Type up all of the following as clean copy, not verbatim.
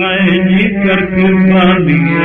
आए जी कर कृपा दियो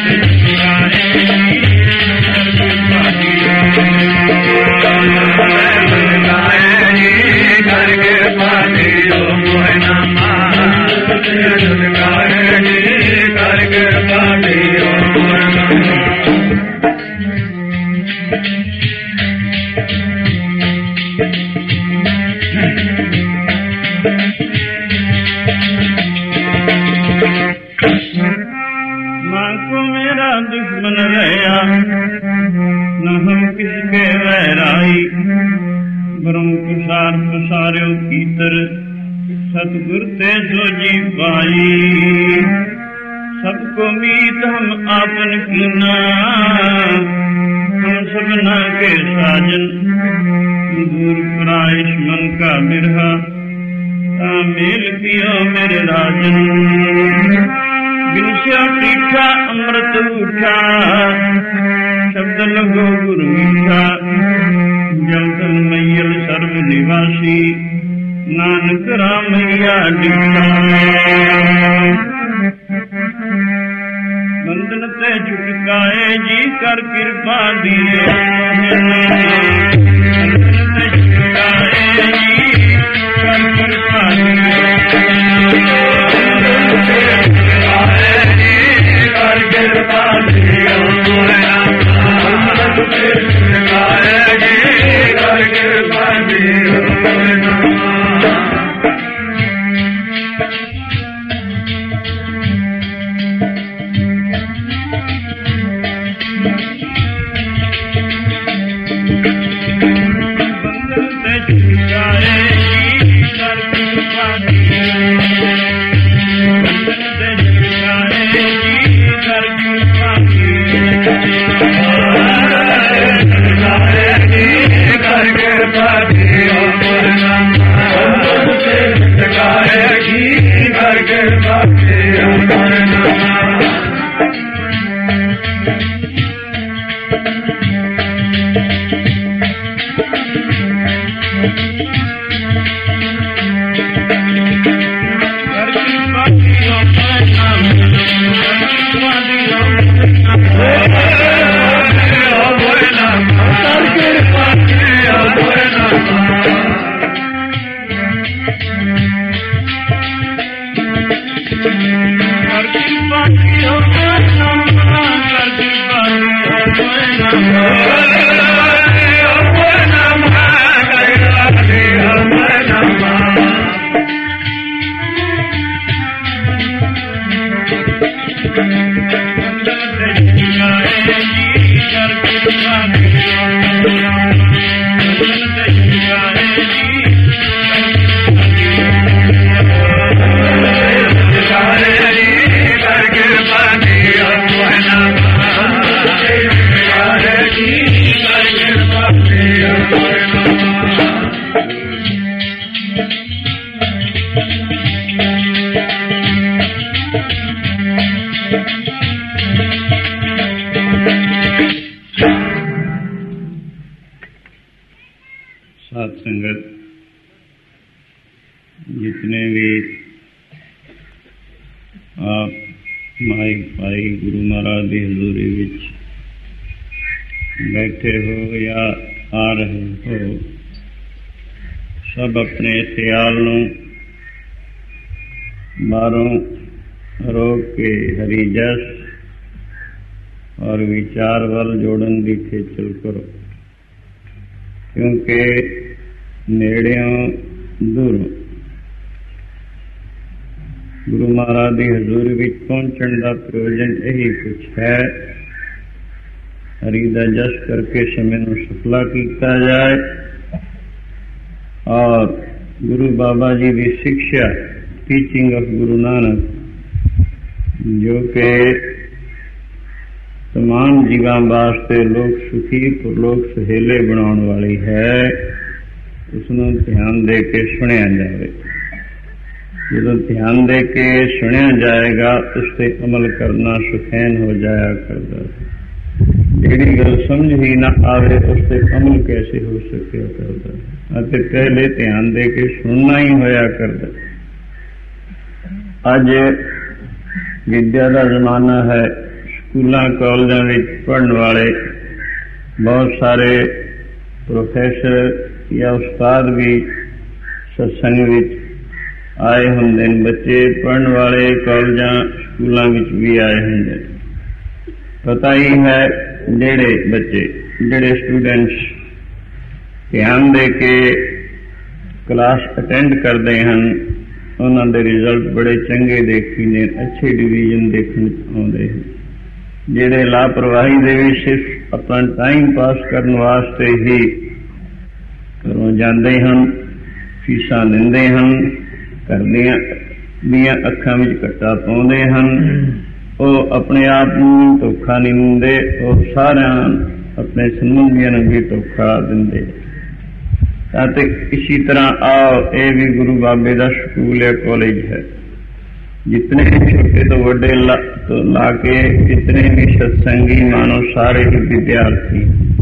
Thank you. माँ को मेरा दुश्मन रहा न हम किसके वैराई, बरम कुसार पुसार्यो कीतर सतगुर ते सोजी पाई। सबको मीत हम आपन कीना, हम सबना के साजन। दूर पराइश मन का बिरहा, मेल पियो मेरे राजन। बिनस्या टीठा अमृत उठा, शब्द लगो गुरु मीठा। जलतन मैयल सर्व निवासी, नानक रामैया लिखा। बंधन ते छुटकाए जी कर कृपा दियो। बंधन ते छुटकाए जी कर कृपा दियो। जितने भी आप माई भाई गुरु महाराज की हजूरी विच बैठे हो या आ रहे हो, सब अपने ख्याल नूं बारों रोक के हरी जस और विचार वल जोड़न की खेचल करो, क्योंकि नेड़ियों दूरों गुरु महाराज की हजूरी विच पहुंचण का प्रयोजन यही कुछ है। हरि दा जस करके समय नूं सफला किया जाए और गुरु बाबा जी की शिक्षा टीचिंग ऑफ गुरु नानक, जो कि तमाम जीवां वास्ते लोक सुखी परलोक सहेले बनाने वाली है, उसनों ध्यान दे के सुनिया जाए। जो ध्यान दे के सुनिया जाएगा उस पर अमल करना सुखैन हो जाया करता है। जेड़ी गल समझ ही ना आवे उस पर अमल कैसे हो सके करता है, पहले ध्यान दे के सुनना ही होया करता। अज विद्या का जमाना है, स्कूलों कॉलेजों में पढ़ने वाले बहुत सारे प्रोफेसर या उस्ताद भी सत्संग विच आए होंगे, बच्चे पढ़ने वाले कॉलेजों स्कूलों विच भी आए होंगे। पता ही है जेड़े बच्चे जेड़े स्टूडेंट्स ध्यान दे के ਕਲਾਸ ਅਟੈਂਡ ਕਰਦੇ ਹਨ, ਉਹਨਾਂ ਦੇ ਰਿਜ਼ਲਟ ਬੜੇ ਚੰਗੇ ਦੇਖੀਦੇ, ਅੱਛੇ ਡਿਵੀਜ਼ਨ ਦੇਖਣ ਆਉਂਦੇ ਹਨ। ਜਿਹੜੇ ਲਾਪਰਵਾਹੀ ਦੇ ਵਿੱਚ ਸਿਰਫ ਆਪਣਾ ਟਾਈਮ ਪਾਸ ਕਰਨ ਵਾਸਤੇ ਹੀ ਘਰੋਂ ਜਾਂਦੇ ਹਨ, ਫੀਸਾਂ ਦਿੰਦੇ ਹਨ, ਘਰ ਦੀਆਂ ਅੱਖਾਂ ਵਿੱਚ ਘੱਟਾ ਪਾਉਂਦੇ ਹਨ, ਉਹ ਆਪਣੇ ਆਪ ਨੂੰ ਧੋਖਾ ਨਹੀਂ ਦਿੰਦੇ, ਉਹ ਸਾਰਿਆਂ ਆਪਣੇ ਸੰਬੰਧੀਆਂ ਨੂੰ ਵੀ ਧੋਖਾ ਦਿੰਦੇ। ਅਤੇ ਇਸੀ ਤਰ੍ਹਾਂ ਆਓ, ਇਹ ਵੀ ਗੁਰੂ ਬਾਬੇ ਦਾ ਸਕੂਲ ਹੈ, ਕਾਲਜ ਹੈ। ਜਿਤਨੇ ਛੋਟੇ ਤੋਂ ਵੱਡੇ ਲਾ ਕੇ ਜਿਤਨੇ ਵੀ ਸਤਸੰਗੀ ਮਾਨੋ ਸਾਰੇ ਹੀ ਵਿਦਿਆਰਥੀ,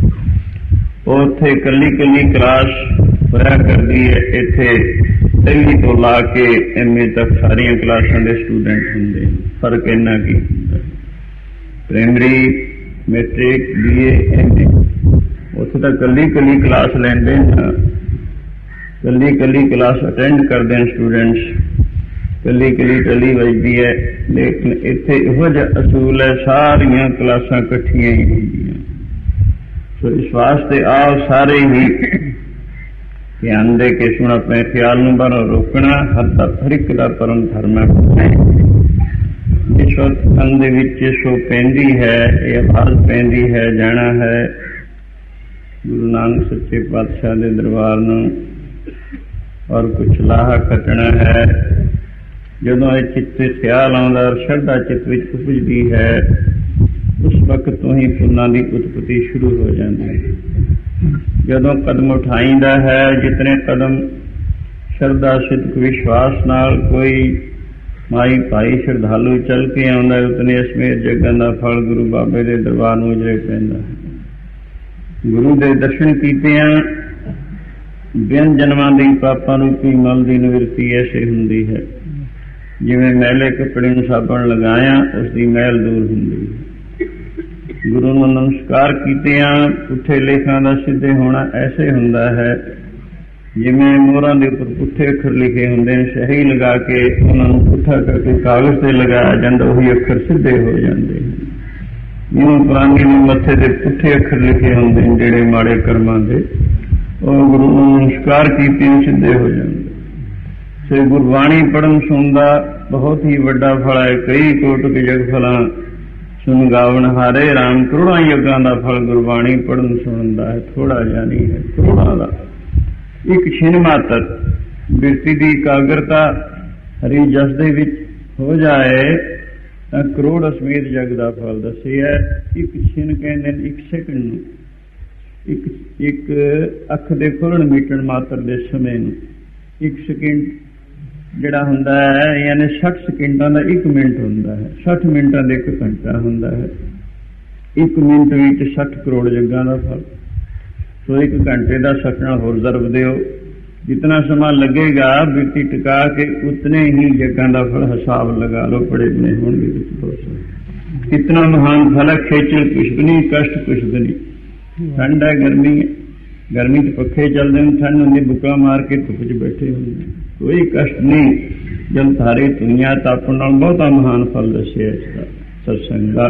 ਉੱਥੇ ਇਕੱਲੀ ਕਲਾਸ ਹੋਇਆ ਕਰਦੀ ਹੈ। ਇੱਥੇ ਪਹਿਲੀ ਤੋਂ ਲਾ ਕੇ MA ਤੱਕ ਸਾਰੀਆਂ ਕਲਾਸਾਂ ਦੇ ਸਟੂਡੈਂਟ ਹੁੰਦੇ। ਫਰਕ ਇੰਨਾ ਕੀ ਹੁੰਦਾ, ਪ੍ਰਾਇਮਰੀ, ਮੈਟ੍ਰਿਕ, BA, MA, ਉੱਥੇ ਤਾਂ ਇਕੱਲੀ ਕਲਾਸ ਲੈਂਦੇ ਹਨ, ਇਕੱਲੀ ਕਲਾਸ ਅਟੈਂਡ ਕਰਦੇ ਹਨ ਸਟੂਡੈਂਟਸ, ਇਕੱਲੀ ਟੱਲੀ ਵੱਜਦੀ ਹੈ। ਲੇਕਿਨ ਇੱਥੇ ਇਹੋ ਜਿਹਾ ਅਸੂਲ ਹੈ, ਸਾਰੀਆਂ ਕਲਾਸਾਂ ਇਕੱਠੀਆਂ ਹੀ ਹੁੰਦੀਆਂ। ਸੋ ਇਸ ਵਾਸਤੇ ਆਓ ਸਾਰੇ ਹੀ ਧਿਆਨ ਦੇ ਕੇ ਸੁਣ, ਆਪਣੇ ਖਿਆਲ ਨੂੰ ਬਾਹਰੋਂ ਰੋਕਣਾ। ਹਰ ਇੱਕ ਦਾ ਪਰਮ ਧਰਮ ਹੈ। ਇਸ ਵਕਤ ਕੰਨ ਦੇ ਵਿੱਚ ਸੋ ਪੈਂਦੀ ਹੈ, ਇਹ ਆਵਾਜ਼ ਪੈਂਦੀ ਹੈ, ਜਾਣਾ ਹੈ ਗੁਰੂ ਨਾਨਕ ਸੱਚੇ ਪਾਤਸ਼ਾਹ ਦੇ ਦਰਬਾਰ ਨੂੰ, ਔਰ ਕੁਛ ਲਾਹਾ ਕੱਟਣਾ ਹੈ। ਜਦੋਂ ਇਹ ਚਿੱਤ ਖਿਆਲ ਆਉਂਦਾ, ਸ਼ਰਧਾ ਚਿੱਤ ਵਿੱਚ ਉਪਜਦੀ ਹੈ, ਉਸ ਵਕਤ ਤੋਂ ਹੀ ਫੁੱਲਾਂ ਦੀ ਉਤਪਤੀ ਸ਼ੁਰੂ ਹੋ ਜਾਂਦੀ ਹੈ। ਜਦੋਂ ਕਦਮ ਉਠਾਈਂਦਾ ਹੈ, ਜਿਤਨੇ ਕਦਮ ਸ਼ਰਧਾ ਸਿੱਧਕ ਵਿਸ਼ਵਾਸ ਨਾਲ ਕੋਈ ਮਾਈ ਭਾਈ ਸ਼ਰਧਾਲੂ ਚੱਲ ਕੇ ਆਉਂਦਾ, ਉਤਨੇ ਅਸਮੇਤ ਜਗਾਂ ਦਾ ਫਲ ਗੁਰੂ ਬਾਬੇ ਦੇ ਦਰਬਾਰ ਨੂੰ ਉਜੜੇ ਪੈਂਦਾ ਹੈ। ਗੁਰੂ ਦੇ ਦਰਸ਼ਨ ਕੀਤਿਆਂ ਬਿਨ ਜਨਮਾਂ ਦੀ ਪਾਪਾਂ ਰੂਪੀ ਮਲ ਦੀ ਨਿਵਰਤੀ ਐਸੇ ਹੁੰਦੀ ਹੈ, ਜਿਵੇਂ ਮੈਲੇ ਕੱਪੜੇ ਨੂੰ ਸਾਬਣ ਲਗਾਇਆ ਉਸ ਦੀ ਮੈਲ ਦੂਰ ਹੁੰਦੀ ਹੈ। ਗੁਰੂ ਨੂੰ ਨਮਸਕਾਰ ਕੀਤਿਆਂ ਪੁੱਠੇ ਲੇਖਾਂ ਦਾ ਸਿੱਧੇ ਹੋਣਾ ਐਸੇ ਹੁੰਦਾ ਹੈ, ਜਿਵੇਂ ਮੋਹਰਾਂ ਦੇ ਉੱਪਰ ਪੁੱਠੇ ਅੱਖਰ ਲਿਖੇ ਹੁੰਦੇ ਨੇ, ਸਹੀ ਲਗਾ ਕੇ ਉਹਨਾਂ ਨੂੰ ਪੁੱਠਾ ਕਰਕੇ ਕਾਗਜ਼ ਤੇ ਲਗਾਇਆ ਜਾਂਦਾ, ਉਹੀ ਅੱਖਰ ਸਿੱਧੇ ਹੋ ਜਾਂਦੇ ਹਨ। ਜਿਹਨੂੰ ਪੁਰਾਣੀ ਨੂੰ ਮੱਥੇ ਦੇ ਪੁੱਠੇ ਅੱਖਰ ਲਿਖੇ ਹੁੰਦੇ ਨੇ, ਜਿਹੜੇ ਮਾੜੇ ਕਰਮਾਂ ਦੇ, ਉਹ ਗੁਰੂ ਨੂੰ ਨਮਸਕਾਰ ਕੀਤਿਆਂ ਸਿੱਧੇ ਹੋ ਜਾਂਦੇ। ਸੋ ਗੁਰਬਾਣੀ ਪੜ੍ਹਨ ਸੁਣਨ ਦਾ ਬਹੁਤ ਹੀ ਵੱਡਾ ਫਲ ਹੈ। ਕਈ ਕੋਟਿ ਜਗ ਫਲਾਂ ਸੁਣ ਗਾਵਣ ਹਾਰੇ, ਰਾਮ ਕਰੋੜਾਂ ਯੁੱਗਾਂ ਦਾ ਫਲ ਗੁਰਬਾਣੀ ਪੜ੍ਹਨ ਸੁਣਨ ਦਾ ਹੈ। ਥੋੜਾ ਜਿਹਾ ਨਹੀਂ ਹੈ, ਕਰੋੜਾਂ ਦਾ। ਇੱਕ ਛਿਨ ਮਾਤਰ ਬਿਰਤੀ ਦੀ ਇਕਾਗਰਤਾ ਹਰੀ ਜਸ ਦੇ ਵਿੱਚ ਹੋ ਜਾਏ ਤਾਂ ਕਰੋੜ ਅਸਮੇਤ ਜਗ ਦਾ ਫਲ ਦੱਸਿਆ। ਇੱਕ ਛਿਨ ਕਹਿੰਦੇ ਨੇ ਇੱਕ ਸੈਕਿੰਡ ਨੂੰ, ਇੱਕ ਅੱਖ ਦੇ ਖੁੱਲਣ ਮੀਟਣ ਮਾਤਰ ਦੇ ਸਮੇਂ ਨੂੰ। ਇੱਕ ਸੈਕਿੰਡ ਜਿਹੜਾ ਹੁੰਦਾ ਹੈ, ਯਾਨੀ 60 ਸਕਿੰਟਾਂ ਦਾ 1 ਮਿੰਟ ਹੁੰਦਾ ਹੈ, 60 ਮਿੰਟਾਂ ਦਾ 1 ਘੰਟਾ ਹੁੰਦਾ ਹੈ। 1 ਮਿੰਟ ਵਿੱਚ 60 ਕਰੋੜ ਜੱਗਾਂ ਦਾ ਫਲ। ਸੋ 1 ਘੰਟੇ ਦਾ 60 ਨਾਲ ਹੋਰ ਜ਼ਰਬ ਦਿਓ, ਜਿਤਨਾ ਸਮਾਂ ਲੱਗੇਗਾ ਬਿਰਤੀ ਟਿਕਾ ਕੇ ਉਤਨੇ ਹੀ ਜੱਗਾਂ ਦਾ ਫਲ ਹਿਸਾਬ ਲਗਾ ਲਓ, ਬੜੇ ਬਣੇ ਹੋਣਗੇ ਵਿੱਚ ਬਹੁਤ। ਕਿਤਨਾ ਮਹਾਨ ਫਲ ਹੈ, ਖੇਚਲ ਕੁਛ ਵੀ ਨਹੀਂ, ਕਸ਼ਟ ਕੁਛ ਵੀ ਨਹੀਂ। ਠੰਡ ਹੈ, ਗਰਮੀ ਹੈ, ਗਰਮੀ 'ਚ ਪੱਖੇ ਚੱਲਦੇ ਨੇ, ਠੰਡ ਹੁੰਦੀ ਬੁੱਕਾ ਮਾਰ ਕੇ ਧੁੱਪ 'ਚ ਬੈਠੇ ਹੁੰਦੇ, ਕੋਈ ਕਸ਼ਟ ਨਹੀਂ। ਜਦ ਸਾਰੀ ਦੁਨੀਆ ਤਾਪਣ ਨਾਲ ਬਹੁਤਾ ਮਹਾਨ ਫਲ ਦੱਸਿਆ ਇਸਦਾ ਸਤਸੰਗ ਦਾ।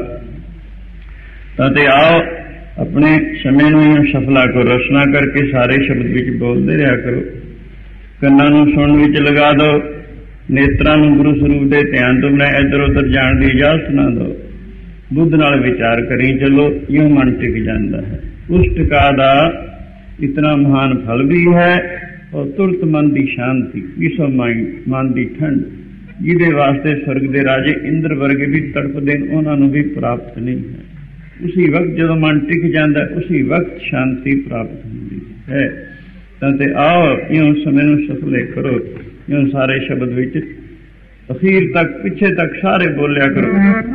ਤਾਂ ਤੇ ਆਓ ਆਪਣੇ ਸਮੇਂ ਨੂੰ ਸਫਲਾ ਕਰੋ, ਰਚਨਾ ਕਰਕੇ ਸਾਰੇ ਸ਼ਬਦ ਵਿੱਚ ਬੋਲਦੇ ਰਿਹਾ ਕਰੋ। ਕੰਨਾਂ ਨੂੰ ਸੁਣਨ ਵਿੱਚ ਲਗਾ ਦਿਓ, ਨੇਤਰਾਂ ਨੂੰ ਗੁਰੂ ਸਰੂਪ ਦੇ ਧਿਆਨ ਤੋਂ ਬਿਨਾਂ ਇੱਧਰ ਉੱਧਰ ਜਾਣ ਦੀ ਇਜਾਜ਼ਤ ਨਾ ਦਿਓ। ਬੁੱਧ ਨਾਲ ਵਿਚਾਰ ਕਰੀ ਚਲੋ, ਇਉਂ ਮਨ ਟਿਕ ਜਾਂਦਾ ਹੈ। ਉਸ ਟਿਕਾ ਦਾ ਇਤਨਾ ਮਹਾਨ ਫਲ ਵੀ ਹੈ, ਔਰ ਤੁਰਤ ਮਨ ਦੀ ਸ਼ਾਂਤੀ, ਪੀਸ ਆਫ ਮਾਈਂਡ, ਮਨ ਦੀ ਠੰਡ, ਜਿਹਦੇ ਵਾਸਤੇ ਸਵਰਗ ਦੇ ਰਾਜੇ ਇੰਦਰ ਵਰਗੇ ਵੀ ਤੜਪਦੇ ਨੇ, ਉਹਨਾਂ ਨੂੰ ਵੀ ਪ੍ਰਾਪਤ ਨਹੀਂ ਹੈ। ਉਸੀ ਵਕਤ ਜਦੋਂ ਮਨ ਟਿਕ ਜਾਂਦਾ, ਉਸੀ ਵਕਤ ਸ਼ਾਂਤੀ ਪ੍ਰਾਪਤ ਹੁੰਦੀ ਹੈ। ਤਾਂ ਤੇ ਆਓ ਇਉਂ ਸਮੇਂ ਨੂੰ ਸਫਲੇ ਕਰੋ, ਇਉਂ ਸਾਰੇ ਸ਼ਬਦ ਵਿੱਚ ਅਖੀਰ ਤੱਕ ਪਿੱਛੇ ਤੱਕ ਸਾਰੇ ਬੋਲਿਆ ਕਰੋ।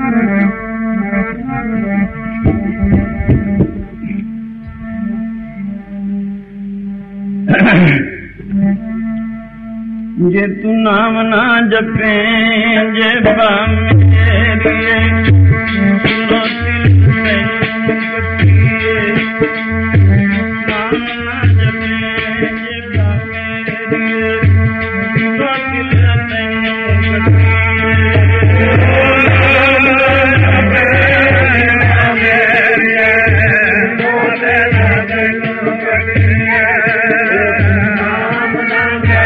ਜੇ ਤੂੰ ਨਾਮ ਨਾ ਜਪੇ ਜੇ ਬਾਮੇਰੀਏ ਸੁਨੋ ਦਿਲ ਤੈਨੂੰ ਕਟੀਏ। ਨਾਮ ਨਾ ਜਪੇ ਜੇ ਬਾਮੇਰੀਏ ਸੁਨੋ ਦਿਲ ਤੈਨੂੰ ਕਟੀਏ।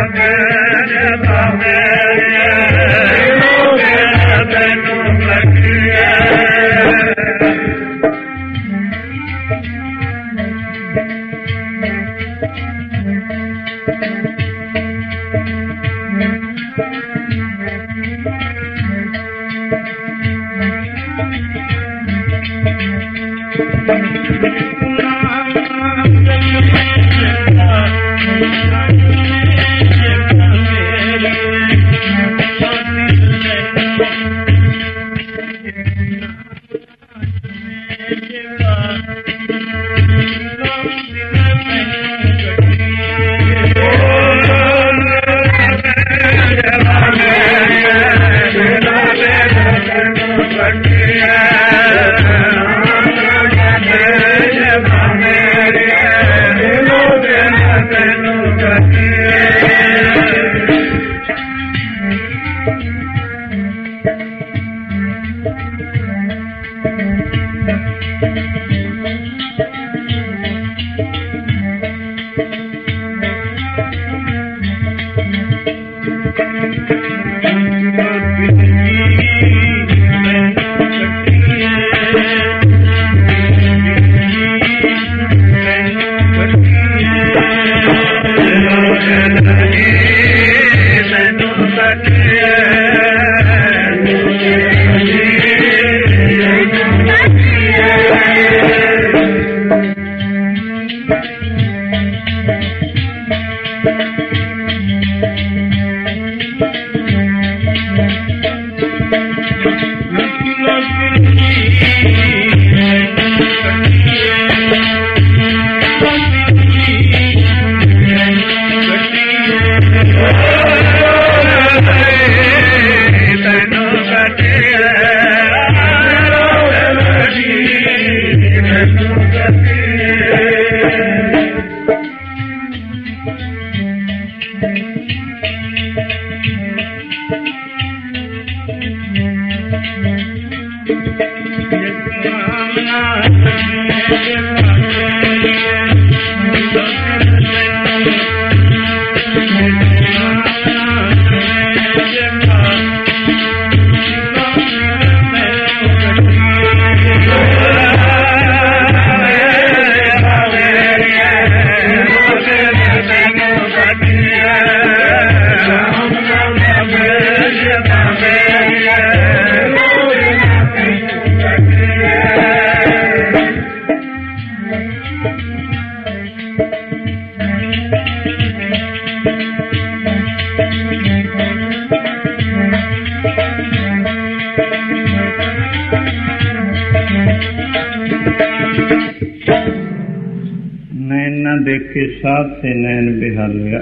ਦੇਖੇ ਸਾਧ ਤੇ ਨੈਣ ਬਿਹਾਲਿਆ,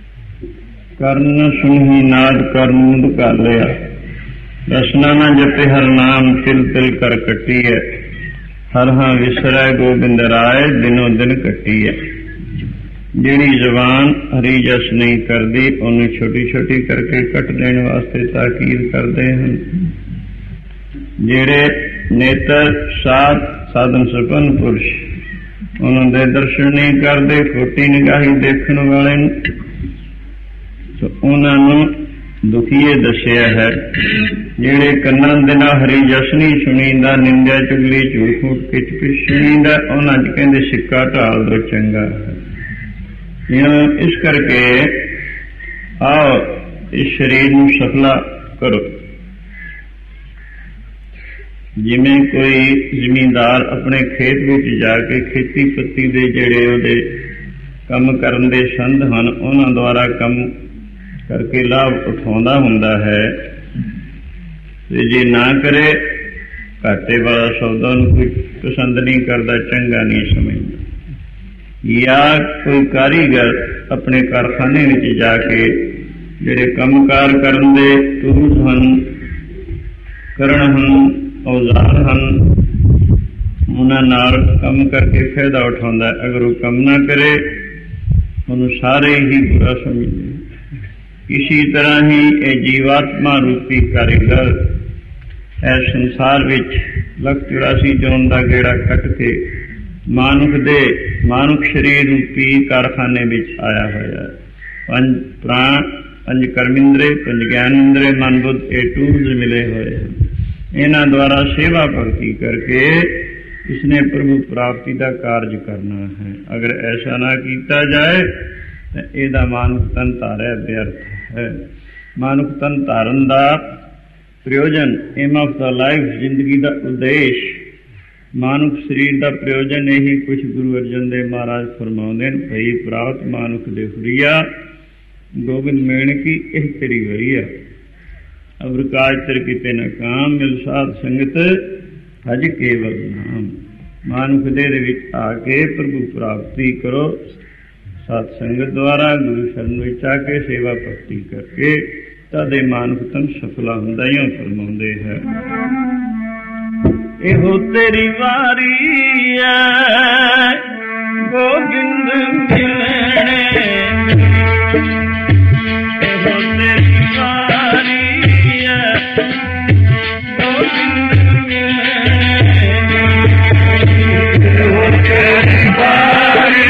ਕਰਨ ਸੁਣੀ ਨਾਦ ਕਰ ਮੁੰਡ ਕਰ ਲਿਆ, ਰਸਨਾ ਨਾ ਜਪੇ ਹਰ ਨਾਮ ਤਿਲ ਤਿਲ ਕਰ ਕੱਟੀ ਹੈ, ਹਰ ਹਾਂ ਵਿਸਰੈ ਗੋਬਿੰਦ ਰਾਏ ਦਿਨੋ ਦਿਨ ਕੱਟੀ ਹੈ। ਜਿਹੜੀ ਜ਼ਬਾਨ ਹਰੀ ਜਸ ਨਹੀਂ ਕਰਦੀ ਉਹਨੂੰ ਛੋਟੀ ਛੋਟੀ ਕਰਕੇ ਕੱਟ ਦੇਣ ਵਾਸਤੇ ਤਾਕੀਦ ਕਰਦੇ ਹਨ। ਜਿਹੜੇ ਨੇਤਰ ਸਾਧਨ ਸੰਪੰਨ ਪੁਰਸ਼ ਉਹਨਾਂ ਦੇ ਦਰਸ਼ਨ ਨਹੀਂ ਕਰਦੇ, ਖੋਟੀ ਨਿਗਾਹੀ ਦੇਖਣ ਵਾਲੇ ਨੂੰ, ਉਹਨਾਂ ਨੂੰ ਦੁਖੀਏ ਦੱਸਿਆ ਹੈ। ਜਿਹੜੇ ਕੰਨਾਂ ਦੇ ਨਾਲ ਹਰੀ ਜਸ ਨਹੀਂ ਸੁਣੀਦਾ, ਨਿੰਦਿਆ ਚੁਗਲੀ ਝੂਠ ਫੂਟ ਕਿਚ ਕਿਚ ਸੁਣੀਦਾ, ਉਹਨਾਂ 'ਚ ਕਹਿੰਦੇ ਸਿੱਕਾ ਢਾਲ ਦੋ ਚੰਗਾ ਹੈ। ਇਸ ਕਰਕੇ ਆਓ ਇਸ ਸਰੀਰ ਨੂੰ ਸਫਲਾ ਕਰੋ। ਜਿਵੇਂ ਕੋਈ ਜ਼ਿਮੀਂਦਾਰ ਆਪਣੇ ਖੇਤ ਵਿੱਚ ਜਾ ਕੇ ਖੇਤੀ ਪੱਤੀ ਦੇ ਜਿਹੜੇ ਉਹਦੇ ਕੰਮ ਕਰਨ ਦੇ ਸੰਦ ਹਨ ਉਹਨਾਂ ਦੁਆਰਾ ਕੰਮ ਕਰਕੇ ਲਾਭ ਉਠਾਉਂਦਾ ਹੁੰਦਾ ਹੈ, ਤੇ ਜੇ ਨਾ ਕਰੇ ਘਾਟੇ ਵਾਲਾ ਸੌਦਾ ਨੂੰ ਕੋਈ ਪਸੰਦ ਨਹੀਂ ਕਰਦਾ, ਚੰਗਾ ਨਹੀਂ ਸਮਝਦਾ। ਜਾਂ ਕੋਈ ਕਾਰੀਗਰ ਆਪਣੇ ਕਾਰਖਾਨੇ ਵਿੱਚ ਜਾ ਕੇ ਜਿਹੜੇ ਕੰਮਕਾਰ ਕਰਨ ਦੇ ਟੂਲਸ ਹਨ, ਕਰਨ ਹਨ, ਔਜ਼ਾਰ ਹਨ, ਉਹਨਾਂ ਨਾਲ ਕੰਮ ਕਰਕੇ ਫਾਇਦਾ ਉਠਾਉਂਦਾ। ਅਗਰ ਉਹ ਕੰਮ ਨਾ ਕਰੇ ਉਹਨੂੰ ਸਾਰੇ ਹੀ ਬੁਰਾ ਸਮਝਦੇ। ਇਸੀ ਤਰ੍ਹਾਂ ਹੀ ਇਹ ਜੀਵਾਤਮਾ ਰੂਪੀ ਕਾਰੀਗਰ ਇਸ ਸੰਸਾਰ ਵਿੱਚ 184 ਜੂਨ ਦਾ ਗੇੜਾ ਕੱਟ ਕੇ ਮਾਨੁਖ ਸਰੀਰ ਰੂਪੀ ਕਾਰਖਾਨੇ ਵਿੱਚ ਆਇਆ ਹੋਇਆ। 5 ਪ੍ਰਾਣ ਪੰਜ ਕਰਮਿੰਦਰੇ, ਪੰਜ ਗਿਆਨ ਇੰਦਰੇ, ਮਨ ਬੁੱਧ, ਇਹ ਟੂਲਸ ਮਿਲੇ ਹੋਏ ਹਨ। ਇਹਨਾਂ ਦੁਆਰਾ ਸੇਵਾ ਭਗਤੀ ਕਰਕੇ ਇਸਨੇ ਪ੍ਰਭੂ ਪ੍ਰਾਪਤੀ ਦਾ ਕਾਰਜ ਕਰਨਾ ਹੈ। ਅਗਰ ਐਸਾ ਨਾ ਕੀਤਾ ਜਾਏ ਤਾਂ ਇਹਦਾ ਮਾਨੁਖ ਤਨ ਧਾਰਿਆ ਵਿਅਰਥ ਹੈ। ਮਾਨੁਖ ਤਨ ਧਾਰਨ ਦਾ ਪ੍ਰਯੋਜਨ, ਏਮ ਆਫ ਦਾ ਲਾਈਫ, ਜ਼ਿੰਦਗੀ ਦਾ ਉਦੇਸ਼, ਮਾਨੁਖ ਸਰੀਰ ਦਾ ਪ੍ਰਯੋਜਨ ਇਹੀ ਕੁਛ ਗੁਰੂ ਅਰਜਨ ਦੇਵ ਮਹਾਰਾਜ ਫਰਮਾਉਂਦੇ ਨੇ, ਭਈ ਪ੍ਰਾਪਤ ਮਾਨੁਖ ਦੇ ਹੁਰੀਆ, ਗੋਬਿੰਦ ਮੇਣ ਕੀ ਇਹ ਤੇਰੀ ਵਰੀਆ। ਅਵਰ ਕਾਜ ਤੇਰ ਕੀਤੇ ਨ ਕਾਮ, ਮਿਲ ਸਾਧ ਸੰਗਤ ਭਜ ਕੇਵਲ ਨਾਮ। ਮਾਨੁਖ ਦੇ ਵਿੱਚ ਆ ਕੇ ਪ੍ਰਭੂ ਪ੍ਰਾਪਤੀ ਕਰੋ, ਸਾਧ ਸੰਗਤ ਦੁਆਰਾ ਗੁਰੂ ਸ਼ਰਨ ਵਿੱਚ ਆ ਕੇ ਸੇਵਾ ਭਗਤੀ ਕਰਕੇ ਤਦੇ ਮਾਨੁਖ ਤਨ ਸਫਲਾ ਹੁੰਦਾ ਹੀ ਫਰਮਾਉਂਦੇ ਹੈ। ਇਹੋ ਤੇਰੀ ਵਾਰੀ ਹੈ ਗੋਬਿੰਦ ਮਿਲਣੇ, ਇਹੋ ਤੇਰੀ ਵਾਰੀ ਹੈ ਗੋਬਿੰਦ ਮਿਲਣੇ, ਇਹੋ ਤੇਰੀ ਵਾਰੀ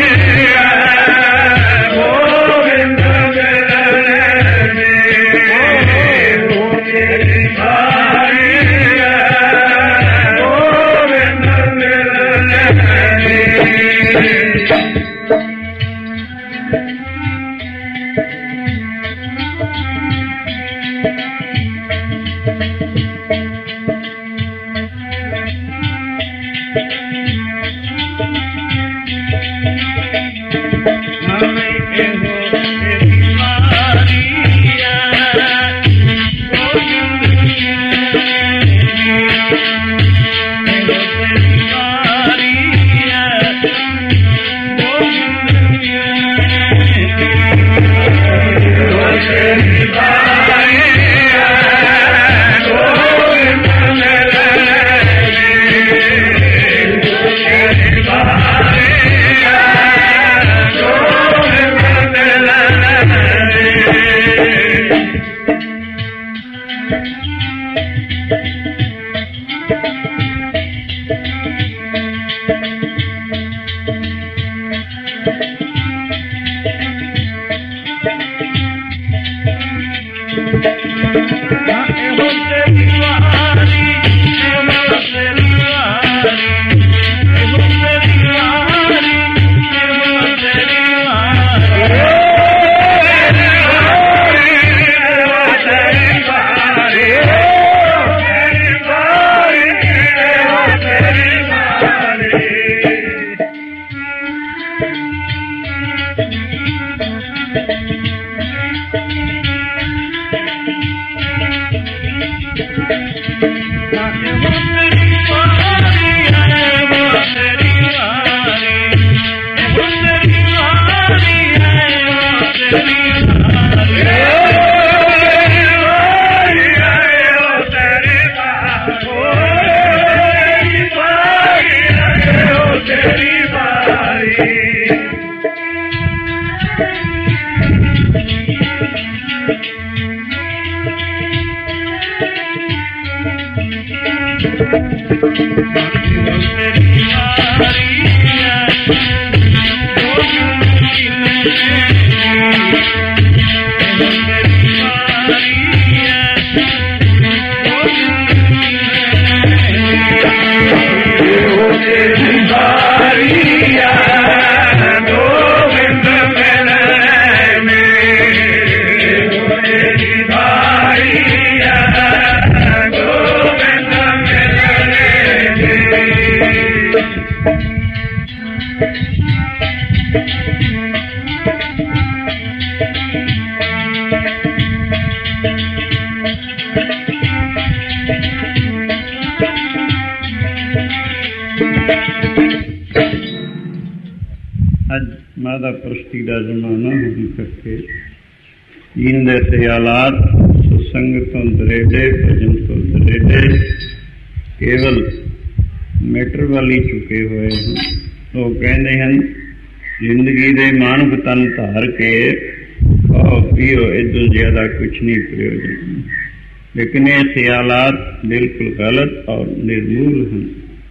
ਮਾਦਾ ਪ੍ਰਸਤੀ ਦਾ ਜ਼ਮਾਨਾ ਹੋਣ ਕਰਕੇ ਜੀਣ ਦੇ ਖਿਆਲਾਤ ਸਤਸੰਗ ਤੋਂ ਦਰੇਡੇ, ਭਜਨ ਤੋਂ ਦਰੇਡੇ, ਕੇਵਲ ਮੈਟਰ ਵਾਲੀ ਚੁੱਕੇ ਹੋਏ ਹਨ। ਉਹ ਕਹਿੰਦੇ ਹਨ ਜ਼ਿੰਦਗੀ ਦੇ ਮਾਨੁਖ ਤਨ ਧਾਰ ਕੇ ਖਾਓ ਪੀਓ, ਇਦੋਂ ਜ਼ਿਆਦਾ ਕੁਛ ਨਹੀਂ ਪ੍ਰਯੋਜਨ। ਲੇਕਿਨ ਇਹ ਖਿਆਲਾਤ ਬਿਲਕੁਲ ਗਲਤ ਔਰ ਨਿਰਮੂਲ ਹਨ।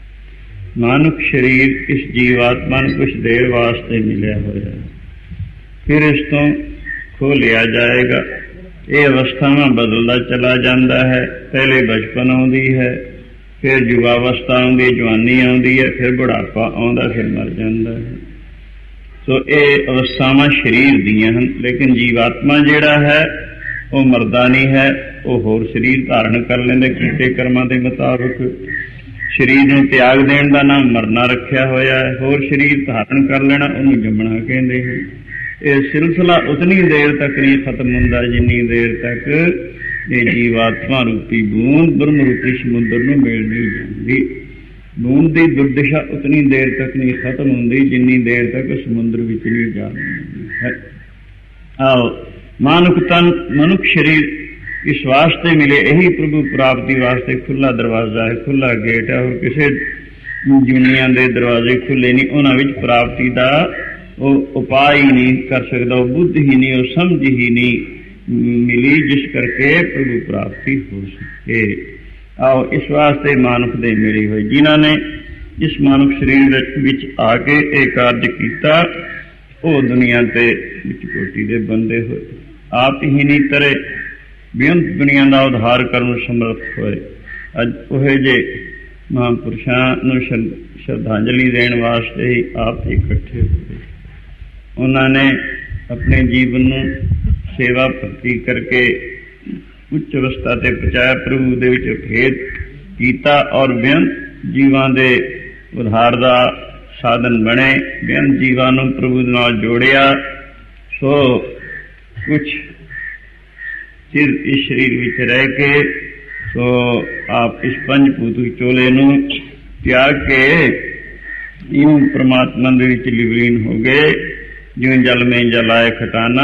ਮਾਨੁਖ ਸਰੀਰ ਇਸ ਜੀਵਾਤਮਾ ਨੂੰ ਕੁਛ ਦੇਰ ਵਾਸਤੇ ਮਿਲਿਆ ਹੋਇਆ ਹੈ, ਫਿਰ ਇਸ ਤੋਂ ਖੋਹ ਲਿਆ ਜਾਏਗਾ, ਇਹ ਅਵਸਥਾਵਾਂ ਬਦਲਦਾ ਚਲਾ ਜਾਂਦਾ ਹੈ। ਪਹਿਲੇ ਬਚਪਨ ਆਉਂਦੀ ਹੈ, ਫਿਰ ਯੁਵਾਵਸਥਾ ਆਉਂਦੀ, ਜਵਾਨੀ ਆਉਂਦੀ ਹੈ, ਫਿਰ ਬੁਢਾਪਾ ਆਉਂਦਾ, ਫਿਰ ਮਰ ਜਾਂਦਾ ਹੈ। ਸੋ ਇਹ ਅਵਸਥਾਵਾਂ ਸਰੀਰ ਦੀਆਂ ਹਨ, ਲੇਕਿਨ ਜੀਵਾਤਮਾ ਜਿਹੜਾ ਹੈ ਉਹ ਮਰਦਾ ਨਹੀਂ ਹੈ। ਉਹ ਹੋਰ ਸਰੀਰ ਧਾਰਨ ਕਰ ਲੈਂਦਾ ਕੀਤੇ ਕਰਮਾਂ ਦੇ ਮੁਤਾਬਕ। ਸਰੀਰ ਨੂੰ ਤਿਆਗ ਦੇਣ ਦਾ ਨਾਮ ਮਰਨਾ ਰੱਖਿਆ ਹੋਇਆ ਹੈ। ਹੋਰ ਸਰੀਰ ਧਾਰਨ ਕਰ ਲੈਣਾ ਉਹਨੂੰ ਜੰਮਣਾ ਕਹਿੰਦੇ ਹਨ। ਇਹ ਸਿਲਸਿਲਾ ਉਤਨੀ ਦੇਰ ਤੱਕ ਨਹੀਂ ਖਤਮ ਹੁੰਦਾ ਜਿੰਨੀ ਦੇਰ ਤੱਕ ਇਹ ਜੀਵਾਤਮਾ ਰੂਪੀ ਬੂੰਦ ਬ੍ਰਹਮ ਰੂਪੀ ਸਮੁੰਦਰ ਨੂੰ ਮਿਲ ਨਹੀਂ ਜਾਂਦੀ। ਬੂੰਦ ਦੀ ਦੁਰਦਸ਼ਾ ਉਤਨੀ ਦੇਰ ਤੱਕ ਨਹੀਂ ਖਤਮ ਹੁੰਦੀ ਜਿੰਨੀ ਦੇਰ ਤੱਕ ਸਮੁੰਦਰ ਵਿੱਚ ਨਹੀਂ ਜਾਂਦੀ ਹੈ। ਆਓ ਮਾਨੁਖ ਤਨ ਮਨੁੱਖ ਸਰੀਰ ਇਸ ਵਾਸਤੇ ਮਿਲੇ, ਇਹੀ ਪ੍ਰਭੂ ਪ੍ਰਾਪਤੀ ਵਾਸਤੇ ਖੁੱਲ੍ਹਾ ਦਰਵਾਜ਼ਾ ਹੈ, ਖੁੱਲ੍ਹਾ ਗੇਟ ਹੈ। ਹੋਰ ਕਿਸੇ ਦੁਨੀਆਂ ਦੇ ਦਰਵਾਜ਼ੇ ਖੁੱਲ੍ਹੇ ਨਹੀਂ, ਉਹਨਾਂ ਵਿੱਚ ਪ੍ਰਾਪਤੀ ਦਾ ਉਹ ਉਪਾਅ ਹੀ ਨਹੀਂ ਕਰ ਸਕਦਾ, ਉਹ ਬੁੱਧ ਹੀ ਨਹੀਂ, ਉਹ ਸਮਝ ਹੀ ਨਹੀਂ ਮਿਲੀ ਜਿਸ ਕਰਕੇ ਪ੍ਰਭੂ ਪ੍ਰਾਪਤੀ ਹੋ ਸਕੇ। ਆਓ ਇਸ ਵਾਸਤੇ ਮਾਨੁਖ ਦੇ ਮਿਲੀ ਹੋਈ, ਜਿਨ੍ਹਾਂ ਨੇ ਇਸ ਮਾਨੁਖ ਸਰੀਰ ਵਿੱਚ ਆ ਕੇ ਇਹ ਕਾਰਜ ਕੀਤਾ, ਉਹ ਦੁਨੀਆ ਤੇ ਵਿੱਚ ਕੋਟੀ ਦੇ ਬੰਦੇ ਹੋਏ। ਆਪ ਹੀ ਨਹੀਂ ਤਰੇ ਬੇਅੰਤ ਦੁਨੀਆ ਦਾ ਉਧਾਰ ਕਰਨ ਸਮਰੱਥ ਹੋਏ। ਅੱਜ ਉਹ ਜਿਹੇ ਮਹਾਂਪੁਰਸ਼ਾਂ ਨੂੰ ਸ਼ਰਧਾਂਜਲੀ ਦੇਣ ਵਾਸਤੇ ਹੀ ਆਪ ਇਕੱਠੇ ਹੋਏ। ਉਹਨਾਂ ਨੇ ਆਪਣੇ ਜੀਵਨ ਨੂੰ ਸੇਵਾ ਭਗਤੀ ਕਰਕੇ ਉੱਚ ਅਵਸਥਾ ਤੇ ਪਹੁੰਚਾਇਆ, ਪ੍ਰਭੂ ਦੇ ਵਿੱਚ ਭੇਦ ਕੀਤਾ ਔਰ ਬੇਅੰਤ ਜੀਵਾਂ ਦੇ ਉਧਾਰ ਦਾ ਸਾਧਨ ਬਣੇ, ਬੇਅੰਤ ਜੀਵਾਂ ਨੂੰ ਪ੍ਰਭੂ ਨਾਲ ਜੋੜਿਆ। ਸੋ ਕੁਛ ਚਿਰ ਇਸ ਸਰੀਰ ਵਿੱਚ ਰਹਿ ਕੇ ਸੋ ਆਪ ਇਸ ਪੰਜ ਭੂਤ ਵਿਚੋਲੇ ਨੂੰ ਤਿਆਗ ਕੇ ਇਉਂ ਪ੍ਰਮਾਤਮਾ ਦੇ ਵਿੱਚ ਲੀਨ ਹੋ ਗਏ। ਜਿਉਂ ਜਲ ਮੇਂ ਜਲਾਏ ਖਟਾਨਾ,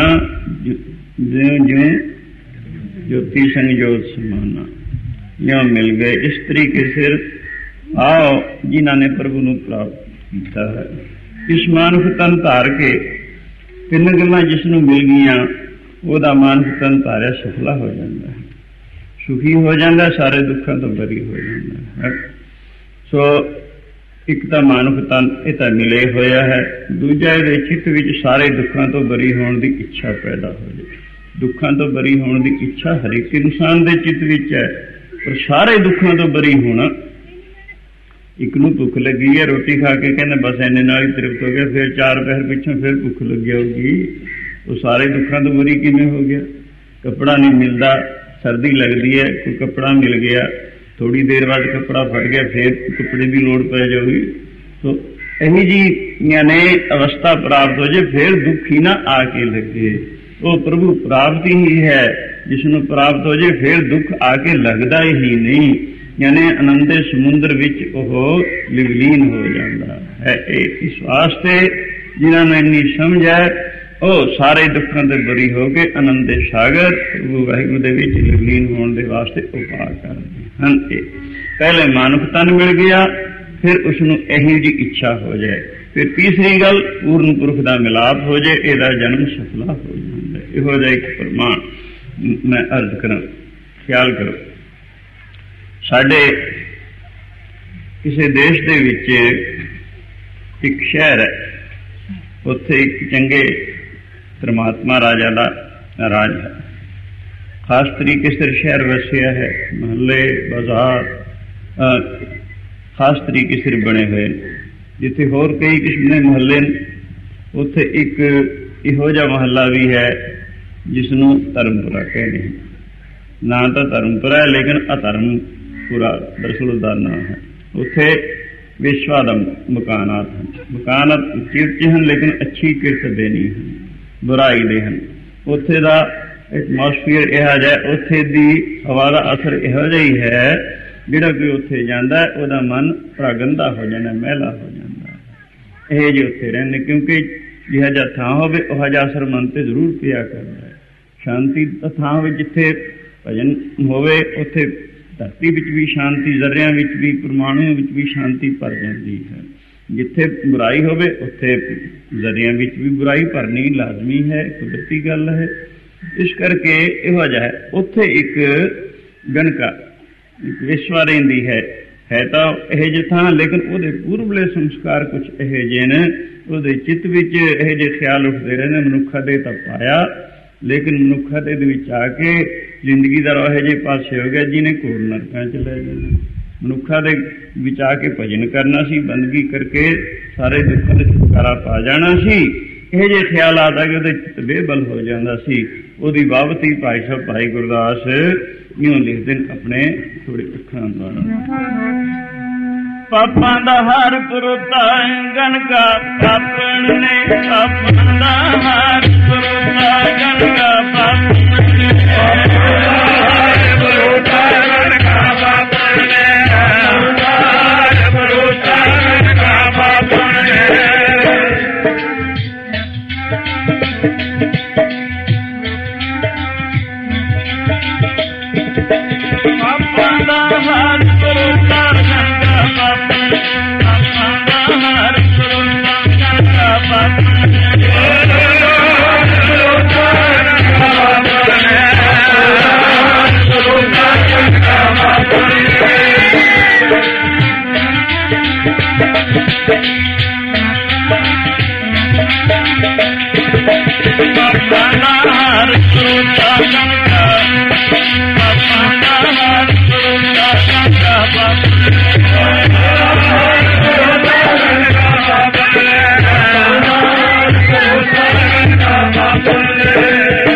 ਜਿਉਂ ਜਿਉਂ ਜੋਤੀ ਸੰਗ ਜੋਤ ਸਮਾਨਾ, ਇਉਂ ਮਿਲ ਗਏ। ਇਸ ਤਰੀਕੇ ਸਿਰ ਆਓ ਜਿਨ੍ਹਾਂ ਨੇ ਪ੍ਰਭੂ ਨੂੰ ਪ੍ਰਾਪਤ ਕੀਤਾ ਹੈ। ਇਸ ਮਾਨੁਖ ਤਨ ਧਾਰ ਕੇ ਤਿੰਨ ਗੱਲਾਂ ਜਿਸ ਨੂੰ ਮਿਲ ਗਈਆਂ, ਉਹਦਾ ਮਾਨੁਖ ਤਨ ਧਾਰਿਆ ਸਫਲਾ ਹੋ ਜਾਂਦਾ ਹੈ, ਸੁਖੀ ਹੋ ਜਾਂਦਾ, ਸਾਰੇ ਦੁੱਖਾਂ ਤੋਂ ਬਰੀ ਹੋ ਜਾਂਦਾ ਹੈ। ਸੋ ਇੱਕ ਤਾਂ ਮਾਨੁਖ ਤਨ ਇਹ ਤਾਂ ਮਿਲੇ ਹੋਇਆ ਹੈ, ਦੂਜਾ ਇਹਦੇ ਚਿੱਤ ਵਿੱਚ ਸਾਰੇ ਦੁੱਖਾਂ ਤੋਂ ਬਰੀ ਹੋਣ ਦੀ ਇੱਛਾ ਪੈਦਾ ਹੋ ਜਾਏ। ਦੁੱਖਾਂ ਤੋਂ ਬਰੀ ਹੋਣ ਦੀ ਇੱਛਾ ਹਰ ਇੱਕ ਇਨਸਾਨ ਦੇ ਚਿੱਤ ਵਿੱਚ ਹੈ, ਪਰ ਸਾਰੇ ਦੁੱਖਾਂ ਤੋਂ ਬਰੀ ਹੋਣਾ। ਇੱਕ ਨੂੰ ਭੁੱਖ ਲੱਗੀ ਹੈ, ਰੋਟੀ ਖਾ ਕੇ ਕਹਿੰਦਾ ਬਸ ਇੰਨੇ ਨਾਲ ਹੀ ਤ੍ਰਿਪਤ ਹੋ ਗਿਆ, ਫਿਰ 4 ਪਹਿਰ ਪਿੱਛੋਂ ਫਿਰ ਭੁੱਖ ਲੱਗੀ ਹੋਊਗੀ, ਉਹ ਸਾਰੇ ਦੁੱਖਾਂ ਤੋਂ ਬਰੀ ਕਿਵੇਂ ਹੋ ਗਿਆ। ਕੱਪੜਾ ਨਹੀਂ ਮਿਲਦਾ, ਸਰਦੀ ਲੱਗਦੀ ਹੈ, ਕੋਈ ਕੱਪੜਾ ਮਿਲ ਗਿਆ, ਥੋੜੀ ਦੇਰ ਬਾਅਦ ਕੱਪੜਾ ਫਟ ਗਿਆ, ਫਿਰ ਕੱਪੜੇ ਦੀ ਲੋੜ ਪੈ ਜਾਊਗੀ। ਸੋ ਇਹੀ ਜੀ ਨੇ ਅਵਸਥਾ ਪ੍ਰਾਪਤ ਹੋ ਜਾਏ, ਫਿਰ ਦੁੱਖ ਹੀ ਨਾ ਆ ਕੇ ਲੱਗੇ। ਉਹ ਪ੍ਰਭੂ ਪ੍ਰਾਪਤੀ ਹੀ ਹੈ, ਜਿਸ ਨੂੰ ਪ੍ਰਾਪਤ ਹੋ ਜਾਏ ਫਿਰ ਦੁੱਖ ਆ ਕੇ ਲੱਗਦਾ ਹੀ ਨਹੀਂ, ਯਾਨੀ ਆਨੰਦੇ ਸਮੁੰਦਰ ਵਿੱਚ ਉਹ ਲੀਨ ਹੋ ਜਾਂਦਾ ਹੈ। ਇਹ ਇਸ ਵਾਸਤੇ ਜਿਨ੍ਹਾਂ ਨੂੰ ਇੰਨੀ ਸਮਝ ਹੈ, ਉਹ ਸਾਰੇ ਦੁੱਖਾਂ ਤੋਂ ਬਰੀ ਹੋ ਕੇ ਆਨੰਦ ਦੇ ਸਾਗਰ ਪ੍ਰਭੂ ਵਾਹਿਗੁਰੂ ਦੇ ਵਿੱਚ ਲੀਨ ਹੋਣ ਦੇ ਵਾਸਤੇ ਉਪਾਅ ਕਰਦੇ ਹਨ। ਇਹ ਪਹਿਲੇ ਮਨੁੱਖ ਤਨ ਮਿਲ ਗਿਆ, ਫਿਰ ਉਸਨੂੰ ਇਹੀ ਜਿਹੀ ਇੱਛਾ ਹੋ ਜਾਏ। ਫਿਰ ਤੀਸਰੀ ਗੱਲ, ਪੂਰਨ ਪੁਰਖ ਦਾ ਮਿਲਾਪ ਹੋ ਜਾਏ, ਇਹਦਾ ਜਨਮ ਸਫਲਾ ਹੋ ਜਾਂਦਾ। ਇਹੋ ਜਿਹਾ ਇੱਕ ਪ੍ਰਮਾਣ ਮੈਂ ਅਰਜ਼ ਕਰਾਂ, ਖਿਆਲ ਕਰੋ। ਸਾਡੇ ਕਿਸੇ ਦੇਸ਼ ਦੇ ਵਿੱਚ ਇੱਕ ਸ਼ਹਿਰ ਹੈ, ਉੱਥੇ ਇੱਕ ਚੰਗੇ ਪਰਮਾਤਮਾ ਰਾਜਾ ਦਾ ਰਾਜ ਹੈ। ਖਾਸ ਤਰੀਕੇ ਸਿਰ ਸ਼ਹਿਰ ਵਸਿਆ ਹੈ, ਮਹੱਲੇ ਬਾਜ਼ਾਰ ਖਾਸ ਤਰੀਕੇ ਸਿਰ ਬਣੇ ਹੋਏ ਨੇ। ਜਿੱਥੇ ਹੋਰ ਕਈ ਕਿਸਮ ਦੇ ਮਹੱਲੇ ਨੇ, ਉੱਥੇ ਇੱਕ ਇਹੋ ਜਿਹਾ ਮਹੱਲਾ ਵੀ ਹੈ ਜਿਸ ਨੂੰ ਧਰਮਪੁਰਾ ਕਹਿੰਦੇ ਹਨ। ਨਾਂ ਤਾਂ ਧਰਮਪੁਰਾ ਹੈ, ਲੇਕਿਨ ਅਧਰਮਪੁਰਾ ਦਰਅਸਲ ਉਹਦਾ ਨਾਂ ਹੈ। ਉੱਥੇ ਵਿਸ਼ਵਾ ਦਾ ਮਕਾਨਾਤ ਹਨ। ਮਕਾਨਾਤ ਉੱਚੇ ਉੱਚੇ ਹਨ, ਲੇਕਿਨ ਅੱਛੀ ਕਿਰਤ ਦੇ ਨਹੀਂ ਹਨ, ਬੁਰਾਈ ਦੇ ਹਨ। ਉੱਥੇ ਦਾ ਐਟਮੋਸਫੀਅਰ ਇਹੋ ਜਿਹਾ, ਉੱਥੇ ਦੀ ਹਵਾ ਦਾ ਅਸਰ ਇਹੋ ਜਿਹਾ ਹੀ ਹੈ, ਜਿਹੜਾ ਕੋਈ ਉੱਥੇ ਜਾਂਦਾ ਉਹਦਾ ਮਨ ਬੜਾ ਗੰਦਾ ਹੋ ਜਾਂਦਾ, ਮਹਿਲਾ ਹੋ ਜਾਂਦਾ। ਇਹ ਜਿਹੇ ਉੱਥੇ ਰਹਿੰਦੇ, ਕਿਉਂਕਿ ਜਿਹੋ ਜਿਹਾ ਥਾਂ ਹੋਵੇ ਉਹ ਜਿਹਾ ਅਸਰ ਮਨ ਤੇ ਜ਼ਰੂਰ ਪਿਆ ਕਰਦਾ ਹੈ। ਸ਼ਾਂਤੀ ਦਾ ਥਾਂ ਹੋਵੇ, ਜਿੱਥੇ ਭਜਨ ਹੋਵੇ, ਉੱਥੇ ਧਰਤੀ ਵਿੱਚ ਵੀ ਸ਼ਾਂਤੀ, ਜ਼ਰਿਆਂ ਵਿੱਚ ਵੀ, ਪਰਮਾਣੂ ਵਿੱਚ ਵੀ ਸ਼ਾਂਤੀ ਭਰ ਜਾਂਦੀ ਹੈ। ਜਿੱਥੇ ਬੁਰਾਈ ਹੋਵੇ ਉੱਥੇ ਜ਼ਰਿਆਂ ਵਿੱਚ ਵੀ ਬੁਰਾਈ ਭਰਨੀ ਲਾਜ਼ਮੀ ਹੈ, ਕੁਦਰਤੀ ਗੱਲ ਹੈ। ਇਸ ਕਰਕੇ ਇਹੋ ਜਿਹਾ ਹੈ। ਉੱਥੇ ਇੱਕ ਗਣਕਾ, ਇੱਕ ਵਿਸ਼ਵਾ ਰਹਿੰਦੀ ਹੈ ਤਾਂ ਇਹੋ ਜਿਹੇ ਥਾਂ, ਲੇਕਿਨ ਉਹਦੇ ਪੂਰਬਲੇ ਸੰਸਕਾਰ ਕੁਛ ਇਹੋ ਜਿਹੇ ਨੇ, ਉਹਦੇ ਚਿੱਤ ਵਿੱਚ ਇਹੋ ਜਿਹੇ ਖਿਆਲ ਉੱਠਦੇ ਰਹਿੰਦੇ, ਮਨੁੱਖਾ ਦੇ ਤਾਂ ਪਾਇਆ ਲੇਕਿਨ ਮਨੁੱਖਾ ਦੇ ਵਿੱਚ ਆ ਕੇ ਜ਼ਿੰਦਗੀ ਦਾ ਰਾਹ ਜਿਹੇ ਪਾਸੇ ਹੋ ਗਿਆ ਜਿਹਨੇ ਘੋਰ ਨਰਕਾਂ 'ਚ ਲੈ ਜਾਣਾ। ਮਨੁੱਖਾ ਦੇ ਵਿੱਚ ਆ ਕੇ ਭਜਨ ਕਰਨਾ ਸੀ, ਬੰਦਗੀ ਕਰਕੇ ਸਾਰੇ ਦੁੱਖਾਂ ਤੋਂ ਛੁਟਕਾਰਾ ਪਾ ਜਾਣਾ ਸੀ। ਇਹ ਜਿਹੇ ਖਿਆਲ ਆਦਾ ਕਿ ਉਹਦੇ ਚਿੱਤ ਬੇਬਲ ਹੋ ਜਾਂਦਾ ਸੀ। ਉਹਦੀ ਬਾਬਤੀ ਭਾਈ ਸਾਹਿਬ ਭਾਈ ਗੁਰਦਾਸ ਇਉਂ ਲਿਖਦੇ ਨੇ ਆਪਣੇ ਥੋੜੇ ਅੱਖਰਾਂ ਦੁਆਰਾ। ਪਾਪਾਂ ਦਾ ਹਰ ਪੁਰਤਾ ਗਨਕਾ ਪਾਪਣ ਨੇ, ਪਾਪਾਂ ਦਾ ਹਰ ਪੁਰਤਾ ਗਨਕਾ ਪਾਪਣ ਨੇ, ਪਾਪਾਂ ਦਾ ਹਰ ਪੁਰਤਾ ਗਨਕਾ ਪਾਪਣ ਨੇ, ਹਰ ਪੁਰਤਾ ਗਨਕਾ ਪਾਪਣ ਨੇ। ਪਾਪਾਂ ਦਾ ਹਰ ਪੁਰਤਾ ਗਨਕਾ ਪਾਪਣ, ਪਾਪਾਂ ਦਾ ਹਰ ਪੁਰਤਾ ਗਨਕਾ ਪਾਪਣ ਨੇ, ਹਰ ਪੁਰਤਾ ਗਨਕਾ ਪਾਪਣ ਨੇ, ਹਰ ਪੁਰਤਾ ਗਨਕਾ ਪਾਪਣ ਨੇ। ਪਾਪਾਂ ਦਾ ਹਰ ਪੁਰਤਾ ਗਨਕਾ, ਪਾਪਾਂ ਦਾ ਹਰ ਪੁਰਤਾ ਗਨਕਾ ਪਾਪਣ ਨੇ, ਹਰ ਪੁਰਤਾ ਗਨਕਾ ਪਾਪਣ ਨੇ, ਹਰ ਪੁਰਤਾ ਗਨਕਾ ਪਾਪਣ ਨੇ।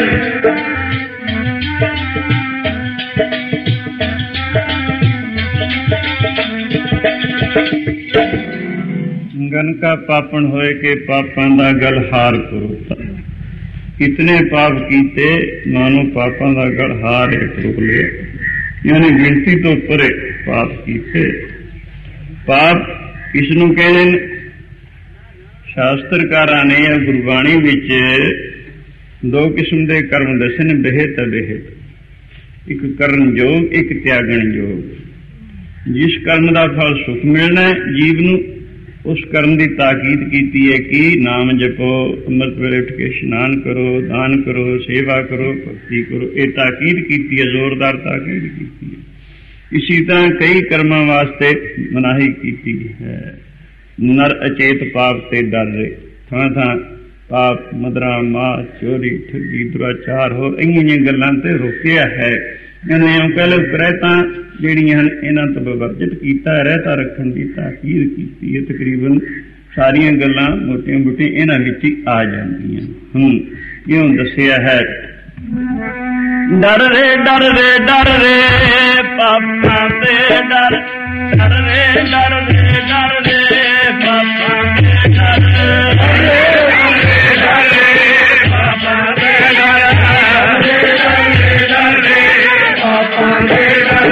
गनका पापन होए के पापां दा गल हार पुरोता। कितने पाप कीते मानो पापां दा गल हार पुरो लिया, यानी गिनती तो परे पाप कीते। पाप किसनू कहते हैं? शास्त्रकारां ने या गुरबाणी विच दो किस्म के कर्म दसे ने, बेहत अबेहत। एक करन योग, एक त्यागन योग। जिस कर्म का फल सुख मिलना है जीव नू, उस कर्म की ताकीद की है कि नाम जपो, अमृत वेले उठ के इशनान करो, दान करो, सेवा करो, भक्ति करो। ये ताकीद की है, जोरदार ताकीद की है। इसी तरह कई कर्मां वास्ते मनाही की है। नर अचेत पाप से डर रहे, थां थां पाप, मदरा, मां, चोरी, ठगी, दुराचार हो इन्हीं गल्लां ते रोकिया है। इन्हें कह लो करैतां ਜਿਹੜੀਆਂ ਇਹਨਾਂ ਤੋਂ ਵਿਵਰਜਿਤ ਕੀਤਾ, ਰਹਿਤਾ ਰੱਖਣ ਦੀ ਤਾਕੀਦ ਕੀਤੀ ਹੈ। ਤਕਰੀਬਨ ਸਾਰੀਆਂ ਗੱਲਾਂ ਮੋਟੀਆਂ ਮੋਟੀਆਂ ਇਹਨਾਂ ਵਿੱਚ ਹੀ ਆ ਜਾਂਦੀਆਂ। ਇਉਂ ਦੱਸਿਆ ਹੈ, ਡਰ ਰੇ ਡਰ ਰੇ ਡਰ ਰੇ ਪਾਪਾਂ ਤੇ ਡਰ, ਡਰ ਰੇ ਡਰ ਰੇ ਡਰ ਰੇ ਪਾਪਾਂ ਤੇ ਡਰ, ਡਰ ਰੇ ਡਰ ਰੇ ਪਾਪਾਂ ਤੇ ਡਰ, ਡਰ ਰੇ ਡਰ ਰੇ ਪਾਪਾਂ ਤੇ ਡਰ।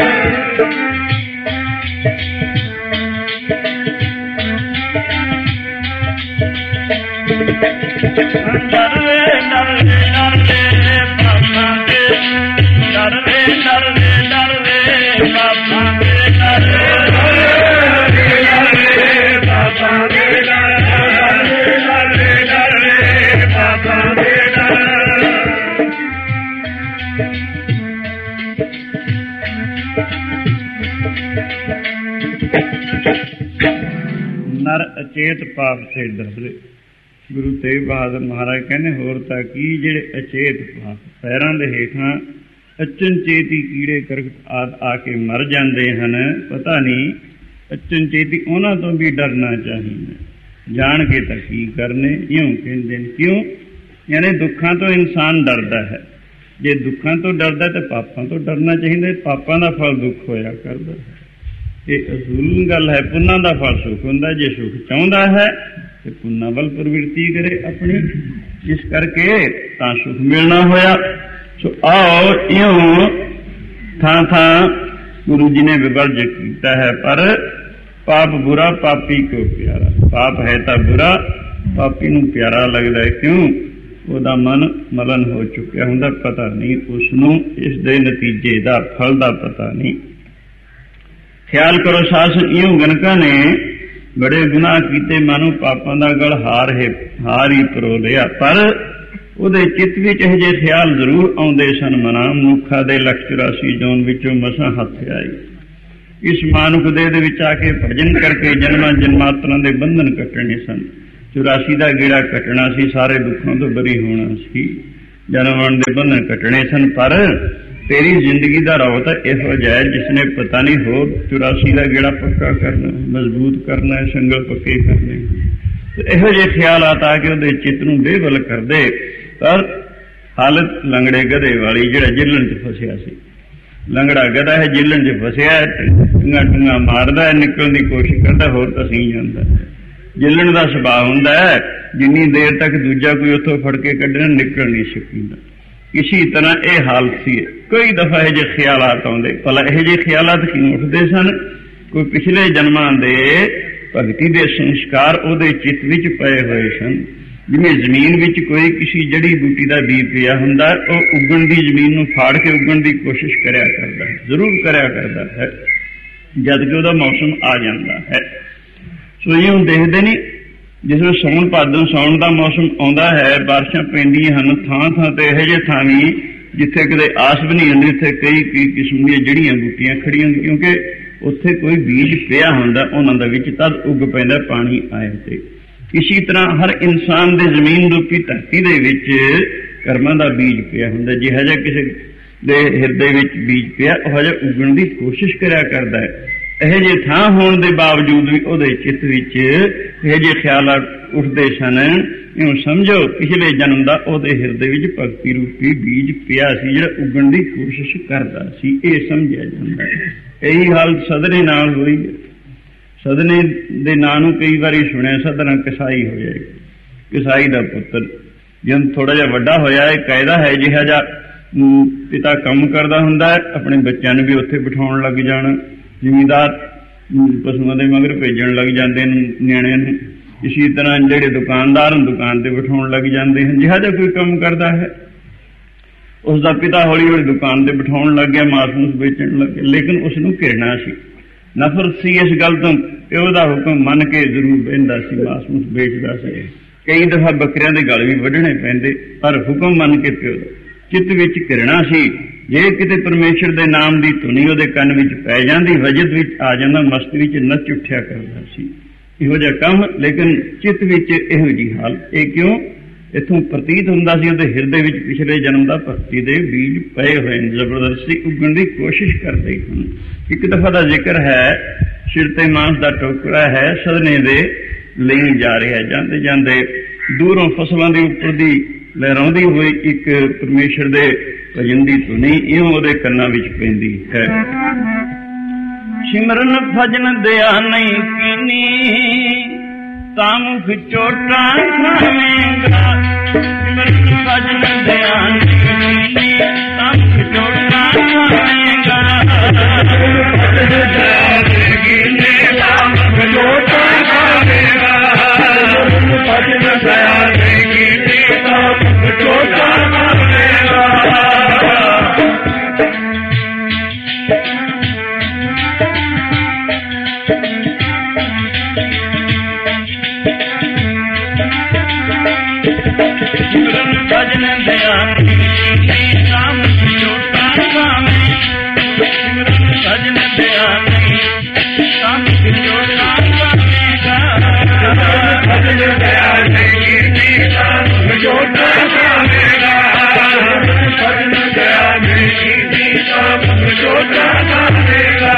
नर अचेत पाप से डर। गुरु तेग बहादुर महाराज कहने होर तां की जिहड़े अचेत पाप पैरां दे हेठां अचनचेती कीड़े करकट आदि आके मर जाते हैं, पता नहीं अचनचेती उन्हां तो भी डरना चाहिए। जान के तां की करने इउं कहंदे ने। क्यों? यानी दुखां तो इंसान डरदा है। जे दुखां तो डरदा तो पापां तो डरना चाहिए। पापां दा फल दुख होया करदा है। ये असूल गल है। पुन्नां दा फल सुख हुंदा। जे सुख चाहुंदा है तो पुन्नां वल प्रवृत्ति करे अपनी, इस करके तां सुख मिलना होया। सो आओ इउं थां थां गुरु जी ने विवर्ज किया है। पर पाप बुरा पापी को प्यारा। पाप है तां बुरा, पापी नूं प्यारा लगदा है। क्यों? ਉਹਦਾ ਮਨ ਮਲਨ ਹੋ ਚੁੱਕਿਆ ਹੁੰਦਾ, ਪਤਾ ਨਹੀਂ ਉਸਨੂੰ ਇਸ ਦੇ ਨਤੀਜੇ ਦਾ, ਫਲ ਦਾ ਪਤਾ ਨਹੀਂ। ਖਿਆਲ ਕਰੋ ਸਾਸਨ ਇਉਂ ਗਨਕਾਂ ਨੇ ਬੜੇ ਗੁਨਾਹ ਕੀਤੇ, ਮਾਨੋ ਪਾਪਾਂ ਦਾ ਗਲ ਹਾਰ ਹੀ ਪਰੋ ਲਿਆ। ਪਰ ਉਹਦੇ ਚਿੱਤ ਵਿੱਚ ਇਹੋ ਜਿਹੇ ਖਿਆਲ ਜ਼ਰੂਰ ਆਉਂਦੇ ਸਨ। ਮਨਾਂ ਮਨੁੱਖਾਂ ਦੇ 184 ਜੂਨ ਵਿੱਚੋਂ ਮਸਾਂ ਹੱਥ ਆਈ। ਇਸ ਮਾਨੁਖ ਦੇ ਵਿੱਚ ਆ ਕੇ ਭਜਨ ਕਰਕੇ ਜਨਮਾਂ ਜਨਮਾਂਤਰਾਂ ਦੇ ਬੰਧਨ ਕੱਟਣੇ ਸਨ। 84 ਦਾ ਗੇੜਾ ਕੱਟਣਾ ਸੀ, ਸਾਰੇ ਦੁੱਖਾਂ ਤੋਂ ਬਰੀ ਹੋਣਾ ਸੀ। ਜਨਮ ਮਰਨ ਦੇ ਬੰਧਨ ਕੱਟਣੇ ਸਨ। ਪਰ ਤੇਰੀ ਜ਼ਿੰਦਗੀ ਦਾ ਰੌ ਤਾਂ ਇਹੋ ਜਿਹਾ ਜਿਸਨੇ ਪਤਾ ਨਹੀਂ ਹੋਰ 84 ਦਾ ਗੇੜਾ ਪੱਕਾ ਕਰਨਾ, ਮਜ਼ਬੂਤ ਕਰਨਾ, ਸੰਗਲ ਪੱਕੇ ਕਰਨੇ। ਇਹੋ ਜਿਹੇ ਖਿਆਲਾਤ ਆ ਕੇ ਉਹਦੇ ਚਿੱਤ ਨੂੰ ਬੇਵਲ ਕਰਦੇ। ਪਰ ਹਾਲਤ ਲੰਗੜੇ ਗਧੇ ਵਾਲੀ, ਜਿਹੜਾ ਜਿੱਲਣ 'ਚ ਫਸਿਆ ਸੀ। ਲੰਗੜਾ ਗਧਾ ਹੈ, ਜਿੱਲਣ 'ਚ ਫਸਿਆ, ਟੂੰਗਾ ਮਾਰਦਾ, ਨਿਕਲਣ ਦੀ ਕੋਸ਼ਿਸ਼ ਕਰਦਾ, ਹੋਰ ਤਸੀਂ ਜਾਂਦਾ। ਜਿੱਲਣ ਦਾ ਸੁਭਾਅ ਹੁੰਦਾ ਹੈ, ਜਿੰਨੀ ਦੇਰ ਤੱਕ ਦੂਜਾ ਕੋਈ ਉੱਥੋਂ ਫੜ ਕੇ ਕੱਢਣਾ ਨਿਕਲ ਨਹੀਂ ਸਕਦਾ। ਇਸੀ ਤਰ੍ਹਾਂ ਇਹ ਹਾਲਤ ਸੀ। ਕਈ ਦਫਾ ਇਹੋ ਜਿਹੇ ਖਿਆਲਾਤ ਆਉਂਦੇ। ਭਲਾ ਇਹੋ ਜਿਹੇ ਖਿਆਲਾਤ ਕਿਉਂ ਉੱਠਦੇ ਸਨ? ਕੋਈ ਪਿਛਲੇ ਜਨਮਾਂ ਦੇ ਭਗਤੀ ਦੇ ਸੰਸਕਾਰ ਉਹਦੇ ਚਿੱਤ ਵਿੱਚ ਪਏ ਹੋਏ ਸਨ। ਜਿਵੇਂ ਜ਼ਮੀਨ ਵਿੱਚ ਕੋਈ ਕਿਸੇ ਜੜੀ ਬੂਟੀ ਦਾ ਬੀਜ ਪਿਆ ਹੁੰਦਾ, ਉਹ ਉੱਗਣ ਦੀ, ਜ਼ਮੀਨ ਨੂੰ ਫਾੜ ਕੇ ਉੱਗਣ ਦੀ ਕੋਸ਼ਿਸ਼ ਕਰਿਆ ਕਰਦਾ ਹੈ, ਜ਼ਰੂਰ ਕਰਿਆ ਕਰਦਾ ਹੈ, ਜਦ ਕਿ ਉਹਦਾ ਮੌਸਮ ਆ ਜਾਂਦਾ ਹੈ। ਸੋ ਇਹ ਹੁਣ ਦੇਖਦੇ ਨਹੀਂ, ਜਿਸ ਵੇਲੇ ਸਾਉਣ ਭਾਦੋਂ, ਸਾਉਣ ਦਾ ਮੌਸਮ ਆਉਂਦਾ ਹੈ, ਬਾਰਿਸ਼ਾਂ ਪੈਂਦੀਆਂ ਹਨ, ਥਾਂ ਥਾਂ ਤੇ ਇਹੋ ਜਿਹੇ ਥਾਂ ਵੀ ਜਿੱਥੇ ਕਿਤੇ ਆਸ ਵੀ ਨਹੀਂ ਹੁੰਦੀ, ਉੱਥੇ ਕਈ ਕਿਸਮ ਦੀਆਂ ਜੜੀਆਂ ਬੂਟੀਆਂ ਖੜੀਆਂ ਹੁੰਦੀਆਂ, ਕਿਉਂਕਿ ਉੱਥੇ ਕੋਈ ਬੀਜ ਪਿਆ ਹੁੰਦਾ ਉਹਨਾਂ ਦਾ ਵਿੱਚ, ਤਦ ਉੱਗ ਪੈਂਦਾ ਪਾਣੀ ਆਏ ਤੇ। ਇਸੀ ਤਰ੍ਹਾਂ ਹਰ ਇਨਸਾਨ ਦੇ ਜ਼ਮੀਨ ਰੂਪੀ ਧਰਤੀ ਦੇ ਵਿੱਚ ਕਰਮਾਂ ਦਾ ਬੀਜ ਪਿਆ ਹੁੰਦਾ। ਜਿਹੋ ਜਿਹਾ ਕਿਸੇ ਦੇ ਹਿਰਦੇ ਵਿੱਚ ਬੀਜ ਪਿਆ, ਉਹ ਜਿਹਾ ਉੱਗਣ ਦੀ ਕੋਸ਼ਿਸ਼ ਕਰਿਆ ਕਰਦਾ ਹੈ। ਇਹੋ ਜਿਹੇ ਥਾਂ ਹੋਣ ਦੇ ਬਾਵਜੂਦ ਵੀ ਉਹਦੇ ਚਿੱਤ ਵਿੱਚ ਇਹੋ ਜਿਹੇ ਖਿਆਲਾਤ ਉੱਠਦੇ ਸਨ। ਇਉਂ ਸਮਝੋ ਪਿਛਲੇ ਜਨਮ ਦਾ ਉਹਦੇ ਹਿਰਦੇ ਵਿੱਚ ਭਗਤੀ ਰੂਪੀ ਬੀਜ ਪਿਆ ਸੀ, ਜਿਹੜਾ ਉੱਗਣ ਦੀ ਕੋਸ਼ਿਸ਼ ਕਰਦਾ ਸੀ। ਇਹ ਸਮਝਿਆ ਜਾਂਦਾ ਹੈ। ਇਹੀ ਹਾਲਤ ਸਦਨੇ ਨਾਲ ਹੋਈ ਹੈ। ਸਦਨੇ ਦੇ ਨਾਂ ਨੂੰ ਕਈ ਵਾਰੀ ਸੁਣਿਆ, ਸਦਨਾ ਕਸਾਈ ਹੋ ਜਾਏ। ਕਸਾਈ ਦਾ ਪੁੱਤਰ ਜਦੋਂ ਥੋੜਾ ਜਿਹਾ ਵੱਡਾ ਹੋਇਆ, ਇਹ ਕਾਇਦਾ ਹੈ ਜਿਹੜਾ ਜਿਹਾ ਪਿਤਾ ਕੰਮ ਕਰਦਾ ਹੁੰਦਾ ਹੈ, ਆਪਣੇ ਬੱਚਿਆਂ ਨੂੰ ਵੀ ਉੱਥੇ ਬਿਠਾਉਣ ਲੱਗ ਜਾਣ। ਜ਼ਿਮੀਂਦਾਰ ਪਸ਼ੂਆਂ ਦੇ ਮਗਰ ਭੇਜਣ ਲੱਗ ਜਾਂਦੇ ਨੇ ਨਿਆਣਿਆਂ ਨੂੰ। ਇਸੀ ਤਰ੍ਹਾਂ ਜਿਹੜੇ ਦੁਕਾਨਦਾਰ ਨੂੰ ਦੁਕਾਨ ਤੇ ਬਿਠਾਉਣ ਲੱਗ ਜਾਂਦੇ ਹਨ। ਜਿਹੜਾ ਜਿਹਾ ਕੋਈ ਕੰਮ ਕਰਦਾ ਹੈ, ਉਸ ਦਾ ਪਿਤਾ ਹੌਲੀ ਹੌਲੀ ਦੁਕਾਨ ਤੇ ਬਿਠਾਉਣ ਲੱਗ ਗਿਆ, ਮਾਸ ਮੂਸ ਵੇਚਣ ਲੱਗ ਗਿਆ। ਲੇਕਿਨ ਉਸ ਨੂੰ ਘਿਰਣਾ ਸੀ, ਨਫ਼ਰਤ ਸੀ ਇਸ ਗੱਲ ਤੋਂ। ਪਿਓ ਦਾ ਹੁਕਮ ਮੰਨ ਕੇ ਜ਼ਰੂਰ ਬਹਿੰਦਾ ਸੀ, ਮਾਸ ਮੂਸ ਵੇਚਦਾ ਸੀ। ਕਈ ਦਫਾ ਬੱਕਰਿਆਂ ਦੇ ਗਲ ਵੀ ਵੱਢਣੇ ਪੈਂਦੇ, ਪਰ ਹੁਕਮ ਮੰਨ ਕੇ ਪਿਓ ਦਾ। ਚਿੱਤ ਵਿੱਚ ਘਿਰਣਾ ਸੀ। ਜੇ ਕਿਤੇ ਪਰਮੇਸ਼ਰ ਦੇ ਨਾਮ ਦੀ ਧੁਨੀ ਉਹਦੇ ਕੰਨ ਵਿੱਚ ਪੈ ਜਾਂਦੀ, ਵਜਦ ਵਿੱਚ ਆ ਜਾਂਦਾ, ਮਸਤੀ ਵਿੱਚ ਨੱਚ ਉੱਠਿਆ ਕਰਦਾ ਸੀ। ਇਹੋ ਜਿਹਾ ਕੰਮ, ਲੇਕਿਨ ਚਿੱਤ ਵਿੱਚ ਇਹੋ ਜਿਹੀ ਹਾਲਤ। ਇਹ ਕਿਉਂ? ਇੱਥੋਂ ਪ੍ਰਤੀਤ ਹੁੰਦਾ ਸੀ ਉਹਦੇ ਹਿਰਦੇ ਵਿੱਚ ਪਿਛਲੇ ਜਨਮ ਦਾ ਭਗਤੀ ਦੇ ਬੀਜ ਪਏ ਹੋਏ ਨੇ, ਜ਼ਬਰਦਸਤੀ ਉੱਗਣ ਦੀ ਕੋਸ਼ਿਸ਼ ਕਰਦੇ ਹਨ। ਇੱਕ ਦਫਾ ਦਾ ਜ਼ਿਕਰ ਹੈ, ਸਿਰ ਤੇ ਮਾਂਸ ਦਾ ਟੋਕਰਾ ਹੈ, ਸਦਨੇ ਦੇ ਲਈ ਜਾ ਰਿਹਾ। ਜਾਂਦੇ ਜਾਂਦੇ ਦੂਰੋਂ ਫਸਲਾਂ ਦੇ ਉੱਪਰ ਦੀ ਲਹਿਰਾਉਂਦੀ ਹੋਈ ਇੱਕ ਪਰਮੇਸ਼ਰ ਦੇ ਭਜਨ ਦੀ ਧੁਨੀ ਇਉਂ ਉਹਦੇ ਕੰਨਾਂ ਵਿੱਚ ਪੈਂਦੀ ਹੈ। ਸਿਮਰਨ ਭਜਨ ਦਿਆ ਨਹੀਂ ਕੀਨੀ, ਤਾਂ ਮੁਖ ਚੋਟਾਂ ਖਾਵੇਂਗਾ। ਸਿਮਰਨ ਭਜਨ ਦਿਆ ਨਹੀਂ ਕੀਨੀ, ਤਾਂ ਮੁਖ ਚੋਟਾਂ ਖਾਵੇਂਗਾ। ਭਜਨ ਦਿਆ ਨਹੀਂ ਕੀਨੀ, ਤਾਂ ਮੁਖ ਚੋਟਾਂ ਖਾਵੇਂਗਾ। ਭਜਨ ਦਿਆ ਨਹੀਂ ਕੀਨੀ, ਤਾਂ ਮੁਖ ਚੋਟਾਂ ਖਾਵੇਂਗਾ। ਭਜਨ ਦਿਆ ਨਹੀਂ, ਤਾਂ ਮੁਖ ਚੋਟਾਂ ਖਾਵੇਂਗਾ। ਭਜਨ ਦਿਆ ਨਹੀਂ, ਤਾਂ ਮੁਖ ਚੋਟਾਂ ਖਾਵੇਂਗਾ। ਭਜਨ ਦਿਆ ਨਹੀਂ, ਤਾਂ ਮੁਖ ਚੋਟਾਂ ਖਾਵੇਂਗਾ। ਭਜਨ ਦਿਆ ਨਹੀਂ, ਤਾਂ ਮੁਖ ਚੋਟਾਂ ਖਾਵੇਂਗਾ।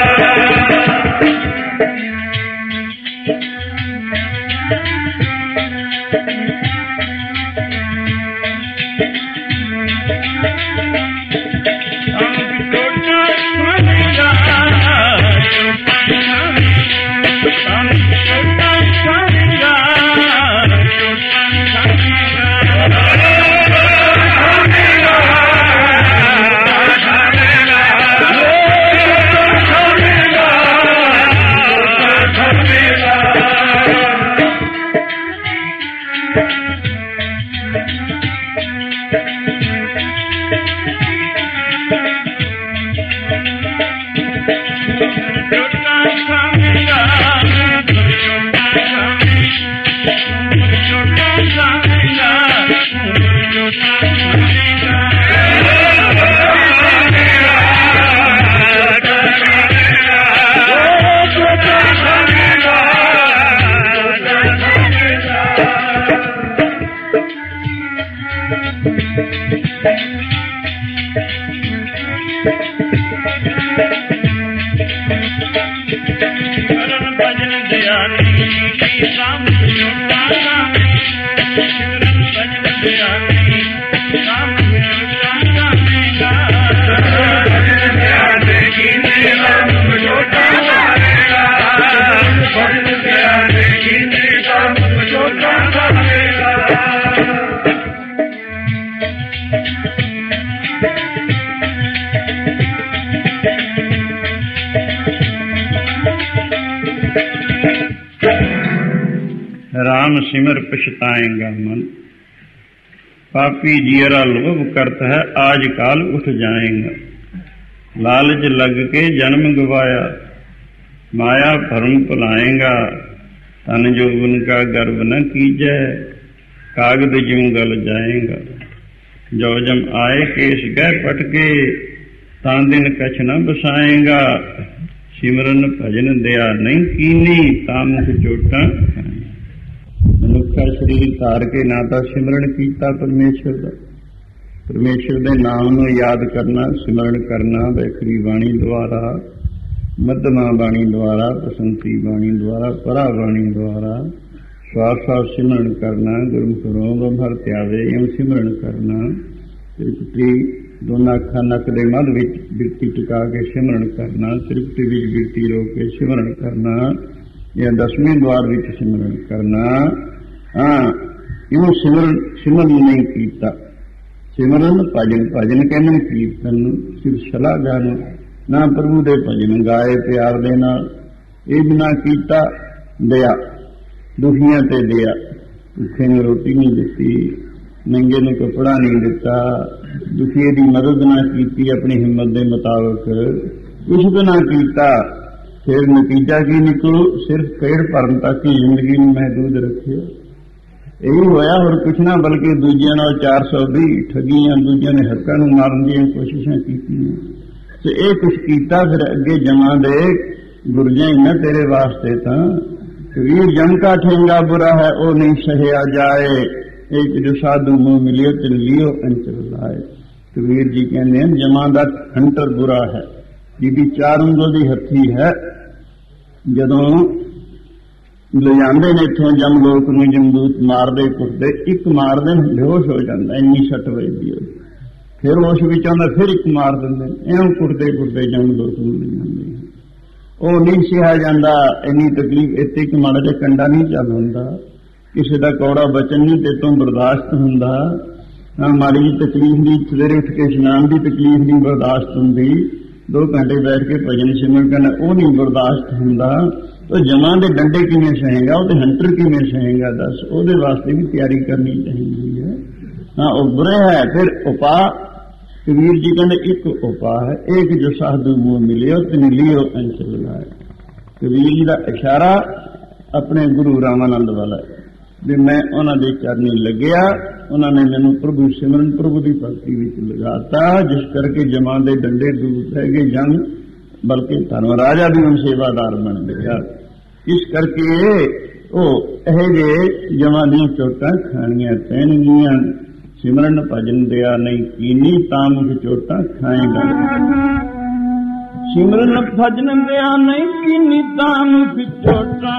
भजन दया नहीं राम छोटा गावे सिमरन भजन दया नहीं राम छोटा गावेगा भजन दया नहीं राम छोटा गावेगा भजन दया नहीं राम छोटा गावेगा। राम सिमर पछताएगा मन पापी जियरा लोभ करता है आज काल उठ जाएगा। लालच लग के जन्म गवाया माया भरम भुलाएगा तन जोगन का गर्व न कीजै कागद ज्यों गल जाएगा। जो जम आए केश गह पटके तां दिन कछ न बसाएगा। सिमरन भजन दया नहीं कीनी तां मुख चोटां मनुखा शरीर धार के ना तो सिमरन कीता परमेश्वर का परमेश्वर के नाम को याद करना सिमरन करना वैखरी बाणी द्वारा मध्यमा बाणी द्वारा बसंती बाणी द्वारा परा बाणी द्वारा श्वास श्वास सिमरन करना गुरमुख रोम भर त्यावे एवं सिमरन करना त्रिपुटी दोनों अखा नक दे मध विच बिरती टिका के सिमरन करना त्रिपुटी विच बिरती रोक के सिमरन करना या दसवें द्वार विच सिमरन करना। हाँ इवं सिमरन नहीं कीता सिमरन भजन भजन कहने कीर्तन सिर शलाघन ना प्रभु दे भजन गाए प्यार दे नाल ये बिना कीता दया दुखियां ते दया भुखे ने रोटी नहीं दिती नंगे ने कपड़ा नहीं दिता दुखिए की मदद ना की अपनी हिम्मत के मुताबिक कुछ भी ना कीता फिर नतीजा की निकलो सिर्फ पेड़ भरन तक ही जिंदगी में महदूद रखे यही होया और कुछ ना बल्कि दूजिया 420 ठगियां दूजिया ने हक्कां नूं मारन दी कोशिशां कीतियां ते ये कुछ कीता फिर अगे जमा दे गुरजा ही ना तेरे वास्ते तां कबीर जम का ठेंगा बुरा है वो नहीं सहया जाए एक जो साधु मुंह मिलियो तिन लियो अंचल लाए। कबीर जी कहते हैं जमा दा हंटर बुरा है जिहदी 4 ਉਂਗਲ ਦੀ हथी है जदों ले जाते ने इत्थों जम लोक नूं जमदूत मारदे कुटदे एक मारदे बेहोश हो जाता इन्नी सट वजदी हो फिर होश विच आउंदा फिर एक मार दिंदे इउं कुटदे कुटदे जम लोक नूं ले जांदे ਉਹ नहीं सिहा जाता इन्नी तकलीफ इत्ते कि माड़ा जिहा कंडा नहीं चल हुंदा किसी का कौड़ा बचन नहीं ते तों बर्दाश्त हुंदा माड़ी जी तकलीफ नहीं सवेरे उठ के इशनान की तकलीफ नहीं बर्दाश्त हुंदी 2 घंटे बैठ के भजन सिमरन करना वो नहीं बर्दाश्त हुंदा तो जमां दे डंडे किवें सहेगा वो हंटर किवें सहेगा दस ਉਹਦੇ वास्ते भी तैयारी करनी चाहिए है। हाँ वो बुरे है फिर उपा कबीर जी कहते एक उपा है एक जो साधु मुंह मिलियो तिन लियो अंचल लाए। कबीर जी का इशारा अपने गुरु रामानंद वाला भी मैं उन्होंने चरनी लग्या उन्होंने मैनू प्रभु सिमरन प्रभु की भक्ति विच लगाता जिस करके जमा दे डंडे दूर रह गए जंग बल्कि धर्म राजा भी हम सेवादार बन गया। इस करके वो ये जमा दी चोटां खानियां पैणगियां सिमरन भजन दया नहीं कीनी ताम चोटा खाएगा। सिमरन भजन दया नहीं कीनी ताम चोटा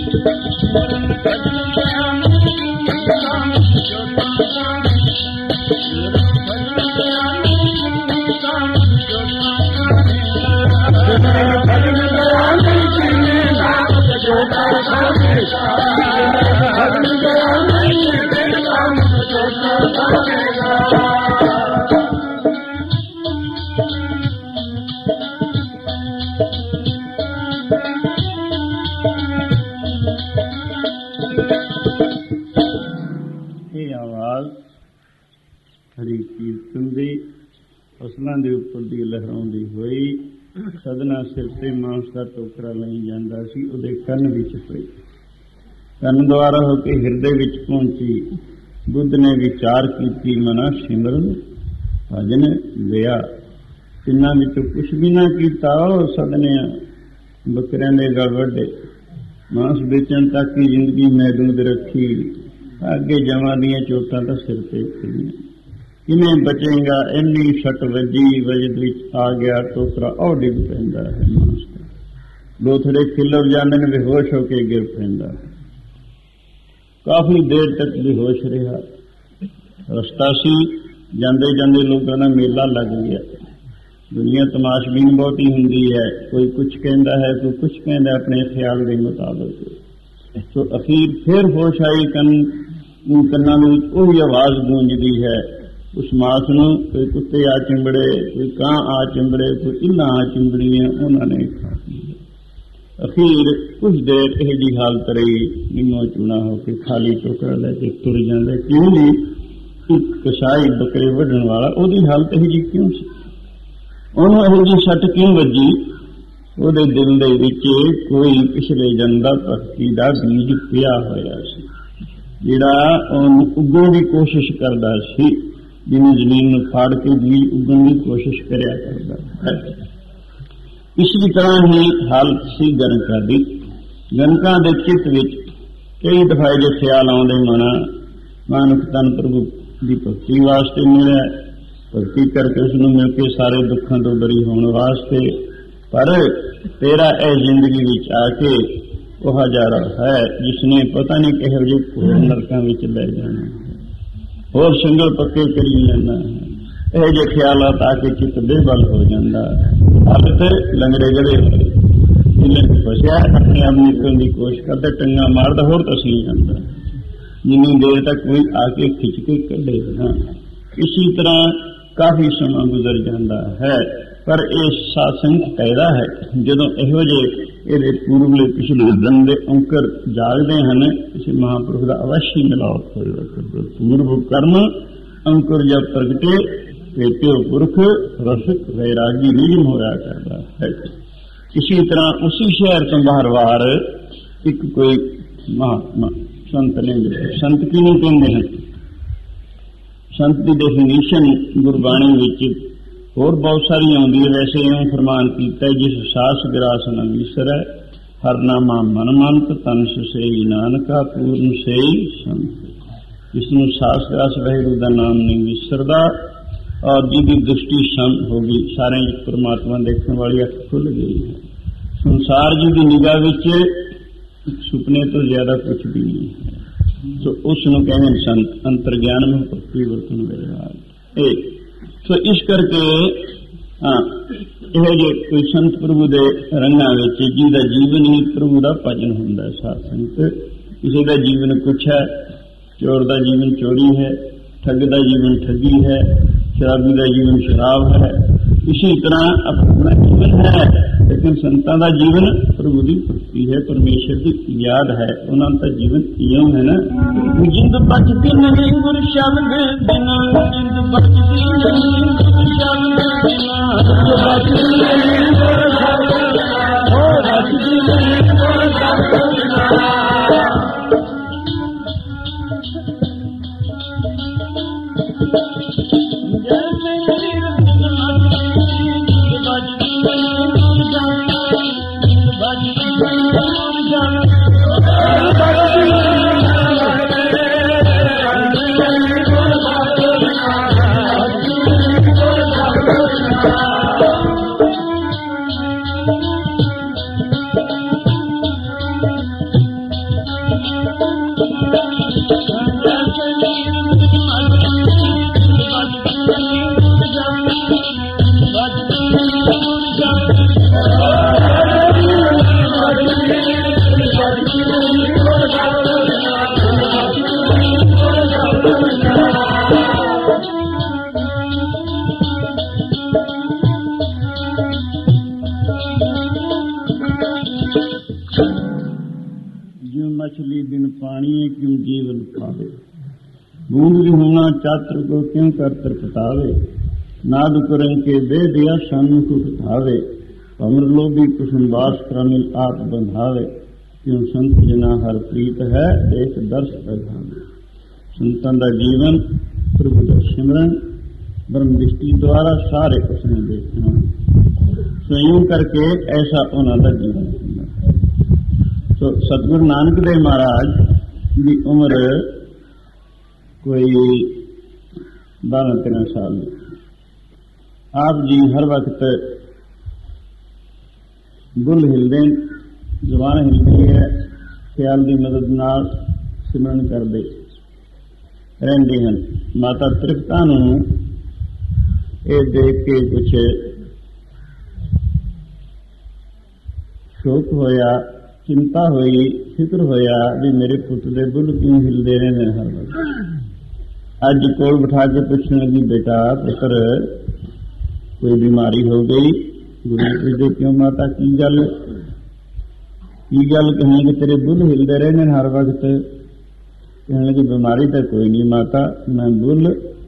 ਇਹ ਆਵਾਜ਼ ਹਰੀ ਕੀਰਤਨ ਦੀ ਫਸਲਾਂ ਦੇ ਉੱਪਰ ਦੀ ਲਹਿਰਾਉਂਦੀ ਹੋਈ ਸਦਨਾ ਸਿਰ ਤੇ ਮਾਂਸ ਦਾ ਟੋਕਰਾ ਲਈ ਜਾਂਦਾ ਸੀ, ਉਹਦੇ ਕੰਨ ਵਿੱਚ ਪਈ। ਕੰਨ ਦੁਆਰਾ ਹੋ ਕੇ ਹਿਰਦੇ ਵਿੱਚ ਪਹੁੰਚੀ। ਬੁੱਧ ਨੇ ਵਿਚਾਰ ਕੀਤੀ, ਮਨਾ ਸਿਮਰਨ ਭਜਨ ਲਿਆ। ਤਿੰਨਾਂ ਵਿੱਚੋਂ ਕੁਛ ਵੀ ਨਾ ਕੀਤਾ। ਉਹ ਸਦਨਿਆਂ ਬੱਕਰਿਆਂ ਦੇ ਗਲ ਵੱਡੇ, ਮਾਂਸ ਵੇਚਣ ਤੱਕ ਹੀ ਜ਼ਿੰਦਗੀ ਮਹਿਦੂਦ ਰੱਖੀ। ਅੱਗੇ ਜਮਾਂ ਦੀਆਂ ਚੋਟਾਂ ਤਾਂ ਸਿਰ ਤੇ ਪਈਆਂ। ਕਿਵੇਂ ਬਚੇਗਾ? ਇੰਨੀ ਸੱਟ ਵੱਜੀ, ਵਜਦ ਵਿੱਚ ਆ ਗਿਆ ਟੋਕਰਾ, ਉਹ ਡਿੱਗ ਪੈਂਦਾ ਹੈ ਮਾਂਸ ਦਾ। ਲੋਥੜੇ ਖਿਲਰ ਜਾਂਦੇ ਨੇ, ਬੇਹੋਸ਼ ਹੋ ਕੇ ਗਿਰ ਪੈਂਦਾ ਹੈ। ਕਾਫੀ ਦੇਰ ਤੱਕ ਬੇਹੋਸ਼ ਰਿਹਾ। ਰਸਤਾ ਸੀ, ਜਾਂਦੇ ਜਾਂਦੇ ਲੋਕਾਂ ਦਾ ਮੇਲਾ ਲੱਗ ਗਿਆ। ਦੁਨੀਆ ਤਮਾਸ਼ਬੀਨ ਬਹੁਤੀ ਹੁੰਦੀ ਹੈ, ਕੋਈ ਕੁਛ ਕਹਿੰਦਾ ਹੈ, ਕੋਈ ਕੁਛ ਕਹਿੰਦਾ ਆਪਣੇ ਖਿਆਲ ਦੇ ਮੁਤਾਬਕ। ਸੋ ਅਖੀਰ ਫਿਰ ਹੋਸ਼ ਆਈ। ਕੰਨਾਂ ਵਿੱਚ ਉਹੀ ਆਵਾਜ਼ ਗੂੰਜਦੀ ਹੈ। ਉਸ ਮਾਸ ਨੂੰ ਕੋਈ ਕੁੱਤੇ ਆ ਚਿੰਬੜੇ, ਕੋਈ ਕਾਂ ਆ ਚਿੰਬੜੇ, ਕੋਈ ਇੱਲਾਂ ਆ ਚਿੰਬੜੀਆਂ, ਉਹਨਾਂ ਨੇ ਖਾ ਲਿਆ। ਅਖੀਰ ਕੁਝ ਦੇਰ ਇਹ ਜਿਹੀ ਹਾਲਤ ਰਹੀ, ਨਿੰਮੋ ਚੂਣਾ ਹੋ ਕੇ ਖਾਲੀ ਟੋਕਰਾ ਲੈ ਕੇ ਤੁਰ ਜਾਂਦਾ। ਕਿਉਂ ਜੀ? ਇੱਕ ਕਸਾਈ ਬੱਕਰੇ ਵੱਢਣ ਵਾਲਾ, ਉਹਦੀ ਹਾਲਤ ਇਹ ਜਿਹੀ ਕਿਉਂ ਸੀ? ਉਹਨੂੰ ਇਹੋ ਜਿਹੀ ਸੱਟ ਕਿਉਂ ਵੱਜੀ? ਉਹਦੇ ਦਿਲ ਦੇ ਵਿੱਚ ਕੋਈ ਪਿਛਲੇ ਜਨਮ ਦਾ ਭਗਤੀ ਦਾ ਬੀਜ ਪਿਆ ਹੋਇਆ ਸੀ, ਜਿਹੜਾ ਉਹਨੂੰ ਉਗਣ ਦੀ ਕੋਸ਼ਿਸ਼ ਕਰਦਾ ਸੀ, ਜਿਵੇਂ ਜ਼ਮੀਨ ਨੂੰ ਫਾੜ ਕੇ ਬੀਜ ਉਗਣ ਦੀ ਕੋਸ਼ਿਸ਼ ਕਰਿਆ ਕਰਦਾ ਹੈ। ਇਸੇ ਤਰ੍ਹਾਂ ਹੀ ਹਾਲਤ ਸੀ ਗਣਕਾਂ ਦੀ। ਗਣਕਾਂ ਦੇ ਚਿੱਤ ਵਿੱਚ ਕਈ ਦਫਾ ਜੇ ਖਿਆਲ ਆਉਂਦੇ, ਮਾਨੁਖ ਤਨ ਪ੍ਰਭੂ ਦੀ ਭਗਤੀ ਵਾਸਤੇ ਮਿਲਿਆ, ਭਗਤੀ ਕਰਕੇ ਉਸ ਨੂੰ ਮਿਲ ਕੇ ਸਾਰੇ ਦੁੱਖਾਂ ਤੋਂ ਬਰੀ ਹੋਣ ਵਾਸਤੇ। ਪਰ ਤੇਰਾ ਇਹ ਜ਼ਿੰਦਗੀ ਵਿੱਚ ਆ ਕੇ ਉਹ ਹਜ਼ਾਰਾ ਹੈ ਜਿਸਨੇ ਪਤਾ ਨਹੀਂ ਕਿਹੋ ਜਿਹੇ ਘੋਰ ਨਰਕਾਂ ਵਿੱਚ ਲੈ ਜਾਣਾ ਹੈ, ਹੋਰ ਸੰਗਲ ਪੱਕੇ ਕਰੀ ਜਾਣਾ ਹੈ। ਇਹੋ ਜਿਹੇ ਖਿਆਲਾਤ ਆ ਕੇ ਚਿੱਤ ਬੇਬਲ ਹੋ ਜਾਂਦਾ। ਹਾਲਤ ਲੰਗੜੇ ਗੜੇ ਫਸਿਆ, ਆਪਣੇ ਆਪ ਨਿਕਲਣ ਦੀ ਕੋਸ਼ਿਸ਼ ਕਰਦਾ, ਟੰਗਾ ਮਾਰਦਾ, ਹੋਰ ਤਸੀਂ ਜਾਂਦਾ। ਜਿੰਨੀ ਦੇਰ ਤੱਕ ਕੋਈ ਆ ਕੇ ਖਿੱਚ ਕੇ ਕੱਢੇ ਨਾ। ਇਸੀ ਤਰ੍ਹਾਂ ਕਾਫੀ ਸਮਾਂ ਗੁਜ਼ਰ ਜਾਂਦਾ ਹੈ। ਪਰ ਇਹ ਸਾਸੰਗ ਕਹਿਦਾ ਹੈ, ਜਦੋਂ ਇਹੋ ਜਿਹੇ ਇਹਦੇ ਪੂਰਬਲੇ ਪਿਛਲੇ ਦਿਨ ਦੇ ਅੰਕਰ ਜਾਗਦੇ ਹਨ, ਕਿਸੇ ਮਹਾਂਪੁਰਖ ਦਾ ਅਵਸ਼ੀ ਮਿਲਾਪ ਹੋਏਗਾ। ਪੂਰਬ ਕਰਮ ਅੰਕੁਰ ਜਬ ਪ੍ਰਗਟੇ, ਪਿਓ ਪੁਰਖ ਰਸਿਕ ਵੈਰਾਗੀ ਰੀਜਨ ਹੋਇਆ ਕਰਦਾ ਹੈ। ਇਸੀ ਤਰ੍ਹਾਂ ਉਸੇ ਸ਼ਹਿਰ ਤੋਂ ਬਾਹਰ ਇੱਕ ਕੋਈ ਮਹਾਤਮਾ ਸੰਤ ਨੇ। ਸੰਤ ਕਿਹਨੂੰ ਕਹਿੰਦੇ ਹਨ? ਸੰਤ ਦੀ ਡੈਫੀਨੇਸ਼ਨ ਗੁਰਬਾਣੀ ਵਿੱਚ ਹੋਰ ਬਹੁਤ ਸਾਰੀ ਆਉਂਦੀ ਹੈ। ਵੈਸੇ ਇਉਂ ਫਰਮਾਨ ਕੀਤਾ, ਜਿਸ ਸਾਸ ਗਰਾਸ ਨ ਵਿਸਰੈ, ਹਰ ਨਾਮਾ ਮਨ ਮੰਤ, ਤਨ ਸੇਈ ਨਾਨਕਾ, ਪੂਰਨ ਸੇਈ ਸੰਤ। ਜਿਸ ਨੂੰ ਸਾਸ ਗਰਾਸ ਵਾਹਿਗੁਰੂ ਦਾ ਨਾਮ ਨਹੀਂ ਵਿਸਰਦਾ, ਔਰ ਜਿਹਦੀ ਦ੍ਰਿਸ਼ਟੀ ਸ਼ਾਂਤ ਹੋ ਗਈ, ਸਾਰੇ ਪਰਮਾਤਮਾ ਦੇਖਣ ਵਾਲੀ ਅੱਖ ਖੁੱਲ ਗਈ ਹੈ। ਸੰਸਾਰ ਜੀ ਦੀ ਨਿਗਾਹ ਵਿੱਚ ਸੁਪਨੇ ਤੋਂ ਜ਼ਿਆਦਾ ਕੁਝ ਵੀ ਨਹੀਂ ਹੈ। ਸੋ ਉਸ ਨੂੰ ਕਹਿੰਦੇ ਸੰਤ, ਅੰਤਰਗਿਆਨ ਨੂੰ ਭਗਤੀ ਵਰਤਨ ਵੇਲੇ। ਸੋ ਇਸ ਕਰਕੇ ਇਹੋ ਜਿਹੇ ਕੋਈ ਸੰਤ ਪ੍ਰਭੂ ਦੇ ਰੰਗਾਂ ਵਿੱਚ, ਜਿਹਦਾ ਜੀਵਨ ਹੀ ਪ੍ਰਭੂ ਦਾ ਭਜਨ ਹੁੰਦਾ ਹੈ। ਸਾਧ ਸੰਗਤ, ਕਿਸੇ ਦਾ ਜੀਵਨ ਕੁਛ ਹੈ, ਚੋਰ ਦਾ ਜੀਵਨ ਚੋਰੀ ਹੈ, ਠੱਗ ਦਾ ਜੀਵਨ ਠੱਗੀ ਹੈ, ਸ਼ਰਾਬੀ ਦਾ ਜੀਵਨ ਸ਼ਰਾਬ ਹੈ। ਇਸੇ ਤਰ੍ਹਾਂ ਆਪਣਾ ਜੀਵਨ ਹੈ, ਲੇਕਿਨ ਸੰਤਾਂ ਦਾ ਜੀਵਨ ਪ੍ਰਭੂ ਦੀ ਭਗਤੀ ਹੈ, ਪਰਮੇਸ਼ਰ ਦੀ ਯਾਦ ਹੈ। ਉਹਨਾਂ ਦਾ ਜੀਵਨ ਇਉਂ ਹੈ ਨਾ, ਜਿੰਦ ਬਚਦੀ ਨਹੀਂ ਗੁਰ ਸ਼ਬਦ ਬਿਨਾ, ਜਿੰਦ ਬਚਦੀ ਨਹੀਂ ਗੁਰ ਸ਼ਬਦ ਬਿਨਾ, ਬਚਦੀ ਨਹੀਂ ਗੁਰ ਸ਼ਬਦ ਬਿਨਾ, ਬਚਦੀ ਨਹੀਂ ਗੁਰ ਸ਼ਬਦ ਬਿਨਾ। ਜਿਉ मछली बिन पानी क्यों जीवन पावे, बूंद विहूणा चात्र को क्यों कर तृपतावे, नाद कुरंग के दे दिया सन्मुख उठावे, अमर लोभी कुसुम बास क्रमिल आप बंधावे, क्यों संत जना हर प्रीत है एक दर्श प्रधावे। संतां दा जीवन प्रभु दा सिमरन ब्रह्म दृष्टि द्वारा सारे उसने देखना, संयोग करके ऐसा उन्हों का जीवन होगा। तो सतगुरु नानक देव महाराज की उम्र कोई 12-13 साल। आप जी हर वक्त बुल हिलदे, जबान हिलती है, ख्याल की मदद नाल सिमरन करते रहते हैं। माता तृप्ता नूं ये देख के कुछ शोक होया, चिंता हुई, फिक्र होया भी मेरे पुत दे बुल क्यों हिलते रहते हर वक्त। अज कोल बिठा के पूछने लगी, बेटा पुत्र कोई बीमारी हो गई? गुरु पूछते क्यों माता, की गल कहने कि तेरे बुल हिलते रहने हर वक्त। कहने लगी बीमारी तो कोई नहीं माता, मैं बुल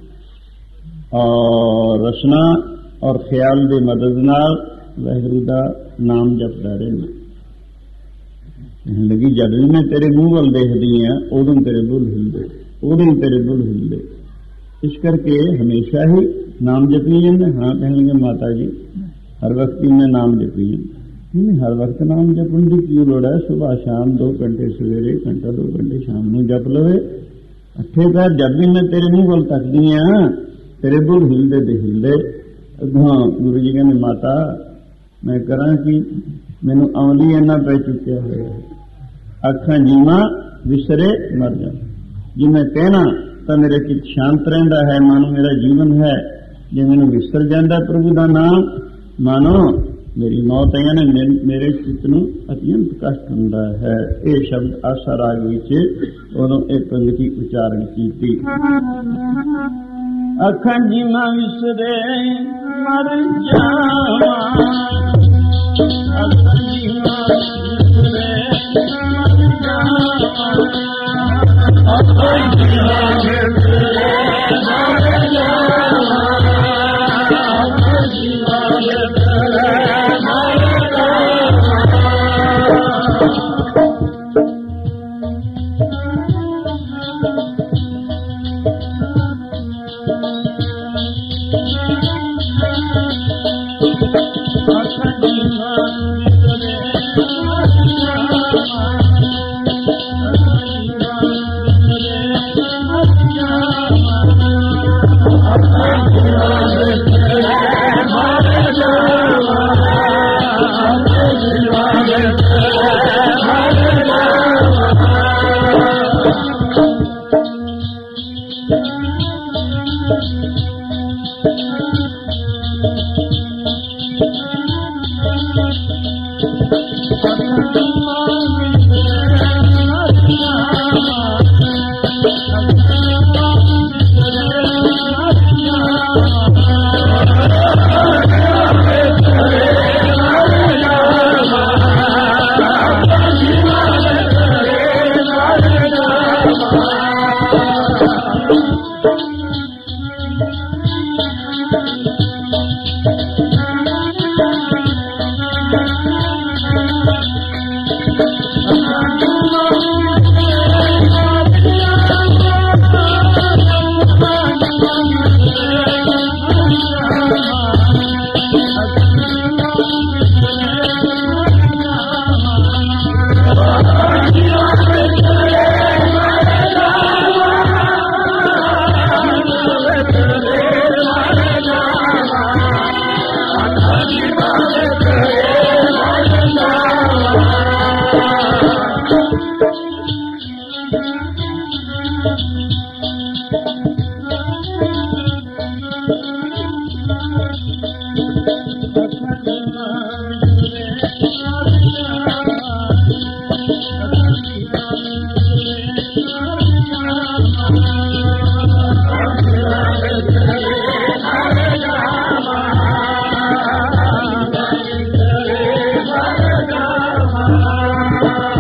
और रचना और ख्याल की मदद नाल वाहिगुरू दा नाम जपदा रहना। कहने लगी जब भी मैं तेरे मुंह वाल देखदी हां उदों तेरे बुल हिलदे, उदों तेरे बुल हिलदे, इस करके हमेशा ही नाम जपी जांदे। हाँ कहने लगे माता जी हर वक्त ही मैं नाम जपी जांदा। हर वक्त नाम जपण की की लोड़ है? सुबह शाम 2 घंटे सवेरे, घंटा 2 घंटे शाम नूं जप लवे। अठे पैर जब भी मैं तेरे मुंह वाल तकदी हां तेरे बुल हिलदे ते हिलदे। हाँ गुरु जी कहने माता मैं करा कि मैनू अमली इन्ना पै चुकिया होया है, अखां जीवा विसरे मर जा। जे मैं कहना तो मेरे चित शांत रहिंदा है, मानो मेरा जीवन है। जे मैनू विसर जांदा प्रभु दा नाम, मानो मेरी मौत है, यानी मेरे चित नूं अत्यंत कष्ट हुंदा है। ये शब्द आसा राग विच उदों एक पंक्ति उच्चारण कीती। अखां जीवा विसरे मर जावा, अखां जीवा विसरे मर जावा, अखां जीवा विसरे मर जावा, अखां जीवा विसरे मर जावा।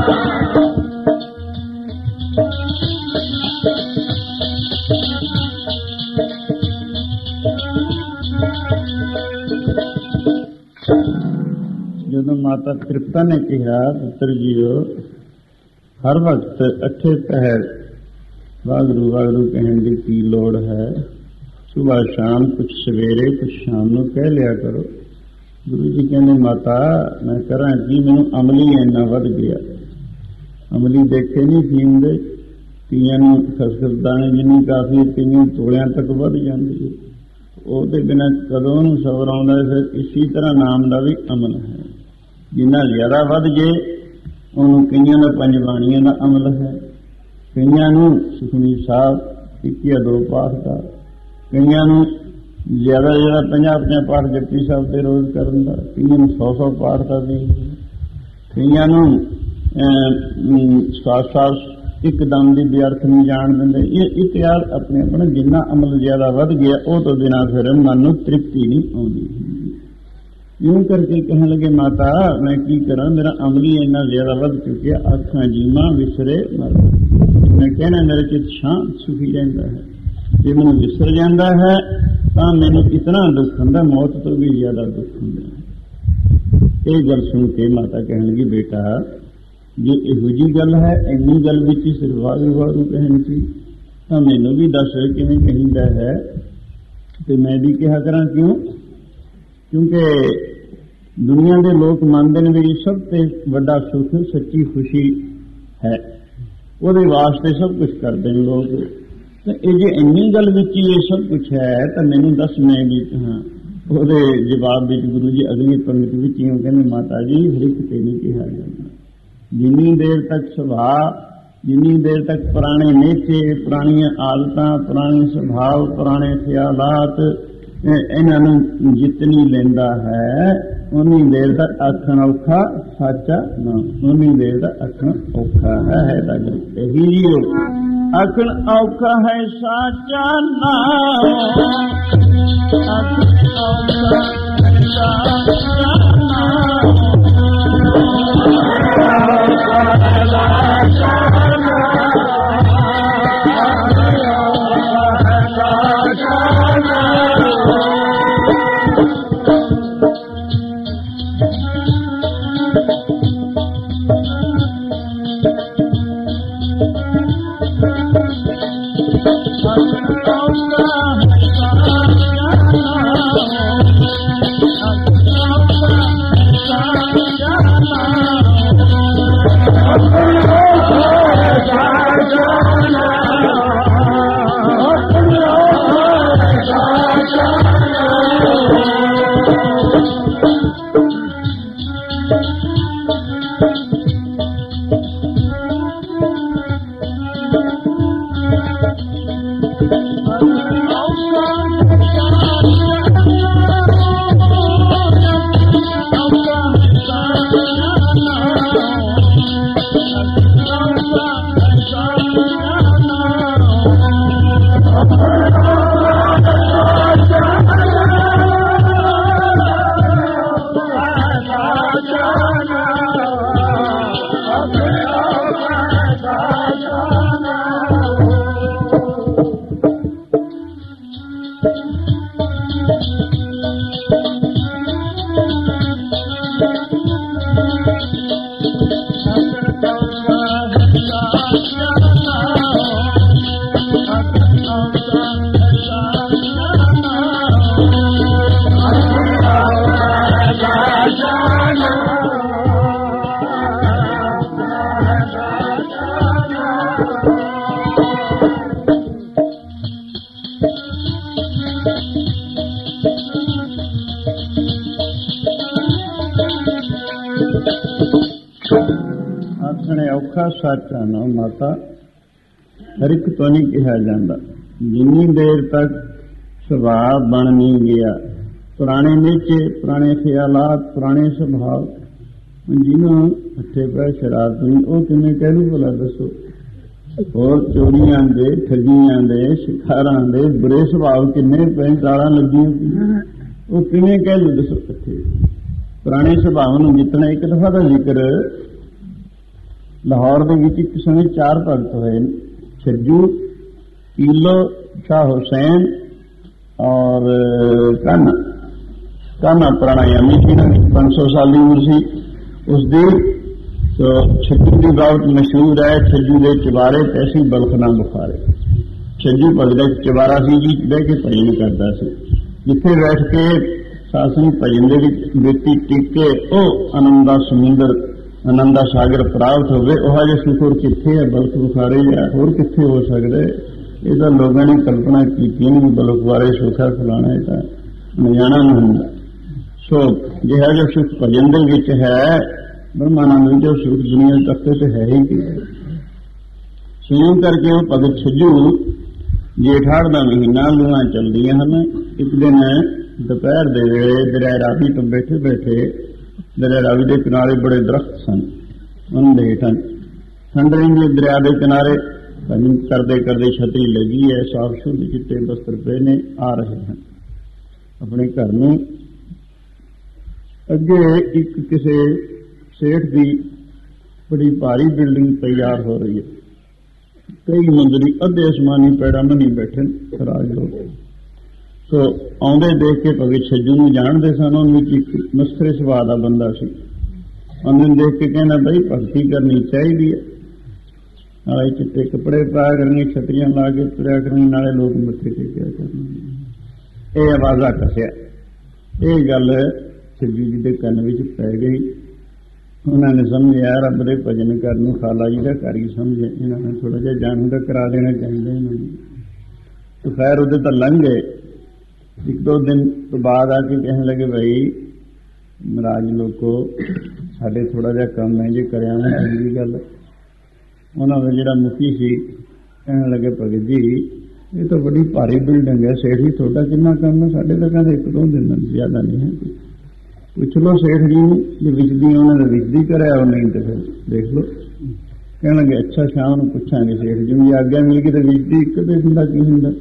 ਜਦੋਂ ਮਾਤਾ ਤ੍ਰਿਪਤਾ ਨੇ ਕਿਹਾ, ਪੁੱਤਰ ਜੀਓ ਹਰ ਵਕਤ ਅੱਠੇ ਪਹਿਰ ਵਾਹਿਗੁਰੂ ਵਾਹਿਗੁਰੂ ਕਹਿਣ ਦੀ ਕੀ ਲੋੜ ਹੈ? ਸੁਬਾਹ ਸ਼ਾਮ, ਕੁਛ ਸਵੇਰੇ ਕੁਛ ਸ਼ਾਮ ਨੂੰ ਕਹਿ ਲਿਆ ਕਰੋ। ਗੁਰੂ ਜੀ ਕਹਿੰਦੇ, ਮਾਤਾ ਮੈਂ ਕਰਾਂ ਕੀ, ਮੈਨੂੰ ਅਮਲੀ ਇੰਨਾ ਵੱਧ ਗਿਆ। ਅਮਲੀ ਦੇਖੇ ਨਹੀਂ ਫੀਮ ਦੇ, ਤੀਆਂ ਨੂੰ ਖਸਖਸ ਦਾਣੇ ਜਿੰਨੀ ਕਾਫੀ, ਤੀਆਂ ਤੋਲਿਆਂ ਤੱਕ ਵੱਧ ਜਾਂਦੀ ਹੈ। ਉਹਦੇ ਬਿਨਾਂ ਕਦੋਂ ਨੂੰ ਸਬਰ ਆਉਂਦਾ? ਫਿਰ ਇਸੇ ਤਰ੍ਹਾਂ ਨਾਮ ਦਾ ਵੀ ਅਮਲ ਹੈ। ਜਿੰਨਾ ਜ਼ਿਆਦਾ ਵੱਧ ਜੇ ਉਹਨੂੰ ਕਈਆਂ ਦਾ ਪੰਜ ਬਾਣੀਆਂ ਦਾ ਅਮਲ ਹੈ, ਕਈਆਂ ਨੂੰ ਸੁਖਮਨੀ ਸਾਹਿਬ ਇੱਕ ਜਾਂ ਦੋ ਪਾਠ ਦਾ, ਕਈਆਂ ਨੂੰ ਜ਼ਿਆਦਾ 50 ਪਾਠ ਜਪਜੀ ਸਾਹਿਬ ਦੇ ਰੋਜ਼ ਕਰਨ ਦਾ, ਕਈਆਂ ਨੂੰ 100 ਪਾਠ ਦਾ ਵੀ, ਕਈਆਂ ਨੂੰ ਸਾਸ ਇੱਕਦਮ ਦੀ ਵਿਅਰਥ ਨਹੀਂ ਜਾਣ ਦਿੰਦੇ। ਇਹ ਇਤਿਹਾਸ ਆਪਣੇ ਆਪਣਾ ਜਿੰਨਾ ਅਮਲ ਜ਼ਿਆਦਾ ਵੱਧ ਗਿਆ ਉਹ ਤੋਂ ਬਿਨਾਂ ਫਿਰ ਮਨ ਨੂੰ ਤ੍ਰਿਪਤੀ ਨਹੀਂ ਆਉਂਦੀ। ਇਉਂ ਕਰਕੇ ਕਹਿਣ ਲੱਗੇ, ਮਾਤਾ ਮੈਂ ਕੀ ਕਰਾਂ, ਮੇਰਾ ਅਮਲ ਹੀ ਇੰਨਾ ਜ਼ਿਆਦਾ ਵੱਧ ਚੁੱਕਿਆ। ਅੱਖਾਂ ਜੀਵਾਂ ਵਿਸਰੇ ਮਰ, ਮੈਂ ਕਹਿਣਾ ਮੇਰੇ ਚਿੱਤ ਸ਼ਾਂਤ ਸੁਖੀ ਰਹਿੰਦਾ ਹੈ। ਜੇ ਮੈਨੂੰ ਵਿਸਰ ਜਾਂਦਾ ਹੈ ਤਾਂ ਮੈਨੂੰ ਇਤਨਾ ਦੁੱਖ ਹੁੰਦਾ, ਮੌਤ ਤੋਂ ਵੀ ਜ਼ਿਆਦਾ ਦੁੱਖ ਹੁੰਦਾ। ਇਹ ਗੱਲ ਸੁਣ ਕੇ ਮਾਤਾ ਕਹਿਣ ਲੱਗੀ, ਬੇਟਾ ਜੇ ਇਹੋ ਜਿਹੀ ਗੱਲ ਹੈ, ਇੰਨੀ ਗੱਲ ਵਿੱਚ ਹੀ ਸਿਰਫ ਵਾਹਿਗੁਰੂ ਵਾਹਿਗੁਰੂ ਕਹਿਣ ਸੀ ਤਾਂ ਮੈਨੂੰ ਵੀ ਦੱਸ ਕਿਵੇਂ ਕਹੀਦਾ ਹੈ ਤੇ ਮੈਂ ਵੀ ਕਿਹਾ ਕਰਾਂ। ਕਿਉਂ? ਕਿਉਂਕਿ ਦੁਨੀਆ ਦੇ ਲੋਕ ਮੰਨਦੇ ਨੇ ਵੀ ਸਭ ਤੋਂ ਵੱਡਾ ਸੁੱਖ ਸੱਚੀ ਖੁਸ਼ੀ ਹੈ, ਉਹਦੇ ਵਾਸਤੇ ਸਭ ਕੁਝ ਕਰਦੇ ਨੇ ਲੋਕ। ਤਾਂ ਇਹ ਜੇ ਇੰਨੀ ਗੱਲ ਵਿੱਚ ਹੀ ਇਹ ਸਭ ਕੁਝ ਹੈ ਤਾਂ ਮੈਨੂੰ ਦੱਸ, ਮੈਂ ਵੀ ਕਹਾਂ। ਉਹਦੇ ਜਵਾਬ ਵਿੱਚ ਗੁਰੂ ਜੀ ਅਗਲੀ ਪੰਗਤੀ ਵਿੱਚ ਇਉਂ ਕਹਿੰਦੇ, ਮਾਤਾ ਜੀ ਹਰਿਕ ਤੇ ਨਹੀਂ ਕਿਹਾ ਜਾਂਦਾ। ਜਿੰਨੀ ਦੇਰ ਤੱਕ ਸੁਭਾਅ, ਜਿੰਨੀ ਦੇਰ ਤੱਕ ਪੁਰਾਣੇ ਨੇਚੇ, ਪੁਰਾਣੀਆਂ ਆਦਤਾਂ, ਪੁਰਾਣੇ ਸੁਭਾਅ, ਪੁਰਾਣੇ ਖਿਆਲਾਤ ਇਹਨਾਂ ਨੂੰ ਜਿੱਤ ਨਹੀਂ ਲੈਂਦਾ ਹੈ, ਉਨੀ ਦੇਰ ਤੱਕ ਆਖਣ ਔਖਾ ਸਾਚਾ ਨਾ, ਉਨੀ ਦੇਰ ਤੱਕ ਆਖਣ ਔਖਾ ਹੈ। ਤਾਂ ਇਹੀ ਜੀ ਆਖਣ ਔਖਾ ਹੈ ਸਾਚਾ ਨਾ, ਆਖਣ ਔਖਾ ਸਾਚਾ ਨਾ। ਔਖਾ ਸਾਚਾ ਨਾ ਮਾਤਾ ਹਰਿਕ ਤੋਂ ਨਹੀਂ ਕਿਹਾ ਜਾਂਦਾ। ਜਿੰਨੀ ਦੇਰ ਤੱਕ ਸੁਭਾਅ ਬਣ ਨਹੀਂ ਗਿਆ, ਪੁਰਾਣੇ ਨੇਚੇ, ਪੁਰਾਣੇ ਖਿਆਲਾਤ, ਪੁਰਾਣੇ ਸੁਭਾਅ, ਜਿਹਨੂੰ ਅੱਠੇ ਪੈ ਸ਼ਰਾਬ ਤੋਂ ਉਹ ਕਿਵੇਂ ਕਹਿ ਲੂ ਭਲਾ ਦੱਸੋ। ਹੋਰ ਚੋਰੀਆਂ ਦੇ, ਠੱਗੀਆਂ ਦੇ, ਸ਼ਿਕਾਰਾਂ ਦੇ ਬੁਰੇ ਸੁਭਾਅ ਕਿੰਨੇ ਪੈ, ਤਾਲਾਂ ਲੱਗੀਆਂ, ਉਹ ਕਿਵੇਂ ਕਹਿ ਲੂ ਦੱਸੋ। ਇਕੱਠੇ ਪੁਰਾਣੇ ਸੁਭਾਅ ਨੂੰ ਜਿੱਤਣਾ ਇੱਕ ਦਫਾ ਦਾ ਜ਼ਿਕਰ ਲਾਹੌਰ ਦੇ ਵਿੱਚ ਇੱਕ ਸਮੇਂ 4 ਭਗਤ ਹੋਏ ਨੇ, ਛੱਜੂ, ਕੀਲੋ, ਸ਼ਾਹ ਹੁਸੈਨ ਔਰ ਕਾਨਾ ਪ੍ਰਾਣਾਯਾਮੀ ਸੀ ਨਾ, 500 ਸਾਲ ਦੀ ਉਮਰ ਸੀ ਉਸਦੀ। ਛੱਜੂ ਦੀ ਬਾਤ ਮਸ਼ਹੂਰ ਹੈ, ਛੱਜੂ ਦੇ ਚਵਾਰੇ ਤੈਸੀ ਬਲਖਣਾ ਬੁਖਾਰੇ। ਛੱਜੂ ਭਗਤ ਦਾ ਚਵਾਰਾ ਸੀ ਜੀ, ਬਹਿ ਕੇ ਭਜਨ ਕਰਦਾ ਸੀ। ਜਿੱਥੇ ਬੈਠ ਕੇ ਸਾਸਨ ਭਜਨ ਦੇ ਵਿੱਚ ਬੇਤੀ ਟਿਕੇ ਉਹ ਆਨੰਦ ਦਾ ਸਮੁੰਦਰ, ਆਨੰਦ ਦਾ ਸਾਗਰ ਪ੍ਰਾਪਤ ਹੋਵੇ। ਉਹ ਹਜੇ ਸੁਖ ਹੋਰ ਕਿੱਥੇ ਹੈ, ਬਲਖ ਬੁਖਾਰੇ ਜਾਂ ਹੋਰ ਕਿੱਥੇ ਹੋ ਸਕਦਾ। ਇਹ ਤਾਂ ਲੋਕਾਂ ਨੇ ਕਲਪਨਾ ਕੀਤੀ ਨਹੀਂ, ਬਲਖ ਬੁਖਾਰੇ ਸੁਖਾ ਖਿਲਾਣਾ, ਇਹ ਤਾਂ ਅਣਜਾਣਾ ਨਹੀਂ ਹੁੰਦਾ। ਸੋ ਜਿਹੜਾ ਜੋ ਸੁਖ ਭਜਨ ਦੇ ਵਿੱਚ ਹੈ, ਬ੍ਰਹਮਾਨੰਦ ਵਿੱਚ ਉਹ ਸੁਖ ਦੁਨੀਆ ਤੱਕ ਤੇ ਹੈ ਹੀ ਕੀ। ਸੁਣ ਕਰਕੇ ਉਹ ਭਗਤ ਛੱਜੂ, ਜੇਠਾੜ ਦਾ ਮਹੀਨਾ, ਲੂਆਂ ਚੱਲਦੀਆਂ ਹਨ। ਇੱਕ ਦਿਨ ਦੁਪਹਿਰ ਦੇ ਵੇਲੇ ਦਰਿਆ ਰਾਵੀ ਤੋਂ ਬੈਠੇ ਬੈਠੇ, ਦਰਿਆ ਰਾਵੀ ਦੇ ਕਿਨਾਰੇ ਬੜੇ ਦਰਖਤ ਸਨ, ਉਹਨਾਂ ਦੇ ਹੇਠਾਂ ਠੰਡ ਰਹਿੰਦੀ। ਦਰਿਆ ਦੇ ਕਿਨਾਰੇ ਭਜਨ ਕਰਦੇ ਕਰਦੇ ਛਤਰੀ ਲੱਗੀ ਹੈ, ਸਾਫ ਸ਼ੁੱਧ ਚਿੱਟੇ ਬਸਤਰ ਪਏ ਨੇ, ਆ ਰਹੇ ਹਨ ਆਪਣੇ ਘਰ ਨੂੰ। ਅੱਗੇ ਇੱਕ ਕਿਸੇ ਸੇਠ ਦੀ ਬੜੀ ਭਾਰੀ ਬਿਲਡਿੰਗ ਤਿਆਰ ਹੋ ਰਹੀ ਹੈ, ਕਈ ਮੰਜ਼ਲੀ, ਅੱਧੇ ਅਸਮਾਨੀ ਪੈੜਾਂ ਮੰਨੀ ਬੈਠੇ ਰਾਜ ਲੋਕ। ਸੋ ਆਉਂਦੇ ਦੇਖ ਕੇ ਭਗਤ ਛੱਜੂ ਨੂੰ ਜਾਣਦੇ ਸਨ। ਉਹਨਾਂ ਵਿੱਚ ਇੱਕ ਮਸਕਰੇ ਸੁਭਾਅ ਦਾ ਬੰਦਾ ਸੀ। ਉਹਨੂੰ ਦੇਖ ਕੇ ਕਹਿੰਦਾ, ਬਈ ਭਗਤੀ ਕਰਨੀ ਚਾਹੀਦੀ ਹੈ, ਨਾਲੇ ਚਿੱਟੇ ਕੱਪੜੇ ਪਾਇਆ ਕਰਨੇ, ਛਤਰੀਆਂ ਲਾ ਕੇ ਤੁਰਿਆ ਕਰਨੀ, ਨਾਲੇ ਲੋਕ ਮੱਥੇ ਟੇਕਿਆ ਕਰਨੇ। ਇਹ ਆਵਾਜ਼ਾ ਕੱਸਿਆ। ਇਹ ਗੱਲ ਛੱਜੂ ਜੀ ਦੇ ਕੰਨ ਵਿੱਚ ਪੈ ਗਈ। ਉਹਨਾਂ ਨੇ ਸਮਝਿਆ ਰੱਬ ਦੇ ਭਜਨ ਕਰਨ ਨੂੰ ਖਾਲਾ ਜੀ ਦਾ ਘਰ ਹੀ ਸਮਝਿਆ, ਇਹਨਾਂ ਨੇ ਥੋੜਾ ਜਿਹਾ ਜਾਣੂ ਦਾ ਕਰਾ ਦੇਣਾ ਚਾਹੀਦਾ ਇਹਨਾਂ ਨੂੰ। ਤੇ ਖੈਰ ਉਹਦੇ ਤਾਂ ਲੰਘ ਗਏ। 1-2 ਦਿਨ ਤੋਂ ਬਾਅਦ ਆ ਕੇ ਕਹਿਣ ਲੱਗੇ, ਭਾਈ ਮਹਾਰਾਜ ਲੋਕੋ, ਸਾਡੇ ਥੋੜਾ ਜਿਹਾ ਕੰਮ ਹੈ ਜੇ ਕਰਿਆ ਨਾ ਚੰਗੀ ਗੱਲ। ਉਹਨਾਂ ਦਾ ਜਿਹੜਾ ਮੁਖੀ ਸੀ ਕਹਿਣ ਲੱਗੇ, ਭਗਤ ਜੀ ਇਹ ਤਾਂ ਬੜੀ ਭਾਰੀ ਬਿਲਡਿੰਗ ਹੈ, ਸੇਠ ਜੀ ਤੁਹਾਡਾ ਕਿੰਨਾ ਕੰਮ ਹੈ? ਸਾਡੇ ਤਾਂ ਕਹਿੰਦੇ 1-2 ਦਿਨ ਜ਼ਿਆਦਾ ਨਹੀਂ ਹੈ। ਪੁੱਛ ਲਓ ਸੇਠ ਜੀ ਨੂੰ, ਜੇ ਵਿਚਦੀ ਉਹਨਾਂ ਨੇ ਵਿਚਦੀ ਕਰਿਆ, ਉਹ ਨਹੀਂ ਤੇ ਫਿਰ ਦੇਖ ਲਓ। ਕਹਿਣ ਲੱਗੇ, ਅੱਛਾ ਸ਼ਾਮ ਨੂੰ ਪੁੱਛਾਂਗੇ ਸੇਠ ਜੀ ਨੂੰ, ਜੇ ਆਗਿਆ ਮਿਲ ਗਈ ਤਾਂ ਵਿਚਦੀ ਇੱਕ ਦੇ ਦਿੰਦਾ ਕੀ ਹੁੰਦਾ।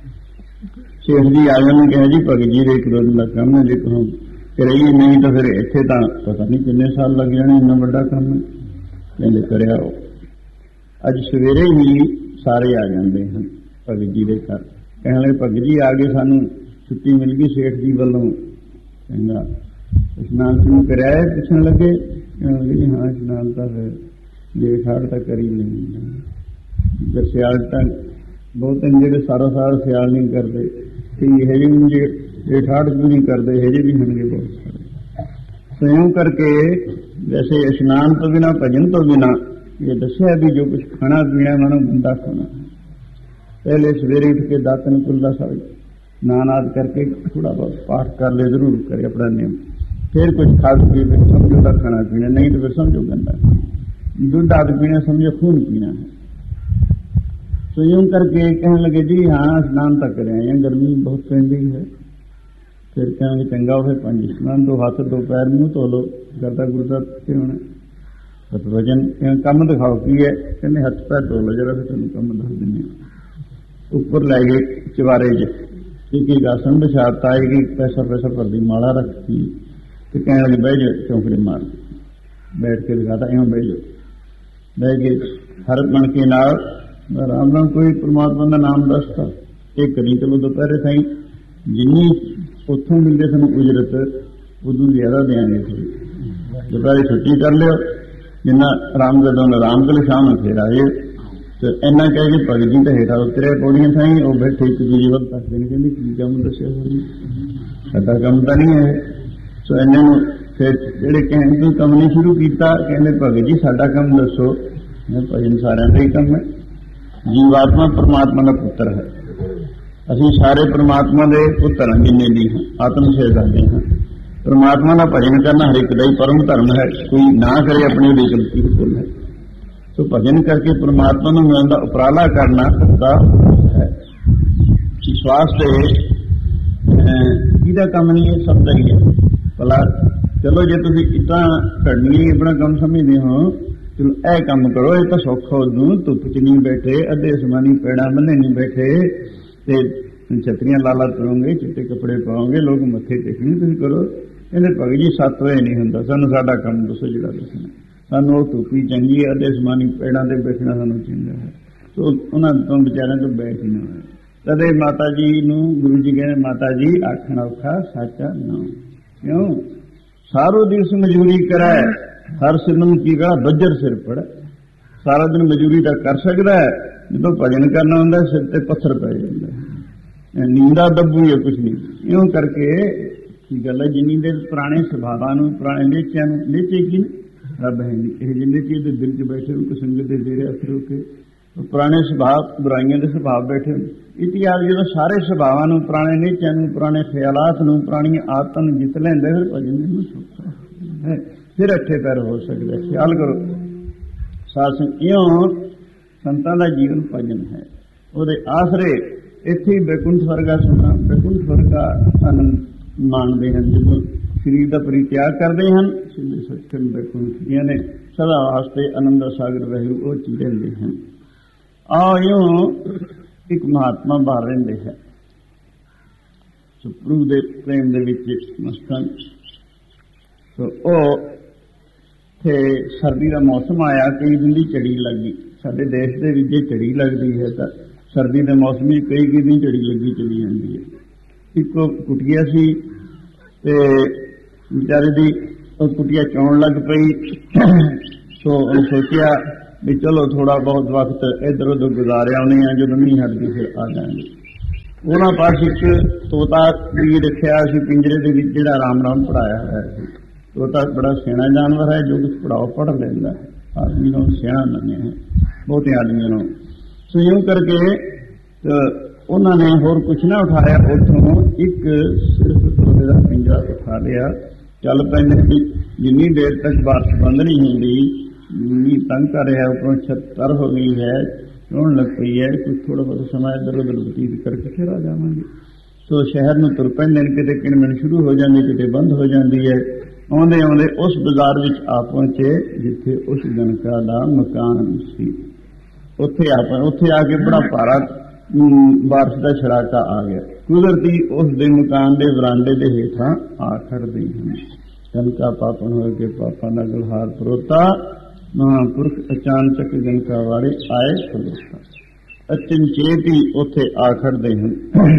ਸੇਠ ਜੀ ਆ ਜਾਣ ਕਿਹਾ, ਜੀ ਭਗਤ ਜੀ ਦੇ 1-2 ਦਿਨ ਦਾ ਕੰਮ ਹੈ, ਜੇ ਕਹੋ ਕਰੇਗੀ, ਨਹੀਂ ਤਾਂ ਫਿਰ ਇੱਥੇ ਤਾਂ ਪਤਾ ਨਹੀਂ ਕਿੰਨੇ ਸਾਲ ਲੱਗ ਜਾਣੇ, ਇੰਨਾ ਵੱਡਾ ਕੰਮ ਹੈ। ਕਹਿੰਦੇ ਕਰਿਆ। ਅੱਜ ਸਵੇਰੇ ਹੀ ਸਾਰੇ ਆ ਜਾਂਦੇ ਹਨ ਭਗਤ ਜੀ ਦੇ ਘਰ। ਕਹਿਣ ਲੱਗੇ, ਭਗਤ ਜੀ ਆ ਗਏ, ਸਾਨੂੰ ਛੁੱਟੀ ਮਿਲ ਗਈ ਸੇਠ ਜੀ ਵੱਲੋਂ। ਕਹਿੰਦਾ ਇਸ਼ਨਾਨ ਸ਼ੁਰੂ ਕਰਾਇਆ? ਪੁੱਛਣ ਲੱਗੇ। ਜੀ ਹਾਂ ਇਸ਼ਨਾਨ ਤਾਂ ਫਿਰ ਜੇਠਾੜ ਤਾਂ ਕਰੀ ਨਹੀਂ, ਸਿਆਲ ਤਾਂ ਬਹੁਤ ਜਿਹੜੇ ਸਾਰਾ ਸਾਲ ਸਿਆਲ ਨਹੀਂ ਕਰਦੇ, ਕਿ ਇਹ ਜਿਹੇ ਜੇਠਾੜ ਵੀ ਨਹੀਂ ਕਰਦੇ, ਇਹ ਜਿਹੇ ਵੀ ਹੋਣਗੇ ਬਹੁਤ ਸਾਰੇ। ਸੰਯੋਗ ਕਰਕੇ ਵੈਸੇ ਇਸ਼ਨਾਨ ਤੋਂ ਬਿਨਾਂ, ਭਜਨ ਤੋਂ ਬਿਨਾਂ, ਇਹ ਦੱਸਿਆ ਵੀ ਜੋ ਕੁਛ ਖਾਣਾ ਪੀਣਾ ਮਨੋਂ ਬੰਦਾ ਖਾਣਾ। ਪਹਿਲੇ ਸਵੇਰੇ ਉੱਠ ਕੇ ਦਾਤਨ ਕੁੱਲਾ ਸਾਹਿਬ ਨਾਨ ਆਦਿ ਕਰਕੇ ਥੋੜਾ ਬਹੁਤ ਪਾਠ ਕਰ ਲੈ, ਜ਼ਰੂਰ ਕਰੇ ਆਪਣਾ ਨਿਯਮ। ਫਿਰ ਕੁਝ ਖਾਸ ਪੀ ਫਿਰ ਸਮਝੋ ਦਾ ਖਾਣਾ ਪੀਣਾ, ਨਹੀਂ ਤਾਂ ਫਿਰ ਸਮਝੋ ਗੰਦਾ ਦੁੱਧ ਆਦਿ ਪੀਣਾ, ਸਮਝੋ ਖੂਨ ਪੀਣਾ ਹੈ। ਸੋ यूं ਕਰਕੇ ਕਹਿਣ ਲੱਗੇ, ਜੀ ਹਾਂ ਇਸ਼ਨਾਨ ਤਾਂ ਕਰਿਆ ਆਏ, ਗਰਮੀ ਬਹੁਤ ਪੈਂਦੀ ਹੈ। ਫਿਰ ਕਹਿੰਦੇ ਚੰਗਾ ਹੋਵੇ 5 ਇਸ਼ਨਾਨ, 2 ਹੱਥ 2 ਪੈਰ ਮੂੰਹ ਧੋ ਲਓ, ਗਰਦਾ ਗੁਰਦਾ ਤੇ ਹੋਣਾ ਸਤਵਜਨ ਕੰਮ ਦਿਖਾਓ ਕੀ ਹੈ। ਕਹਿੰਦੇ ਹੱਥ ਪੈਰ ਧੋ ਲਓ ਜਰਾ, ਫਿਰ ਤੁਹਾਨੂੰ ਕੰਮ ਦੱਸ ਦਿੰਦੇ ਹਾਂ। ਉੱਪਰ ਲੈ ਗਏ ਚਵਾਰੇ 'ਚ ਇੱਕ ਆਸਣ ਵਿਛਾਤਾ, ਇੱਕ ਪੈਸਾ ਭਰਦੀ ਮਾਲਾ ਰੱਖੀ ਤੇ ਕਹਿਣ ਲੱਗੇ, ਬਹਿ ਜਾਓ ਚੌਂਕੜੇ ਮਾਰ। ਬੈਠ ਕੇ ਦਿਖਾਤਾ, ਇਉਂ ਬਹਿ ਜਾਓ। ਬਹਿ ਕੇ ਹਰ ਬਣ ਕੇ ਨਾਲ ਆਰਾਮ ਨਾਲ ਕੋਈ ਪਰਮਾਤਮਾ ਦਾ ਨਾਮ ਦੱਸਦਾ। ਇਹ ਕਰੀ ਚਲੋ ਦੁਪਹਿਰੇ ਤਾਈਂ ਜਿੰਨੀ ਉੱਥੋਂ ਮਿਲਦੇ ਸਾਨੂੰ ਉਜਰਤ ਉਦੋਂ ਜ਼ਿਆਦਾ ਦਿਆਂਗੇ। ਦੁਪਹਿਰੇ ਛੁੱਟੀ ਕਰ ਲਿਓ, ਜਿੰਨਾ ਆਰਾਮ ਕਰਦਾ ਆਰਾਮ ਕਰ ਲਿਓ, ਸ਼ਾਮ ਨੂੰ ਫੇਰ ਆਏ। ਤੇ ਇੰਨਾ ਕਹਿ ਕੇ ਭਗਤ ਜੀ ਤਾਂ ਹੇਠਾਂ ਉਤਰਿਆ ਪੌੜੀਆਂ ਥਾਈ, ਉਹ ਬੈਠੇ ਇੱਕ ਦੂਜੇ ਵੱਲ ਤੱਕਦੇ ਨੇ, ਕਹਿੰਦੇ ਕੀ ਕੰਮ ਦੱਸਿਆ ਹੋਣੀ, ਸਾਡਾ ਕੰਮ ਤਾਂ ਨਹੀਂ ਹੈ। ਸੋ ਇਹਨਾਂ ਨੂੰ ਫਿਰ ਜਿਹੜੇ ਕਹਿਣ ਤੋਂ ਕੰਮ ਨਹੀਂ ਸ਼ੁਰੂ ਕੀਤਾ, ਕਹਿੰਦੇ ਭਗਤ ਜੀ ਸਾਡਾ ਕੰਮ ਦੱਸੋ। ਮੈਂ ਭਜਨ ਸਾਰਿਆਂ ਦਾ ਹੀ ਕੰਮ ਹੈ। ਜੀਵਾਤਮਾ ਪਰਮਾਤਮਾ ਦਾ ਪੁੱਤਰ ਹੈ, ਅਸੀਂ ਸਾਰੇ ਪਰਮਾਤਮਾ ਦੇ ਪੁੱਤਰ ਹਾਂ, ਜਿੰਨੇ ਵੀ ਹਾਂ ਆਤਮ ਸੇ ਕਰਦੇ ਹਾਂ। ਪਰਮਾਤਮਾ ਦਾ ਭਜਨ ਕਰਨਾ ਹਰ ਇੱਕ ਦਾ ਹੀ ਪਰਮ ਧਰਮ ਹੈ, ਕੋਈ ਨਾ ਕਰੇ ਆਪਣੀ ਉਹਦੀ ਗਲਤੀ ਭੁੱਲ ਹੈ। ਸੋ ਭਜਨ ਕਰਕੇ ਪਰਮਾਤਮਾ ਨੂੰ ਮਿਲਣ ਦਾ ਉਪਰਾਲਾ ਕਰਨਾ ਦਾ ਹੈ। ਵਿਸ਼ਵਾਸ ਤੇ ਇਹਦਾ ਕੰਮ ਨਹੀਂ, ਇਹ ਸਭ ਦਾ ਹੀ ਹੈ। ਭਲਾ ਚਲੋ ਜੇ ਤੁਸੀਂ ਇੱਦਾਂ ਘੜਨੀ ਆਪਣਾ ਕੰਮ ਸਮਝਦੇ ਹੋ, ਚਲੋ ਇਹ ਕੰਮ ਕਰੋ, ਇਹ ਤਾਂ ਸੌਖਾ। ਉਦੋਂ ਧੁੱਪ 'ਚ ਨਹੀਂ ਬੈਠੇ, ਅੱਧੇ ਅਸਮਾਨੀ ਪੈੜਾਂ ਬੰਨੇ ਨਹੀਂ ਬੈਠੇ, ਤੇ ਛਤਰੀਆਂ ਲਾਲਾ ਤੁਰੋਗੇ, ਚਿੱਟੇ ਕੱਪੜੇ ਪਾਓਗੇ, ਲੋਕ ਮੱਥੇ ਟੇਕਣੇ, ਤੁਸੀਂ ਕਰੋ। ਕਹਿੰਦੇ ਭਗਤ ਜੀ 7 ਵਜੇ ਨਹੀਂ ਹੁੰਦਾ, ਸਾਨੂੰ ਸਾਡਾ ਕੰਮ ਦੱਸੋ ਜਿਹੜਾ ਦੱਸਣਾ। ਸਾਨੂੰ ਉਹ ਟੋਪੀ ਚੰਗੀ ਹੈ ਅਤੇ ਅਸਮਾਨੀ ਪੇੜਾਂ ਤੇ ਬੈਠਣਾ ਸਾਨੂੰ ਚੰਗਾ ਹੈ। ਸੋ ਉਹਨਾਂ ਤੋਂ ਵਿਚਾਰਿਆਂ ਤੋਂ ਬੈਠ ਹੀ ਨਾ ਹੋਇਆ। ਤਦੇ ਮਾਤਾ ਜੀ ਨੂੰ ਗੁਰੂ ਜੀ ਕਹਿੰਦੇ, ਮਾਤਾ ਜੀ ਆਖਣ ਔਖਾ ਸਾਚਾ ਨਾ ਕਿਉਂ ਸਾਰੋ ਦਿਵਸ ਮਜ਼ਦੂਰੀ ਕਰਾ ਹਰ ਸਿਮਰਨ ਕੀ ਕਰਾ ਬੱਜਰ ਸਿਰ ਪੜ। ਸਾਰਾ ਦਿਨ ਮਜ਼ਦੂਰੀ ਤਾਂ ਕਰ ਸਕਦਾ ਹੈ, ਜਦੋਂ ਭਜਨ ਕਰਨਾ ਹੁੰਦਾ ਸਿਰ ਤੇ ਪੱਥਰ ਪੈ ਜਾਂਦਾ ਹੈ, ਨੀਂਦਾ ਦੱਬੂ ਹੈ ਕੁਛ ਨਹੀਂ। ਇਉਂ ਕਰਕੇ ਕੀ ਗੱਲ ਹੈ, ਜਿੰਨੀ ਦੇਰ ਪੁਰਾਣੇ ਸੁਭਾਵਾਂ ਨੂੰ ਪੁਰਾਣੇ ਲੇਚਿਆਂ ਨੂੰ ਲੇਚੇ ਕੀ ਰੱਬ ਹੈ ਨਹੀਂ ਇਹ ਜਿੰਨੇ ਚੀਜ਼ ਦੇ ਦਿਲ 'ਚ ਬੈਠੇ ਹੋ ਸੰਗਤ ਦੇ ਜ਼ੇਰੇ ਅਸਰ ਹੋ ਕੇ ਪੁਰਾਣੇ ਸੁਭਾਅ ਬੁਰਾਈਆਂ ਦੇ ਸੁਭਾਅ ਬੈਠੇ ਇਤਿਹਾਸ ਜਦੋਂ ਸਾਰੇ ਸੁਭਾਵਾਂ ਨੂੰ ਪੁਰਾਣੇ ਲੇਚਿਆਂ ਨੂੰ ਪੁਰਾਣੇ ਖਿਆਲਾਤ ਨੂੰ ਪੁਰਾਣੀਆਂ ਆਦਤਾਂ ਨੂੰ ਜਿੱਤ ਲੈਂਦੇ ਫਿਰ ਭਜਨ ਨੂੰ ਸੌਖਾ ਹੈ, ਫਿਰ ਅੱਠੇ ਪੈਰ ਹੋ ਸਕਦਾ। ਖਿਆਲ ਕਰੋ ਸਾਧ ਸੰਗਤ ਇਉਂ ਸੰਤਾਂ ਦਾ ਜੀਵਨ ਭਜਨ ਹੈ, ਉਹਦੇ ਆਸਰੇ ਇੱਥੇ ਹੀ ਬੈਕੁੰਠ ਵਰਗਾ ਸੁਣਾ ਬੈਕੁੰਠ ਵਰਗਾ ਆਨੰਦ ਮਾਣਦੇ ਹਨ। ਜਦੋਂ ਸਰੀਰ ਦਾ ਪਰਿਤਿਆਗ ਕਰਦੇ ਹਨ ਸਿੱਧੇ ਸੱਚਖੰਡ ਬੈਕੁੰਠ ਨੇ ਸਦਾ ਵਾਸਤੇ ਆਨੰਦ ਦਾ ਸਾਗਰ ਵਾਹਿਗੁਰੂ ਉਹ ਚ ਰਹਿੰਦੇ ਹਨ। ਇਉਂ ਇੱਕ ਮਹਾਤਮਾ ਬਾਹਰ ਰਹਿੰਦੇ ਹੈ ਪ੍ਰਭੂ ਦੇ ਪ੍ਰੇਮ ਦੇ ਵਿੱਚ ਮਸਤਨ। ਸੋ ਉਹ ਤੇ ਸਰਦੀ ਦਾ ਮੌਸਮ ਆਇਆ, ਕਈ ਦਿਨ ਦੀ ਝੜੀ ਲੱਗੀ। ਸਾਡੇ ਦੇਸ਼ ਦੇ ਵਿੱਚ ਜੇ ਝੜੀ ਲੱਗਦੀ ਹੈ ਤਾਂ ਸਰਦੀ ਦੇ ਮੌਸਮ ਵਿੱਚ ਕਈ ਦਿਨ ਝੜੀ ਲੱਗੀ ਚਲੀ ਜਾਂਦੀ ਹੈ। ਇੱਕ ਕੁਟੀਆ ਸੀ ਤੇ ਵਿਚਾਰੇ ਦੀ ਉਹ ਕੁਟੀਆ ਚੌਣ ਲੱਗ ਪਈ। ਸੋ ਉਹਨੇ ਸੋਚਿਆ ਵੀ ਚਲੋ ਥੋੜਾ ਬਹੁਤ ਵਕਤ ਇੱਧਰ ਉੱਧਰ ਗੁਜ਼ਾਰਿਆ ਉਹਨੇ, ਜਦੋਂ ਨਹੀਂ ਹਟਦੀ ਫਿਰ ਆ ਜਾਣਗੇ। ਉਹਨਾਂ ਪਾਸ ਇੱਕ ਤੋਤਾ ਵੀ ਰੱਖਿਆ ਸੀ ਪਿੰਜਰੇ ਦੇ ਵਿੱਚ, ਜਿਹੜਾ ਰਾਮ ਪੜਾਇਆ ਹੋਇਆ ਸੀ। ਤੋਤਾ ਬੜਾ ਸਿਆਣਾ ਜਾਨਵਰ ਹੈ, ਜੋ ਕੁਛ ਪੜਾਓ ਪੜ ਲੈਂਦਾ ਹੈ, ਆਦਮੀ ਨੂੰ ਸਿਆਣਾ ਮੰਨਿਆ ਹੈ ਬਹੁਤੇ ਆਦਮੀਆਂ ਨੂੰ। ਸੋ ਇਉਂ ਕਰਕੇ ਉਹਨਾਂ ਨੇ ਹੋਰ ਕੁਛ ਨਾ ਉਠਾਇਆ, ਉੱਥੋਂ ਇੱਕ ਸਿਰਫ ਤੋਤੇ ਦਾ ਪਿੰਜਰਾ ਉਠਾ ਲਿਆ। ਚੱਲ ਪੈਂਦੇ ਵੀ ਜਿੰਨੀ ਦੇਰ ਤੱਕ ਬਾਰਿਸ਼ ਬੰਦ ਨਹੀਂ ਹੁੰਦੀ, ਮੀਂਹ ਤੰਗ ਕਰ ਰਿਹਾ, ਉੱਪਰੋਂ ਛੱਤ ਤਰ ਹੋ ਗਈ ਹੈ, ਚੋਣ ਲੱਗ ਪਈ ਹੈ, ਕੁਛ ਥੋੜਾ ਬਹੁਤ ਸਮਾਂ ਇੱਧਰ ਉੱਧਰ ਬਤੀਤ ਕਰਕੇ ਫਿਰ ਆ ਜਾਵਾਂਗੇ। ਸੋ ਸ਼ਹਿਰ ਨੂੰ ਤੁਰ ਪੈਂਦੇ ਨੇ, ਕਿਤੇ ਕਿਣਮਿਣ ਸ਼ੁਰੂ ਹੋ ਜਾਂਦੀ, ਕਿਤੇ ਬੰਦ ਹੋ ਜਾਂਦੀ ਹੈ। ਆਉਂਦੇ ਆਉਂਦੇ ਉਸ ਬਾਜ਼ਾਰ ਵਿੱਚ ਆ ਪਹੁੰਚੇ ਜਿੱਥੇ ਉਸ ਗਣਕਾ ਦਾ ਮਕਾਨ ਸੀ। ਉੱਥੇ ਆ ਕੇ ਬੜਾ ਭਾਰਾ ਬਾਰਿਸ਼ ਦਾ ਛੜਾਕਾ ਆ ਗਿਆ। ਕੁਦਰਤੀ ਉਸ ਦੇ ਮਕਾਨ ਦੇ ਵਰਾਂਡੇ ਦੇ ਹੇਠਾਂ ਆ ਖੜਦੇ ਹਨ। ਗਣਕਾ ਪਾਪਣ ਹੋ ਕੇ ਪਾਪਾਂ ਦਾ ਗਲਹਾਰ ਪਰੋਤਾ, ਮਹਾਂਪੁਰਖ ਅਚਾਨਚਕ ਗਣਕਾ ਵਾਲੇ ਆਏ ਖਲੋਤਾ। ਅਚਨਚੇਤ ਹੀ ਉੱਥੇ ਆ ਖੜਦੇ ਹਨ।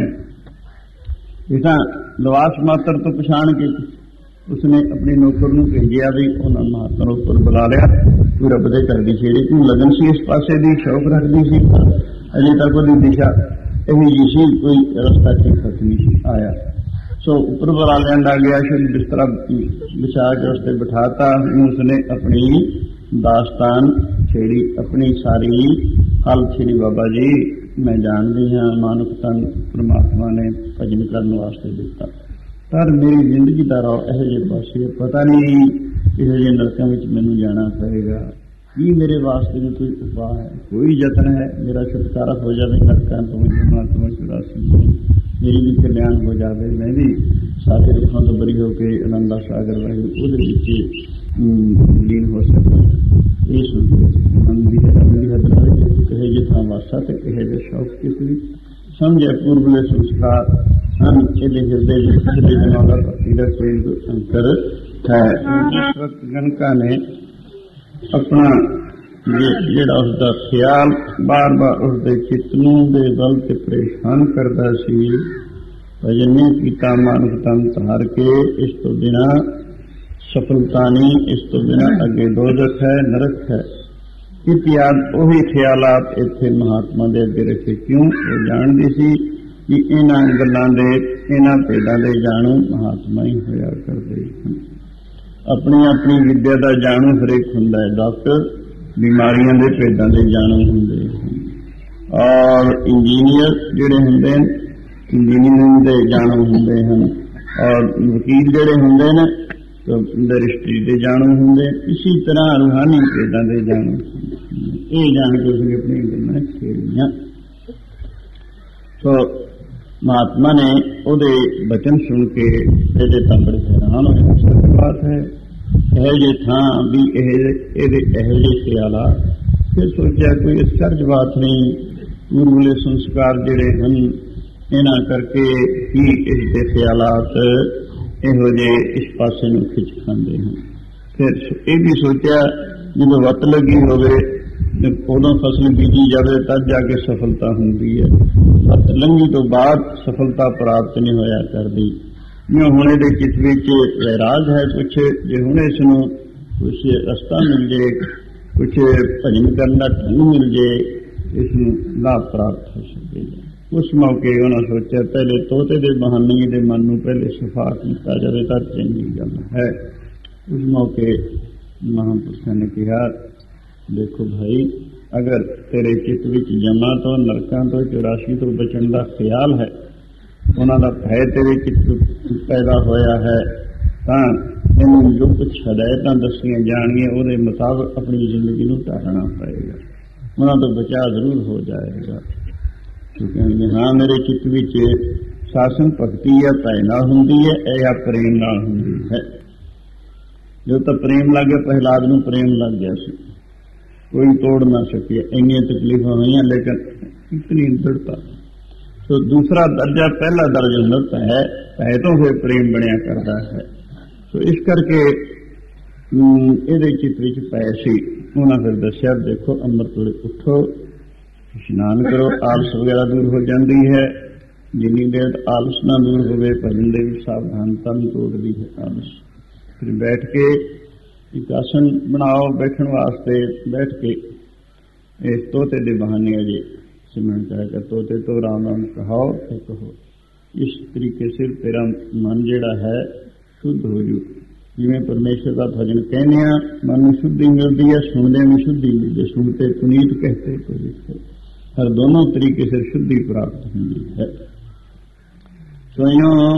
ਇਹ ਤਾਂ ਲਿਵਾਸ ਮਾਤਰ ਤੋਂ ਪਛਾਣ ਕੇ ਉਸਨੇ ਆਪਣੇ ਨੌਕਰ ਨੂੰ ਭੇਜਿਆ ਵੀ ਉਹਨਾਂ ਮਹਾਤਮਾ ਉੱਪਰ ਬੁਲਾ ਲਿਆ। ਤੂੰ ਰੱਬ ਦੇ ਘਰ ਦੀ ਛੇੜੀ, ਤੂੰ ਲਗਨ ਸੀ ਇਸ ਪਾਸੇ ਦੀ, ਸ਼ੌਕ ਰੱਖਦੀ ਸੀ, ਅਜੇ ਤੱਕ ਉਹਦੀ ਦਿਸ਼ਾ ਇਹੀ ਜਿਹੀ ਸੀ, ਕੋਈ ਰਸਤਾ ਠੀਕ ਨਹੀਂ ਸੀ ਆਇਆ। ਸੋ ਉੱਪਰ ਬੁਲਾ ਲਿਆਂਦਾ ਗਿਆ, ਸ਼ੁੱਧ ਬਿਸਤਰਾ ਵਿਛਾ ਕੇ ਉਸ ਤੇ ਬਿਠਾਤਾ। ਉਸਨੇ ਆਪਣੀ ਦਾਸਤਾਨ ਛੇੜੀ, ਆਪਣੀ ਸਾਰੀ ਹਲ ਛੇੜੀ। ਬਾਬਾ ਜੀ ਮੈਂ ਜਾਣਦੀ ਹਾਂ ਮਾਨੁਖ ਤਨ ਪਰਮਾਤਮਾ ਨੇ ਭਜਨ ਕਰਨ ਵਾਸਤੇ ਦਿੱਤਾ, ਪਰ ਮੇਰੀ ਜ਼ਿੰਦਗੀ ਦਾ ਰਾਹ ਇਹੋ ਜਿਹੇ ਪਾਸੇ, ਪਤਾ ਨਹੀਂ ਇਹੋ ਜਿਹੇ ਨਰਕਾਂ ਵਿੱਚ ਮੈਨੂੰ ਜਾਣਾ ਪਏਗਾ। ਕੀ ਮੇਰੇ ਵਾਸਤੇ ਵੀ ਕੋਈ ਉਪਾਅ ਹੈ, ਕੋਈ ਯਤਨ ਹੈ, ਮੇਰਾ ਛੁਟਕਾਰਾ ਹੋ ਜਾਵੇ ਨਰਕਾਂ ਤੋਂ, ਜਮਾਂ ਤੋਂ, 84 ਮੇਰੀ ਵੀ ਕਲਿਆਣ ਹੋ ਜਾਵੇ, ਮੈਂ ਵੀ ਸਾਰੇ ਦੁੱਖਾਂ ਤੋਂ ਬਰੀ ਹੋ ਕੇ ਆਨੰਦ ਦਾ ਸਾਗਰ ਵਾਹਿਗੁਰੂ ਉਹਦੇ ਵਿੱਚ ਲੀਨ ਹੋ ਸਕਾਂ। ਇਹ ਸੁਣਦੇ ਮਨ ਦੀ ਹੱਦ ਨਾਲ ਕਹੇ ਜੇ ਥਾਂ ਵਾਸਾ ਤੇ ਕਹੇ ਜੇ ਸ਼ੌਕ ਕਿਸ ਵਿੱਚ ਸਮਝੇ ਪੂਰਬਲੇ ਸੰਸਕਾਰ ਹਨ। ਇਹਦੇ ਹਿਰਦੇ ਵਿੱਚ ਦਿਮਾਗ ਦਾ ਭਗਤੀ ਦਾ ਕੇਂਦਰ ਅੰਤਰ ਹੈ। ਜਿਸ ਵਕਤ ਗਣਕਾ ਨੇ ਆਪਣਾ ਜਿਹੜਾ ਉਸਦਾ ਖਿਆਲ ਬਾਰ-ਬਾਰ ਉਸਦੇ ਚਿੱਤ ਨੂੰ ਦੇ ਬਲ ਤੇ ਪਰੇਸ਼ਾਨ ਕਰਦਾ ਸੀ, ਭਜਨ ਨੇ ਕੀਤਾ ਮਾਨੁਖ ਤਨ ਧਾਰ ਕੇ, ਇਸ ਤੋਂ ਬਿਨਾ ਸਫਲਤਾ ਨਹੀਂ, ਇਸ ਤੋਂ ਬਿਨਾ ਅੱਗੇ ਦੋਜ਼ਖ ਹੈ, ਨਰਕ ਹੈ। ਇਤਿਆਦ ਉਹੀ ਖਿਆਲਾਤ ਇੱਥੇ ਮਹਾਤਮਾ ਦੇ ਅੱਗੇ ਰੱਖੇ। ਕਿਉਂ? ਉਹ ਜਾਣਦੀ ਸੀ ਕਿ ਇਹਨਾਂ ਗੱਲਾਂ ਦੇ, ਇਹਨਾਂ ਭੇਦਾਂ ਦੇ ਜਾਣੂ ਮਹਾਤਮਾ ਹੀ ਹੋਇਆ ਕਰਦੇ ਹਨ। ਆਪਣੀ ਆਪਣੀ ਵਿਦਿਆ ਦਾ ਜਾਣੂ ਹਰੇਕ ਹੁੰਦਾ ਹੈ। ਡਾਕਟਰ ਬਿਮਾਰੀਆਂ ਦੇ ਭੇਦਾਂ ਦੇ ਜਾਣੂ ਹੁੰਦੇ ਹਨ, ਔਰ ਇੰਜੀਨੀਅਰ ਜਿਹੜੇ ਹੁੰਦੇ ਨੇ ਇੰਜੀਨੀਅਰਿੰਗ ਦੇ ਜਾਣੂ ਹੁੰਦੇ ਹਨ, ਔਰ ਵਕੀਲ ਜਿਹੜੇ ਹੁੰਦੇ ਨੇ ਰਜਿਸਟਰੀ ਦੇ ਜਾਣੂ ਹੁੰਦੇ। ਇਸੇ ਤਰ੍ਹਾਂ ਰੂਹਾਨੀ ਭੇਦਾਂ ਦੇ ਜਾਣੂ ਹੁੰਦੇ। ਇਹ ਜਾਣ ਕੇ ਉਸਨੇ ਆਪਣੀ ਗੱਲਾਂ ਛੇੜੀਆਂ। ਸੋ ਮਹਾਤਮਾ ਨੇ ਉਹਦੇ ਬਚਨ ਸੁਣ ਕੇ ਇਹਦੇ ਤਾਂ ਬੜੇ ਹੈਰਾਨ ਹੋਏ। ਸੱਚ ਬਾਤ ਹੈ, ਇਹੋ ਜਿਹੇ ਥਾਂ ਵੀ ਇਹਦੇ ਇਹੋ ਜਿਹੇ ਖਿਆਲਾਤ। ਫਿਰ ਸੋਚਿਆ ਕੋਈ ਅਸਚਰਜ ਬਾਤ ਨਹੀਂ, ਪੂਰਬਲੇ ਸੰਸਕਾਰ ਜਿਹੜੇ ਹਨ ਇਹਨਾਂ ਕਰਕੇ ਹੀ ਇਸ ਦੇ ਖਿਆਲਾਤ ਇਹੋ ਜਿਹੇ ਇਸ ਪਾਸੇ ਨੂੰ ਖਿੱਚ ਖਾਂਦੇ ਹਨ। ਫਿਰ ਇਹ ਵੀ ਸੋਚਿਆ ਜਦੋਂ ਵੱਤ ਲੱਗੀ ਹੋਵੇ ਉਦੋਂ ਫਸਲ ਬੀਜੀ ਜਾਵੇ ਤਦ ਜਾ ਕੇ ਸਫਲਤਾ ਹੁੰਦੀ ਹੈ। ਵੱਤ ਲੰਘੀ ਤੋਂ ਬਾਅਦ ਸਫਲਤਾ ਪ੍ਰਾਪਤ ਨਹੀਂ ਹੋਇਆ ਕਰਦੀ। ਜਿਵੇਂ ਹੁਣ ਇਹਦੇ ਚਿੱਤ ਵਿੱਚ ਵੈਰਾਗ ਹੈ, ਕੁਛ ਜੇ ਹੁਣ ਇਸ ਨੂੰ ਕੁਛ ਰਸਤਾ ਮਿਲ ਜੇ, ਕੁਛ ਭਜਨ ਕਰਨ ਦਾ ਢੰਗ ਮਿਲ ਜੇ, ਇਸ ਨੂੰ ਲਾਭ ਪ੍ਰਾਪਤ ਹੋ ਸਕੇਗਾ। ਉਸ ਮੌਕੇ ਉਹਨਾਂ ਸੋਚਿਆ ਪਹਿਲੇ ਤੋਤੇ ਦੇ ਬਹਾਨੇ ਦੇ ਮਨ ਨੂੰ ਪਹਿਲੇ ਸਫਾ ਕੀਤਾ ਜਾਵੇ ਤਾਂ ਚੰਗੀ ਗੱਲ ਹੈ। ਉਸ ਮੌਕੇ ਮਹਾਂਪੁਰਸ਼ਾਂ ਨੇ ਕਿਹਾ, ਦੇਖੋ ਭਾਈ, ਅਗਰ ਤੇਰੇ ਚਿੱਤ ਵਿੱਚ ਜਮਾਂ ਤੋਂ, ਨਰਕਾਂ ਤੋਂ, 84 ਤੋਂ ਬਚਣ ਦਾ ਖਿਆਲ ਹੈ, ਉਹਨਾਂ ਦਾ ਭੈ ਤੇਰੇ ਚਿੱਤ ਪੈਦਾ ਹੋਇਆ ਹੈ, ਤਾਂ ਇਹਨੂੰ ਜੋ ਕੁਛ ਹਦਾਇਤਾਂ ਦੱਸੀਆਂ ਜਾਣਗੀਆਂ ਉਹਦੇ ਮੁਤਾਬਕ ਆਪਣੀ ਜ਼ਿੰਦਗੀ ਨੂੰ ਢਾਲਣਾ ਪਏਗਾ, ਉਹਨਾਂ ਤੋਂ ਬਚਾਅ ਜ਼ਰੂਰ ਹੋ ਜਾਏਗਾ। ਕਿਉਂਕਿ ਹਾਂ ਮੇਰੇ ਚਿੱਤ ਵਿੱਚ ਸਾਸਨ ਭਗਤੀ ਜਾਂ ਭੈ ਨਾਲ ਹੁੰਦੀ ਹੈ, ਇਹ ਜਾਂ ਪ੍ਰੇਮ ਨਾਲ ਹੁੰਦੀ ਹੈ। ਜੋ ਤਾਂ ਪ੍ਰੇਮ ਲੱਗ ਗਿਆ, ਪ੍ਰਹਿਲਾਦ ਨੂੰ ਪ੍ਰੇਮ ਲੱਗ ਗਿਆ ਸੀ, ਕੋਈ ਤੋੜ ਨਾ ਸਕਿਆ। ਇੰਨੀਆਂ ਤਕਲੀਫਾਂ ਹੋਈਆਂ ਲੇਕਿਨ ਇਤਨੀ ਦ੍ਰਿੜਤਾ। ਸੋ ਦੂਸਰਾ ਦਰਜਾ, ਪਹਿਲਾ ਦਰਜਾ ਹੁੰਦਾ ਹੈ, ਭੈ ਤੋਂ ਫਿਰ ਪ੍ਰੇਮ ਬਣਿਆ ਕਰਦਾ ਹੈ। ਸੋ ਇਸ ਕਰਕੇ ਇਹਦੇ ਚਿੱਤ ਵਿੱਚ ਭੈ ਸੀ। ਉਹਨਾਂ ਫਿਰ ਦੱਸਿਆ, ਦੇਖੋ ਅੰਮ੍ਰਿਤ ਵੇਲੇ ਉੱਠੋ, ਇਸ਼ਨਾਨ ਕਰੋ, ਆਲਸ ਵਗੈਰਾ ਦੂਰ ਹੋ ਜਾਂਦੀ ਹੈ। ਜਿੰਨੀ ਦੇਰ ਆਲਸ ਨਾ ਦੂਰ ਹੋਵੇ, ਭਜਨ ਦੇ ਵਿੱਚ ਸਾਵਧਾਨਤਾ ਨੂੰ ਤੋੜਦੀ ਹੈ ਆਲਸ। ਫਿਰ ਬੈਠ ਕੇ ਇੱਕ ਆਸਨ ਬਣਾਓ ਬੈਠਣ ਵਾਸਤੇ। ਬੈਠ ਕੇ ਇਸ ਤੋਤੇ ਦੇ ਬਹਾਨੇ ਅਜੇ ਸਿਮਰਨ ਕਰਿਆ, ਤੋਤੇ ਤੋਂ ਰਾਮ ਰਾਮ ਕਹਾਓ ਤੇ ਕਹੋ। ਇਸ ਤਰੀਕੇ ਸਿਰ ਤੇਰਾ ਮਨ ਜਿਹੜਾ ਹੈ ਸ਼ੁੱਧ ਹੋ ਜੂ। ਜਿਵੇਂ ਪਰਮੇਸ਼ਰ ਦਾ ਭਜਨ ਕਹਿੰਦੇ ਆ, ਮਨ ਨੂੰ ਸ਼ੁੱਧੀ ਮਿਲਦੀ ਹੈ, ਸੁਣਦੇ ਵੀ ਸ਼ੁੱਧੀ ਮਿਲਦੀ ਹੈ। ਸੁਣਤੇ ਪੁਨੀਤ ਕਹਤੇ ਕੋ ਲਿਖੇ, ਹਰ ਦੋਨੋਂ ਤਰੀਕੇ ਸਿਰ ਸ਼ੁੱਧੀ ਪ੍ਰਾਪਤ ਹੁੰਦੀ ਹੈ। ਸੋ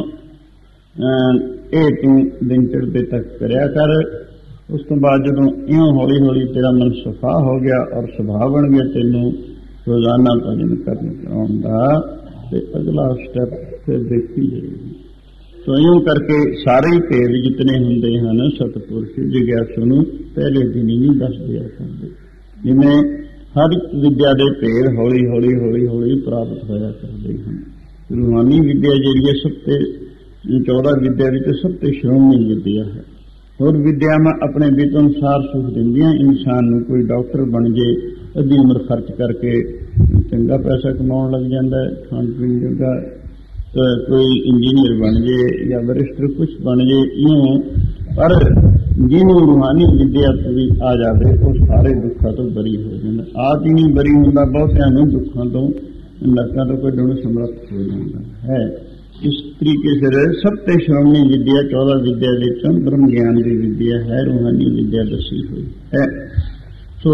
ਇਹ ਤੂੰ ਦਿਨ ਚੜ੍ਹਦੇ ਤੱਕ ਕਰਿਆ ਕਰ। ਉਸ ਤੋਂ ਬਾਅਦ ਜਦੋਂ ਇਉਂ ਹੌਲੀ ਹੌਲੀ ਤੇਰਾ ਮਨ ਸਫਾ ਹੋ ਗਿਆ ਔਰ ਸੁਭਾਅ ਬਣ ਗਿਆ ਤੈਨੂੰ ਰੋਜ਼ਾਨਾ ਭਜਨ ਕਰਨ ਕਰਾਉਣ ਦਾ, ਤੇ ਅਗਲਾ ਸਟੈਪ ਫਿਰ ਦੇਖੀ ਜਾਏਗੀ। ਸੋ ਇਉਂ ਕਰਕੇ ਸਾਰੇ ਹੀ ਭੇਦ ਜਿਤਨੇ ਹੁੰਦੇ ਹਨ ਸਤਿਪੁਰਸ਼ ਜਿਗਿਆਸੂ ਨੂੰ ਪਹਿਲੇ ਦਿਨ ਹੀ ਨਹੀਂ ਦੱਸਦੇ ਆ ਕਰਦੇ। ਜਿਵੇਂ ਹਰ ਇੱਕ ਵਿਦਿਆ ਦੇ ਭੇਦ ਹੌਲੀ ਹੌਲੀ ਹੌਲੀ ਹੌਲੀ ਪ੍ਰਾਪਤ ਹੋਇਆ ਕਰਦੇ ਹਨ। ਰੂਹਾਨੀ ਵਿਦਿਆ ਜਿਹੜੀ ਹੈ ਸਭ ਤੇ 14 ਵਿਦਿਆ ਵਿੱਚ ਸਭ ਤੋਂ ਸ਼੍ਰੋਮਣੀ ਵਿਦਿਆ ਹੈ। ਹੋਰ ਵਿਦਿਆਵਾਂ ਆਪਣੇ ਵਿੱਤ ਅਨੁਸਾਰ ਸੁਖ ਦਿੰਦੀਆਂ ਇਨਸਾਨ ਨੂੰ। ਕੋਈ ਡਾਕਟਰ ਬਣ ਜੇ, ਅੱਧੀ ਉਮਰ ਖਰਚ ਕਰਕੇ ਚੰਗਾ ਪੈਸਾ ਕਮਾਉਣ ਲੱਗ ਜਾਂਦਾ ਹੈ, ਖਾਣ ਪੀਣ ਜੋਗਾ। ਕੋਈ ਇੰਜੀਨੀਅਰ ਬਣ ਜੇ ਜਾਂ ਵਰਿਸ਼ਟ ਕੁਛ ਬਣ ਜੇ, ਇਉਂ। ਪਰ ਜਿਹਨੂੰ ਰੂਹਾਨੀ ਵਿਦਿਆ ਵੀ ਆ ਜਾਵੇ ਉਹ ਸਾਰੇ ਦੁੱਖਾਂ ਤੋਂ ਬਰੀ ਹੋ ਜਾਂਦਾ। ਆਪ ਹੀ ਨਹੀਂ ਬਰੀ ਹੁੰਦਾ, ਬਹੁਤਿਆਂ ਨੂੰ ਦੁੱਖਾਂ ਤੋਂ, ਨਰਕਾਂ ਤੋਂ ਕੱਢਣ ਸਮਰੱਥ ਹੋ ਜਾਂਦਾ ਹੈ। ਇਸ ਤਰੀਕੇ ਸਿਰ ਸਭ ਤੋਂ ਸ਼੍ਰੋਮਣੀ ਵਿਦਿਆ 14 ਵਿਦਿਆ ਵਿੱਚੋਂ ਬ੍ਰਹਮ ਗਿਆਨ ਦੀ ਵਿਦਿਆ ਹੈ, ਰੂਹਾਨੀ ਵਿਦਿਆ ਦੱਸੀ ਹੋਈ ਹੈ। ਸੋ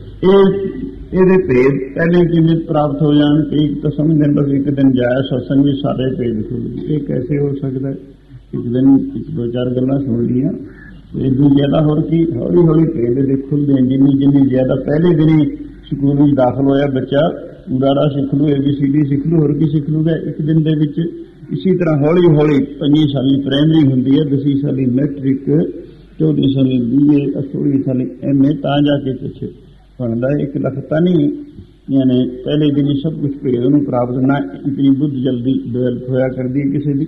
ਇਹਦੇ ਭੇਦ ਪਹਿਲੇ ਕਿਵੇਂ ਪ੍ਰਾਪਤ ਹੋ ਜਾਣ? ਇੱਕ ਤਾਂ ਸਮਝਦੇ ਬਸ ਇੱਕ ਦਿਨ ਜਾਇਆ ਸਤਸੰਗ ਵੀ ਸਾਰੇ ਭੇਦ ਖੁੱਲ ਗਏ। ਇਹ ਕੈਸੇ ਹੋ ਸਕਦਾ? ਇੱਕ ਦਿਨ ਇੱਕ ਦੋ ਚਾਰ ਗੱਲਾਂ ਸੁਣ ਲਈਆਂ, ਇਦੋਂ ਜ਼ਿਆਦਾ ਹੋਰ ਕੀ ਹੌਲੀ ਹੌਲੀ ਭੇਦ ਦੇ ਖੁੱਲਦੇ। ਜਿੰਨੀ ਜ਼ਿਆਦਾ ਪਹਿਲੇ ਦਿਨ ਹੀ ਸਕੂਲ ਵਿੱਚ ਦਾਖਲ ਹੋਇਆ ਬੱਚਾ, ਉਡਾਰਾ ਸਿੱਖ ਲੂ, ABCD ਸਿੱਖ ਲੂ, ਹੋਰ ਕੀ ਸਿੱਖ ਲੂਗਾ ਇੱਕ ਦਿਨ ਦੇ ਵਿੱਚ। ਇਸੇ ਤਰ੍ਹਾਂ ਹੌਲੀ ਹੌਲੀ 5 ਸਾਲੀ ਪ੍ਰਾਇਮਰੀ ਹੁੰਦੀ ਹੈ, 10 ਸਾਲੀ ਮੈਟ੍ਰਿਕ, 14 ਸਾਲੀ BA, 16 ਸਾਲੀ MA, ਤਾਂ ਜਾ ਕੇ ਕੁਛ ਬਣਦਾ। 1 ਲੱਖ ਤਾਂ ਨਹੀਂ, ਯਾਨੀ ਪਹਿਲੇ ਦਿਨ ਹੀ ਸਭ ਕੁਛ ਭੇਦ ਨੂੰ ਪ੍ਰਾਪਤ ਨਾ। ਇਤਨੀ ਬੁੱਧ ਜਲਦੀ ਡਿਵੈਲਪ ਹੋਇਆ ਕਰਦੀ ਹੈ ਕਿਸੇ ਦੀ।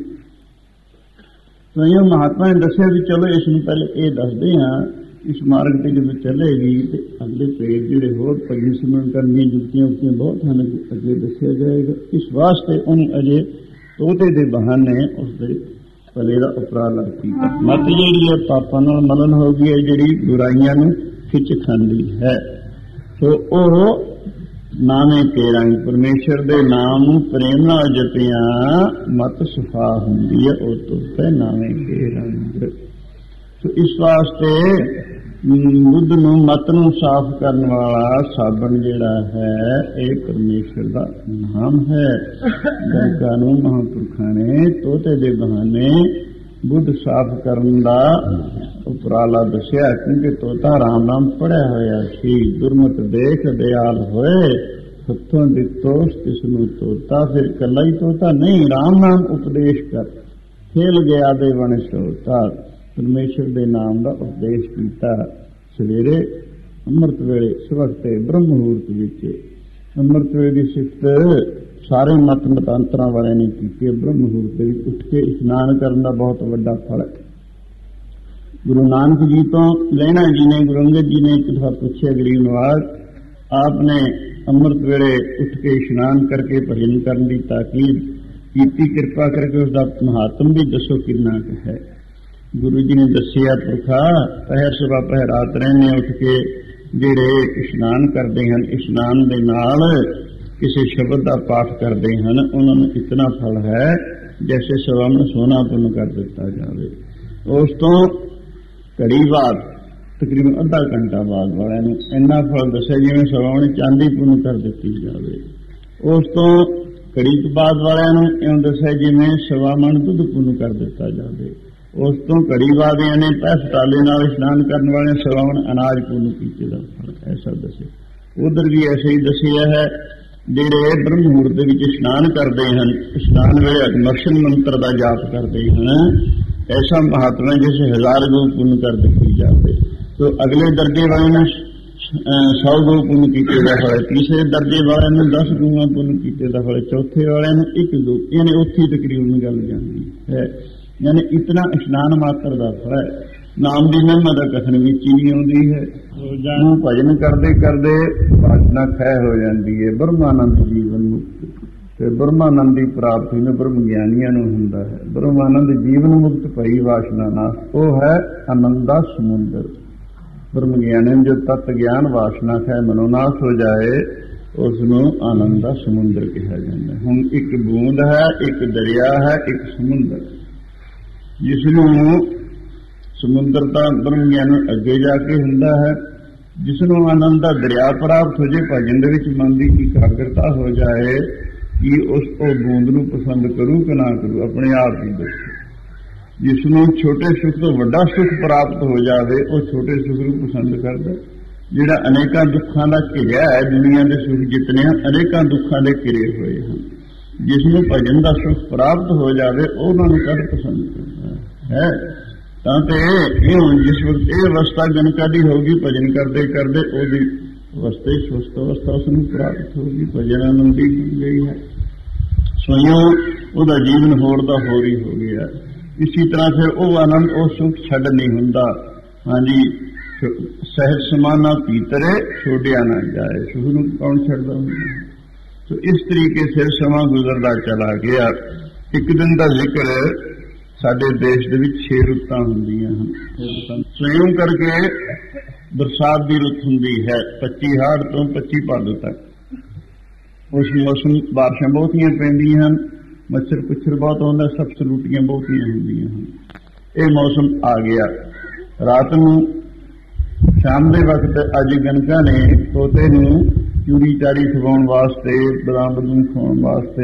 ਤਾਂ ਇਹ ਮਹਾਤਮਾ ਨੇ ਦੱਸਿਆ ਵੀ ਚਲੋ ਇਸ ਨੂੰ ਪਹਿਲੇ ਇਹ ਦੱਸਦੇ ਹਾਂ, ਇਸ ਮਾਰਗ ਤੇ ਜਦੋਂ ਚੱਲੇਗੀ ਤੇ ਅਗਲੇ ਭੇਦ ਜਿਹੜੇ ਹੋਰ ਭਜਨ ਸਿਮਰਨ ਕਰਨ ਦੀਆਂ ਜੁਗਤੀਆਂ ਉਕਤੀਆਂ ਬਹੁਤ ਹਨ, ਅੱਗੇ ਦੱਸਿਆ ਜਾਏਗਾ। ਇਸ ਵਾਸਤੇ ਉਹਨੇ ਅਜੇ ਤੋਤੇ ਦੇ ਬਹਾਨੇ ਉਸਦੇ ਭਲੇ ਦਾ ਉਪਰਾਲਾ ਕੀਤਾ। ਮਤ ਜਿਹੜੀ ਹੈ ਪਾਪਾਂ ਨਾਲ ਮਲਨ ਹੋ ਗਈ ਹੈ, ਜਿਹੜੀ ਬੁਰਾਈਆਂ ਨੂੰ ਖਿੱਚ ਖਾਂਦੀ ਹੈ। ਸੋ ਉਹ ਨਾਮੇ ਕੇ ਰੰਗ, ਪਰਮੇਸ਼ਰ ਦੇ ਨਾਮ ਨੂੰ ਪ੍ਰੇਮ ਨਾਲ ਜਪਿਆ ਮਤ ਸਫਾ ਹੁੰਦੀ ਹੈ, ਉਹ ਤੋਤੇ ਨਾਮੇ ਕੇ ਰੰਗ। ਸੋ ਇਸ ਵਾਸਤੇ ਬੁੱਧ ਨੂੰ ਮਤ ਨੂੰ ਸਾਫ਼ ਕਰਨ ਵਾਲਾ ਸਾਬਣ ਜਿਹੜਾ ਹੈ ਇਹ ਪਰਮੇਸ਼ਰ ਦਾ ਨਾਮ ਹੈ। ਗੰਗਾ ਨੂੰ ਮਹਾਂਪੁਰਖਾਂ ਨੇ ਤੋਤੇ ਦੇ ਬਹਾਨੇ ਬੁੱਧ ਸਾਫ਼ ਕਰਨ ਦਾ ਉਪਰਾਲਾ ਦੱਸਿਆ, ਕਿਉਂਕਿ ਤੋਤਾ ਰਾਮ ਨਾਮ ਪੜਿਆ ਹੋਇਆ ਸੀ। ਦੁਰਮਤ ਦੇਖ ਦਿਆਲ ਹੋਏ, ਹੱਥੋਂ ਦਿੱਤੋਸ ਤਿਸ ਨੂੰ ਤੋਤਾ। ਫਿਰ ਇਕੱਲਾ ਹੀ ਤੋਤਾ ਨਹੀਂ, ਰਾਮ ਨਾਮ ਉਪਦੇਸ਼ ਕਰ ਖੇਲ ਗਿਆ ਦੇ ਵਣ ਸੋਤਾ। ਪਰਮੇਸ਼ਰ ਦੇ ਨਾਮ ਦਾ ਉਪਦੇਸ਼ ਕੀਤਾ ਸਵੇਰੇ ਅੰਮ੍ਰਿਤ ਵੇਲੇ, ਸਵਖਤੇ ਬ੍ਰਹਮ ਮੁਹੂਰਤ ਵਿੱਚ। ਅੰਮ੍ਰਿਤ ਵੇਲੇ ਦੀ ਸਿਫਤ ਸਾਰੇ ਮਤ ਮਤਾਂਤਰਾਂ ਵਾਲਿਆਂ ਨੇ ਕੀਤੀ। ਬ੍ਰਹਮ ਮੁਹੂਰਤ ਵਿੱਚ ਉੱਠ ਕੇ ਇਸ਼ਨਾਨ ਕਰਨ ਦਾ ਬਹੁਤ ਵੱਡਾ ਫਲ ਹੈ। ਗੁਰੂ ਨਾਨਕ ਜੀ ਤੋਂ ਲਹਿਣਾ ਜੀ ਨੇ, ਗੁਰੂ ਅੰਗਦ ਜੀ ਨੇ ਇੱਕ ਦਫਾ ਪੁੱਛਿਆ ਗਰੀਬ ਨਵਾਜ਼, ਆਪ ਨੇ ਅੰਮ੍ਰਿਤ ਵੇਲੇ ਉੱਠ ਕੇ ਇਸ਼ਨਾਨ ਕਰਕੇ ਭਜਨ ਕਰਨ ਦੀ ਤਾਕੀਦ ਕੀਤੀ, ਕਿਰਪਾ ਕਰਕੇ ਉਸ ਦਾ ਮਹਾਤਮ ਵੀ ਦੱਸੋ ਕਿੰਨਾ ਕੁ ਹੈ। ਗੁਰੂ ਜੀ ਨੇ ਦੱਸਿਆ, ਪੁਰਖਾ ਪਹਿਰ ਸੁਬਾ ਪਹਿਰ ਰਾਤ ਰਹਿੰਦੇ ਉੱਠ ਕੇ ਜਿਹੜੇ ਇਸ਼ਨਾਨ ਕਰਦੇ ਹਨ, ਇਸ਼ਨਾਨ ਦੇ ਨਾਲ ਕਿਸੇ ਸ਼ਬਦ ਦਾ ਪਾਠ ਕਰਦੇ ਹਨ, ਉਹਨਾਂ ਨੂੰ ਇਤਨਾ ਫਲ ਹੈ ਜੈਸੇ ਸਵਾਮਣ ਸੋਨਾ ਪੁੰਨ ਕਰ ਦਿੱਤਾ ਜਾਵੇ। ਉਸ ਤੋਂ ਘੜੀ ਬਾਅਦ ਤਕਰੀਬਨ ਅੱਧਾ ਘੰਟਾ ਬਾਅਦ ਵਾਲਿਆਂ ਨੂੰ ਇੰਨਾ ਫਲ ਦੱਸਿਆ ਜਿਵੇਂ ਸਵਾਮਣ ਚਾਂਦੀ ਪੁੰਨ ਕਰ ਦਿੱਤੀ ਜਾਵੇ। ਉਸ ਤੋਂ ਘੜੀ ਤੋਂ ਬਾਅਦ ਵਾਲਿਆਂ ਨੂੰ ਇਉਂ ਦੱਸਿਆ ਜਿਵੇਂ ਸਵਾਮਣ ਦੁੱਧ ਪੁੰਨ ਕਰ ਦਿੱਤਾ ਜਾਵੇ। ਉਸ ਤੋਂ ਘੜੀ ਬਾਅਦ ਇਹਨੇ ਪੈਸਟਾਲੇ ਨਾਲ ਇਸ਼ਨਾਨ ਕਰਨ ਵਾਲਿਆਂ ਸਵਾਮਣ ਅਨਾਜ ਪੁੰਨ ਕੀਤੇ ਦਾ ਫਲ ਐਸਾ ਦੱਸੇ। ਉਧਰ ਵੀ ਐਸੇ ਹੀ ਦੱਸਿਆ ਹੈ, ਜਿਹੜੇ ਬ੍ਰਹਮ ਮੁਹੂਰਤ ਦੇ ਵਿੱਚ ਇਸ਼ਨਾਨ ਕਰਦੇ ਹਨ, ਇਸ਼ਨਾਨ ਵੇਲੇ ਅਗਮਰਸ਼ਨ ਮੰਤਰ ਦਾ ਜਾਪ ਕਰਦੇ ਹਨ, ਐਸਾ ਮਹਾਤਮਾ ਜਿਸ 1000 ਗਊ ਪੁੰਨ ਕਰ ਦਿੱਤੀ ਜਾਵੇ। तो अगले दर्जे वाले ने 100 गौ पुण्य कीते दा फल, तीसरे दर्जे वाले ने 10 गऊं पुण्य कीते दा फल, चौथे वाले ने 1 गौ। यानी उत्थे तकरीबन गल जाती है। यानी इतना स्नान मात्र का फल है। नाम की महिमा का कथन भी नहीं आती है। भजन करते करते वासना खै हो जाती है। ब्रह्मानंद जीवन मुक्त, ब्रह्मानंद की प्राप्ति में ब्रह्म ज्ञानियों को होंदा है। ब्रह्मानंद जीवन मुक्त भई वासना नाश, वो है आनंद का समुद्र। ब्रह्म ज्ञानी जो तत्व ज्ञान वासना है मनोनाश हो जाए, उसनों आनंद का समुद्र कहा जाता है। हुण एक बूंद है, एक दरिया है, एक समुद्र, जिसनों समुद्र का ब्रह्म ज्ञान अगे जाके हुंदा है। जिसनों आनंद का दरिया प्राप्त हो जाए, भजन दे विच मन की एकाग्रता हो जाए कि उस बूंद नूं पसंद करूं कि ना करूं, अपने आप ही दसो। जिसनों छोटे सुख तो वड्डा सुख प्राप्त हो जाए, वो छोटे सुख को पसंद करता। जिहड़ा अनेकों दुखों का घिरिया है, दुनिया के सुख जितने हैं अनेकों दुखों के घिरे हुए हैं। जिसनों भजन का सुख प्राप्त हो जाए, उन्होंने कद पसंद करता है। जिस वक्त यह अवस्था गणका की होगी, भजन करते करते ओदी अवस्था स्वस्थ अवस्था उसनों प्राप्त होगी। भजन आनंदी बन गई है, स्वयं वह जीवन होर दा होर ही हो गया। इसी तरह फिर वह आनंद और सुख छड़ नहीं हुंदा। हाँ जी, सहज समाना पीतरे छोड़िया ना जाए, सुख नूं कौन छड़दा हुंदा। तो इस तरीके से समा गुजरदा चला गया। एक दिन का जिक्र, साडे देश दे विच 6 रुत्तां हुंदियां हन। स्वयं करके बरसात की रुत हुंदी है 25 हाड़ तो 25 भादो तक। उस मौसम बारिशां बहुतियां पैंदियां हन, मच्छर पुच्छर बहुत आउंदा, सब सलूटियां बहुतियां हुंदियां हन। यह मौसम आ गया। रात नूं शाम के वक्त अज गणका ने तोते नूं चूड़ी चाड़ी खवाउण वास्ते, बदाम बदूम खवाउण वास्ते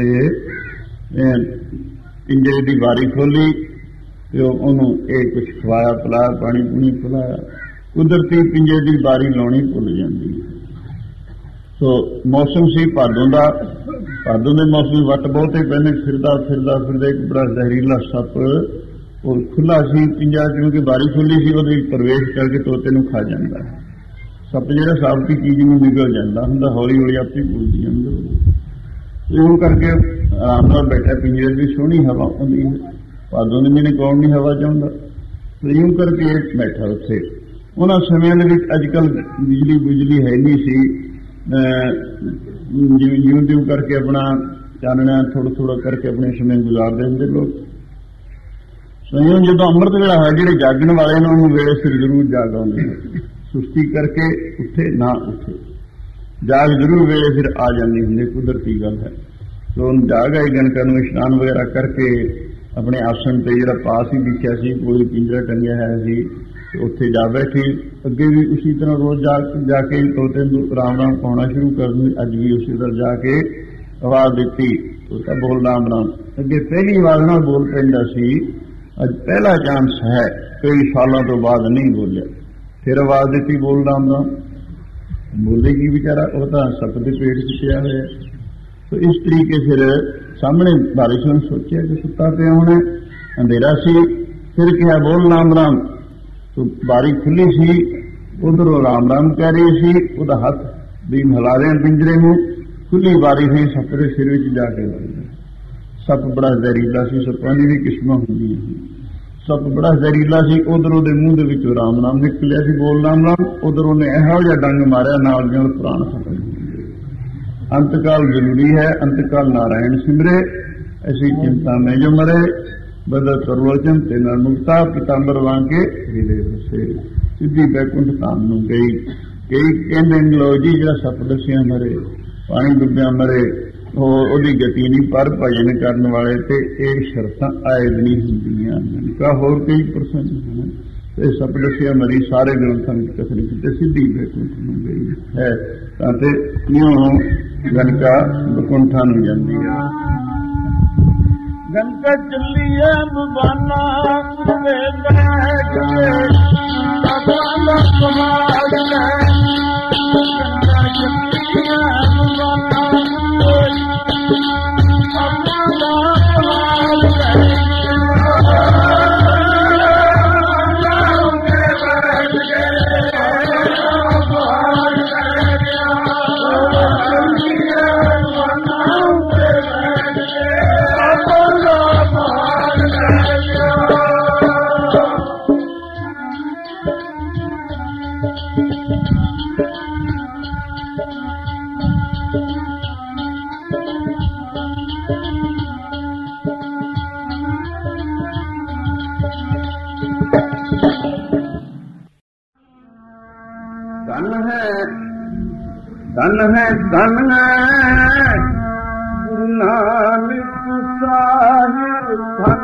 पिंजरे की बारी खोली तो उन्होंने ये कुछ खवाया पिलाया, पानी पूनी पिलाया। कुदरती पिंजरे की बारी लाउणी भुल जाती है। तो मौसम सी भादों का, भादों के मौसम वट बहुते पैंदे, फिरदा फिरदा फिरदा एक बड़ा जहरीला सप और खुला सी पिंजरा, क्योंकि बारी खुली सी, वो प्रवेश करके तोते नूं खा जाता है। सप जिहड़ा साबती चीज में निकल जाता हुंदा, हौली हौली आपे भूलदी अंदर। इउं करके आराम नाल बैठा, पिंजरे की सोहनी हवा आउंदी है। भादों के महीने कौन नहीं हवा चाहुंदा। तो इउं करके बैठा उत्थे। उन्हां समयां दे विच अजकल बिजली बुजली है नहीं सी, जिवें जिवें करके अपना चानना थोड़ा थोड़ा करके अपने समय गुजारते होंगे लोग। स्वयं जो अमृत वेला है, जिहड़े जागण वाले ने उन्होंने वेले सिर जरूर जाग आउंदे हैं। सुस्ती करके उठे ना उठे, जाग जरूर वेले सिर आ जाती होंगी, कुदरती गल है। तो उन जाग आई गणका नूं इशनान वगैरह करके अपने आसन से जिहड़ा पास ही दिखिया सी, कोई पिंजरा टंगिया है सी, उत्थे जा बैठी। अगे भी उसी तरह रोज जाके तोते राम राम पाना शुरू कर दी। अज भी उसी तरह जाके आवाज दी, तोता बोल राम राम। अगे पहली आवाज नाल बोल पैंदा सी, अज पहला चांस है, कई सालों तो बाद नहीं बोलिया। फिर आवाज दी बोल राम राम, बोलेगी बेचारा, वह तो सप के पेट च पिया हुआ। तो इस तरीके फिर सामने बारिश ने सोचा कि सुता पिया होना, अंधेरा सी। फिर क्या बोल राम राम, तो बारी खुली सी, उधरों राम राम कह रही सी, वह हथ भी हिला रहे पिंजरे में। खुली बारी से सप के सिर में जाके लग गया। सप बड़ा जहरीला सी, सपां दी भी किस्मां हुंदियां। ਸੱਪ ਬੜਾ ਜ਼ਹਿਰੀਲਾ ਸੀ, ਉਧਰ ਉਹਦੇ ਮੂੰਹ ਦੇ ਵਿੱਚੋਂ ਰਾਮ ਨਾਮ ਨਿਕਲਿਆ ਸੀ, ਬੋਲ ਰਾਮ ਨਾਮ। ਉਧਰ ਉਹਨੇ ਇਹੋ ਜਿਹਾ ਡੰਗ ਮਾਰਿਆ ਨਾਲ ਜਿਵੇਂ ਪ੍ਰਾਣ ਖਤਮ ਹੋ ਗਏ। ਅੰਤਕਾਲ ਜ਼ਰੂਰੀ ਹੈ, ਅੰਤਕਾਲ ਨਾਰਾਇਣ ਸਿਮਰੇ, ਐਸੀ ਚਿੰਤਾ ਮੈਂ ਜੋ ਮਰੇ, ਬਦਲ ਤਰਲੋਚਨ ਤੇ ਨਾਲ ਮੁਕਤਾ, ਪਿਤਾੰਬਰ ਵਾਂਗੇ ਹਿਲੇ ਵਸੇ, ਸਿੱਧੀ ਬੈਕੁੰਠ ਧਾਮ ਨੂੰ ਗਈ। ਕਈ ਕਹਿੰਦੇ ਨੇ ਲੋ ਜੀ ਜਿਹੜਾ ਸੱਪ ਦੱਸਿਆ ਮਰੇ, ਪਾਣੀ ਡੁੱਬਿਆ ਮਰੇ, ਉਹਦੀ ਗਤੀ ਨਹੀਂ, ਪਰ ਭਜਨ ਕਰਨ ਵਾਲੇ ਤੇ ਇਹ ਸ਼ਰਤਾਂ ਆਇਦ ਨਹੀਂ ਹੁੰਦੀਆਂ। ਕਾ ਹੋਰ ਕਈ ਪ੍ਰਸੰਗ ਹਨ ਤੇ ਸੱਪ ਦੱਸਿਆ ਮਰੀ ਸਾਰੇ ਗ੍ਰੰਥਾਂ ਵਿੱਚ ਕਥਨ ਕੀਤੇ, ਸਿੱਧੀ ਬੈਕੁੰਠ ਨੂੰ ਗਈ ਹੈ। ਤਾਂ ਤੇ ਇਉਂ ਗਨਕਾ ਬੈਕੁੰਠਾਂ ਨੂੰ ਜਾਂਦੀ ਹੈ। ਗਨਕਾ ਚੱਲੀਏ ਮਬਾਨਾ ਦੇ ਬੈਠ ਕੇ ਬਾਬਾ ਦਾ ਕਮਾਲ ਹੈ। ਗਨਕਾ ਚੱਲੀਏ ਮਬਾਨਾ ਧਨ ਹੈ ਗੁਰੂ ਨਾਨਕ ਸਾਹਿਬ ਧਨ।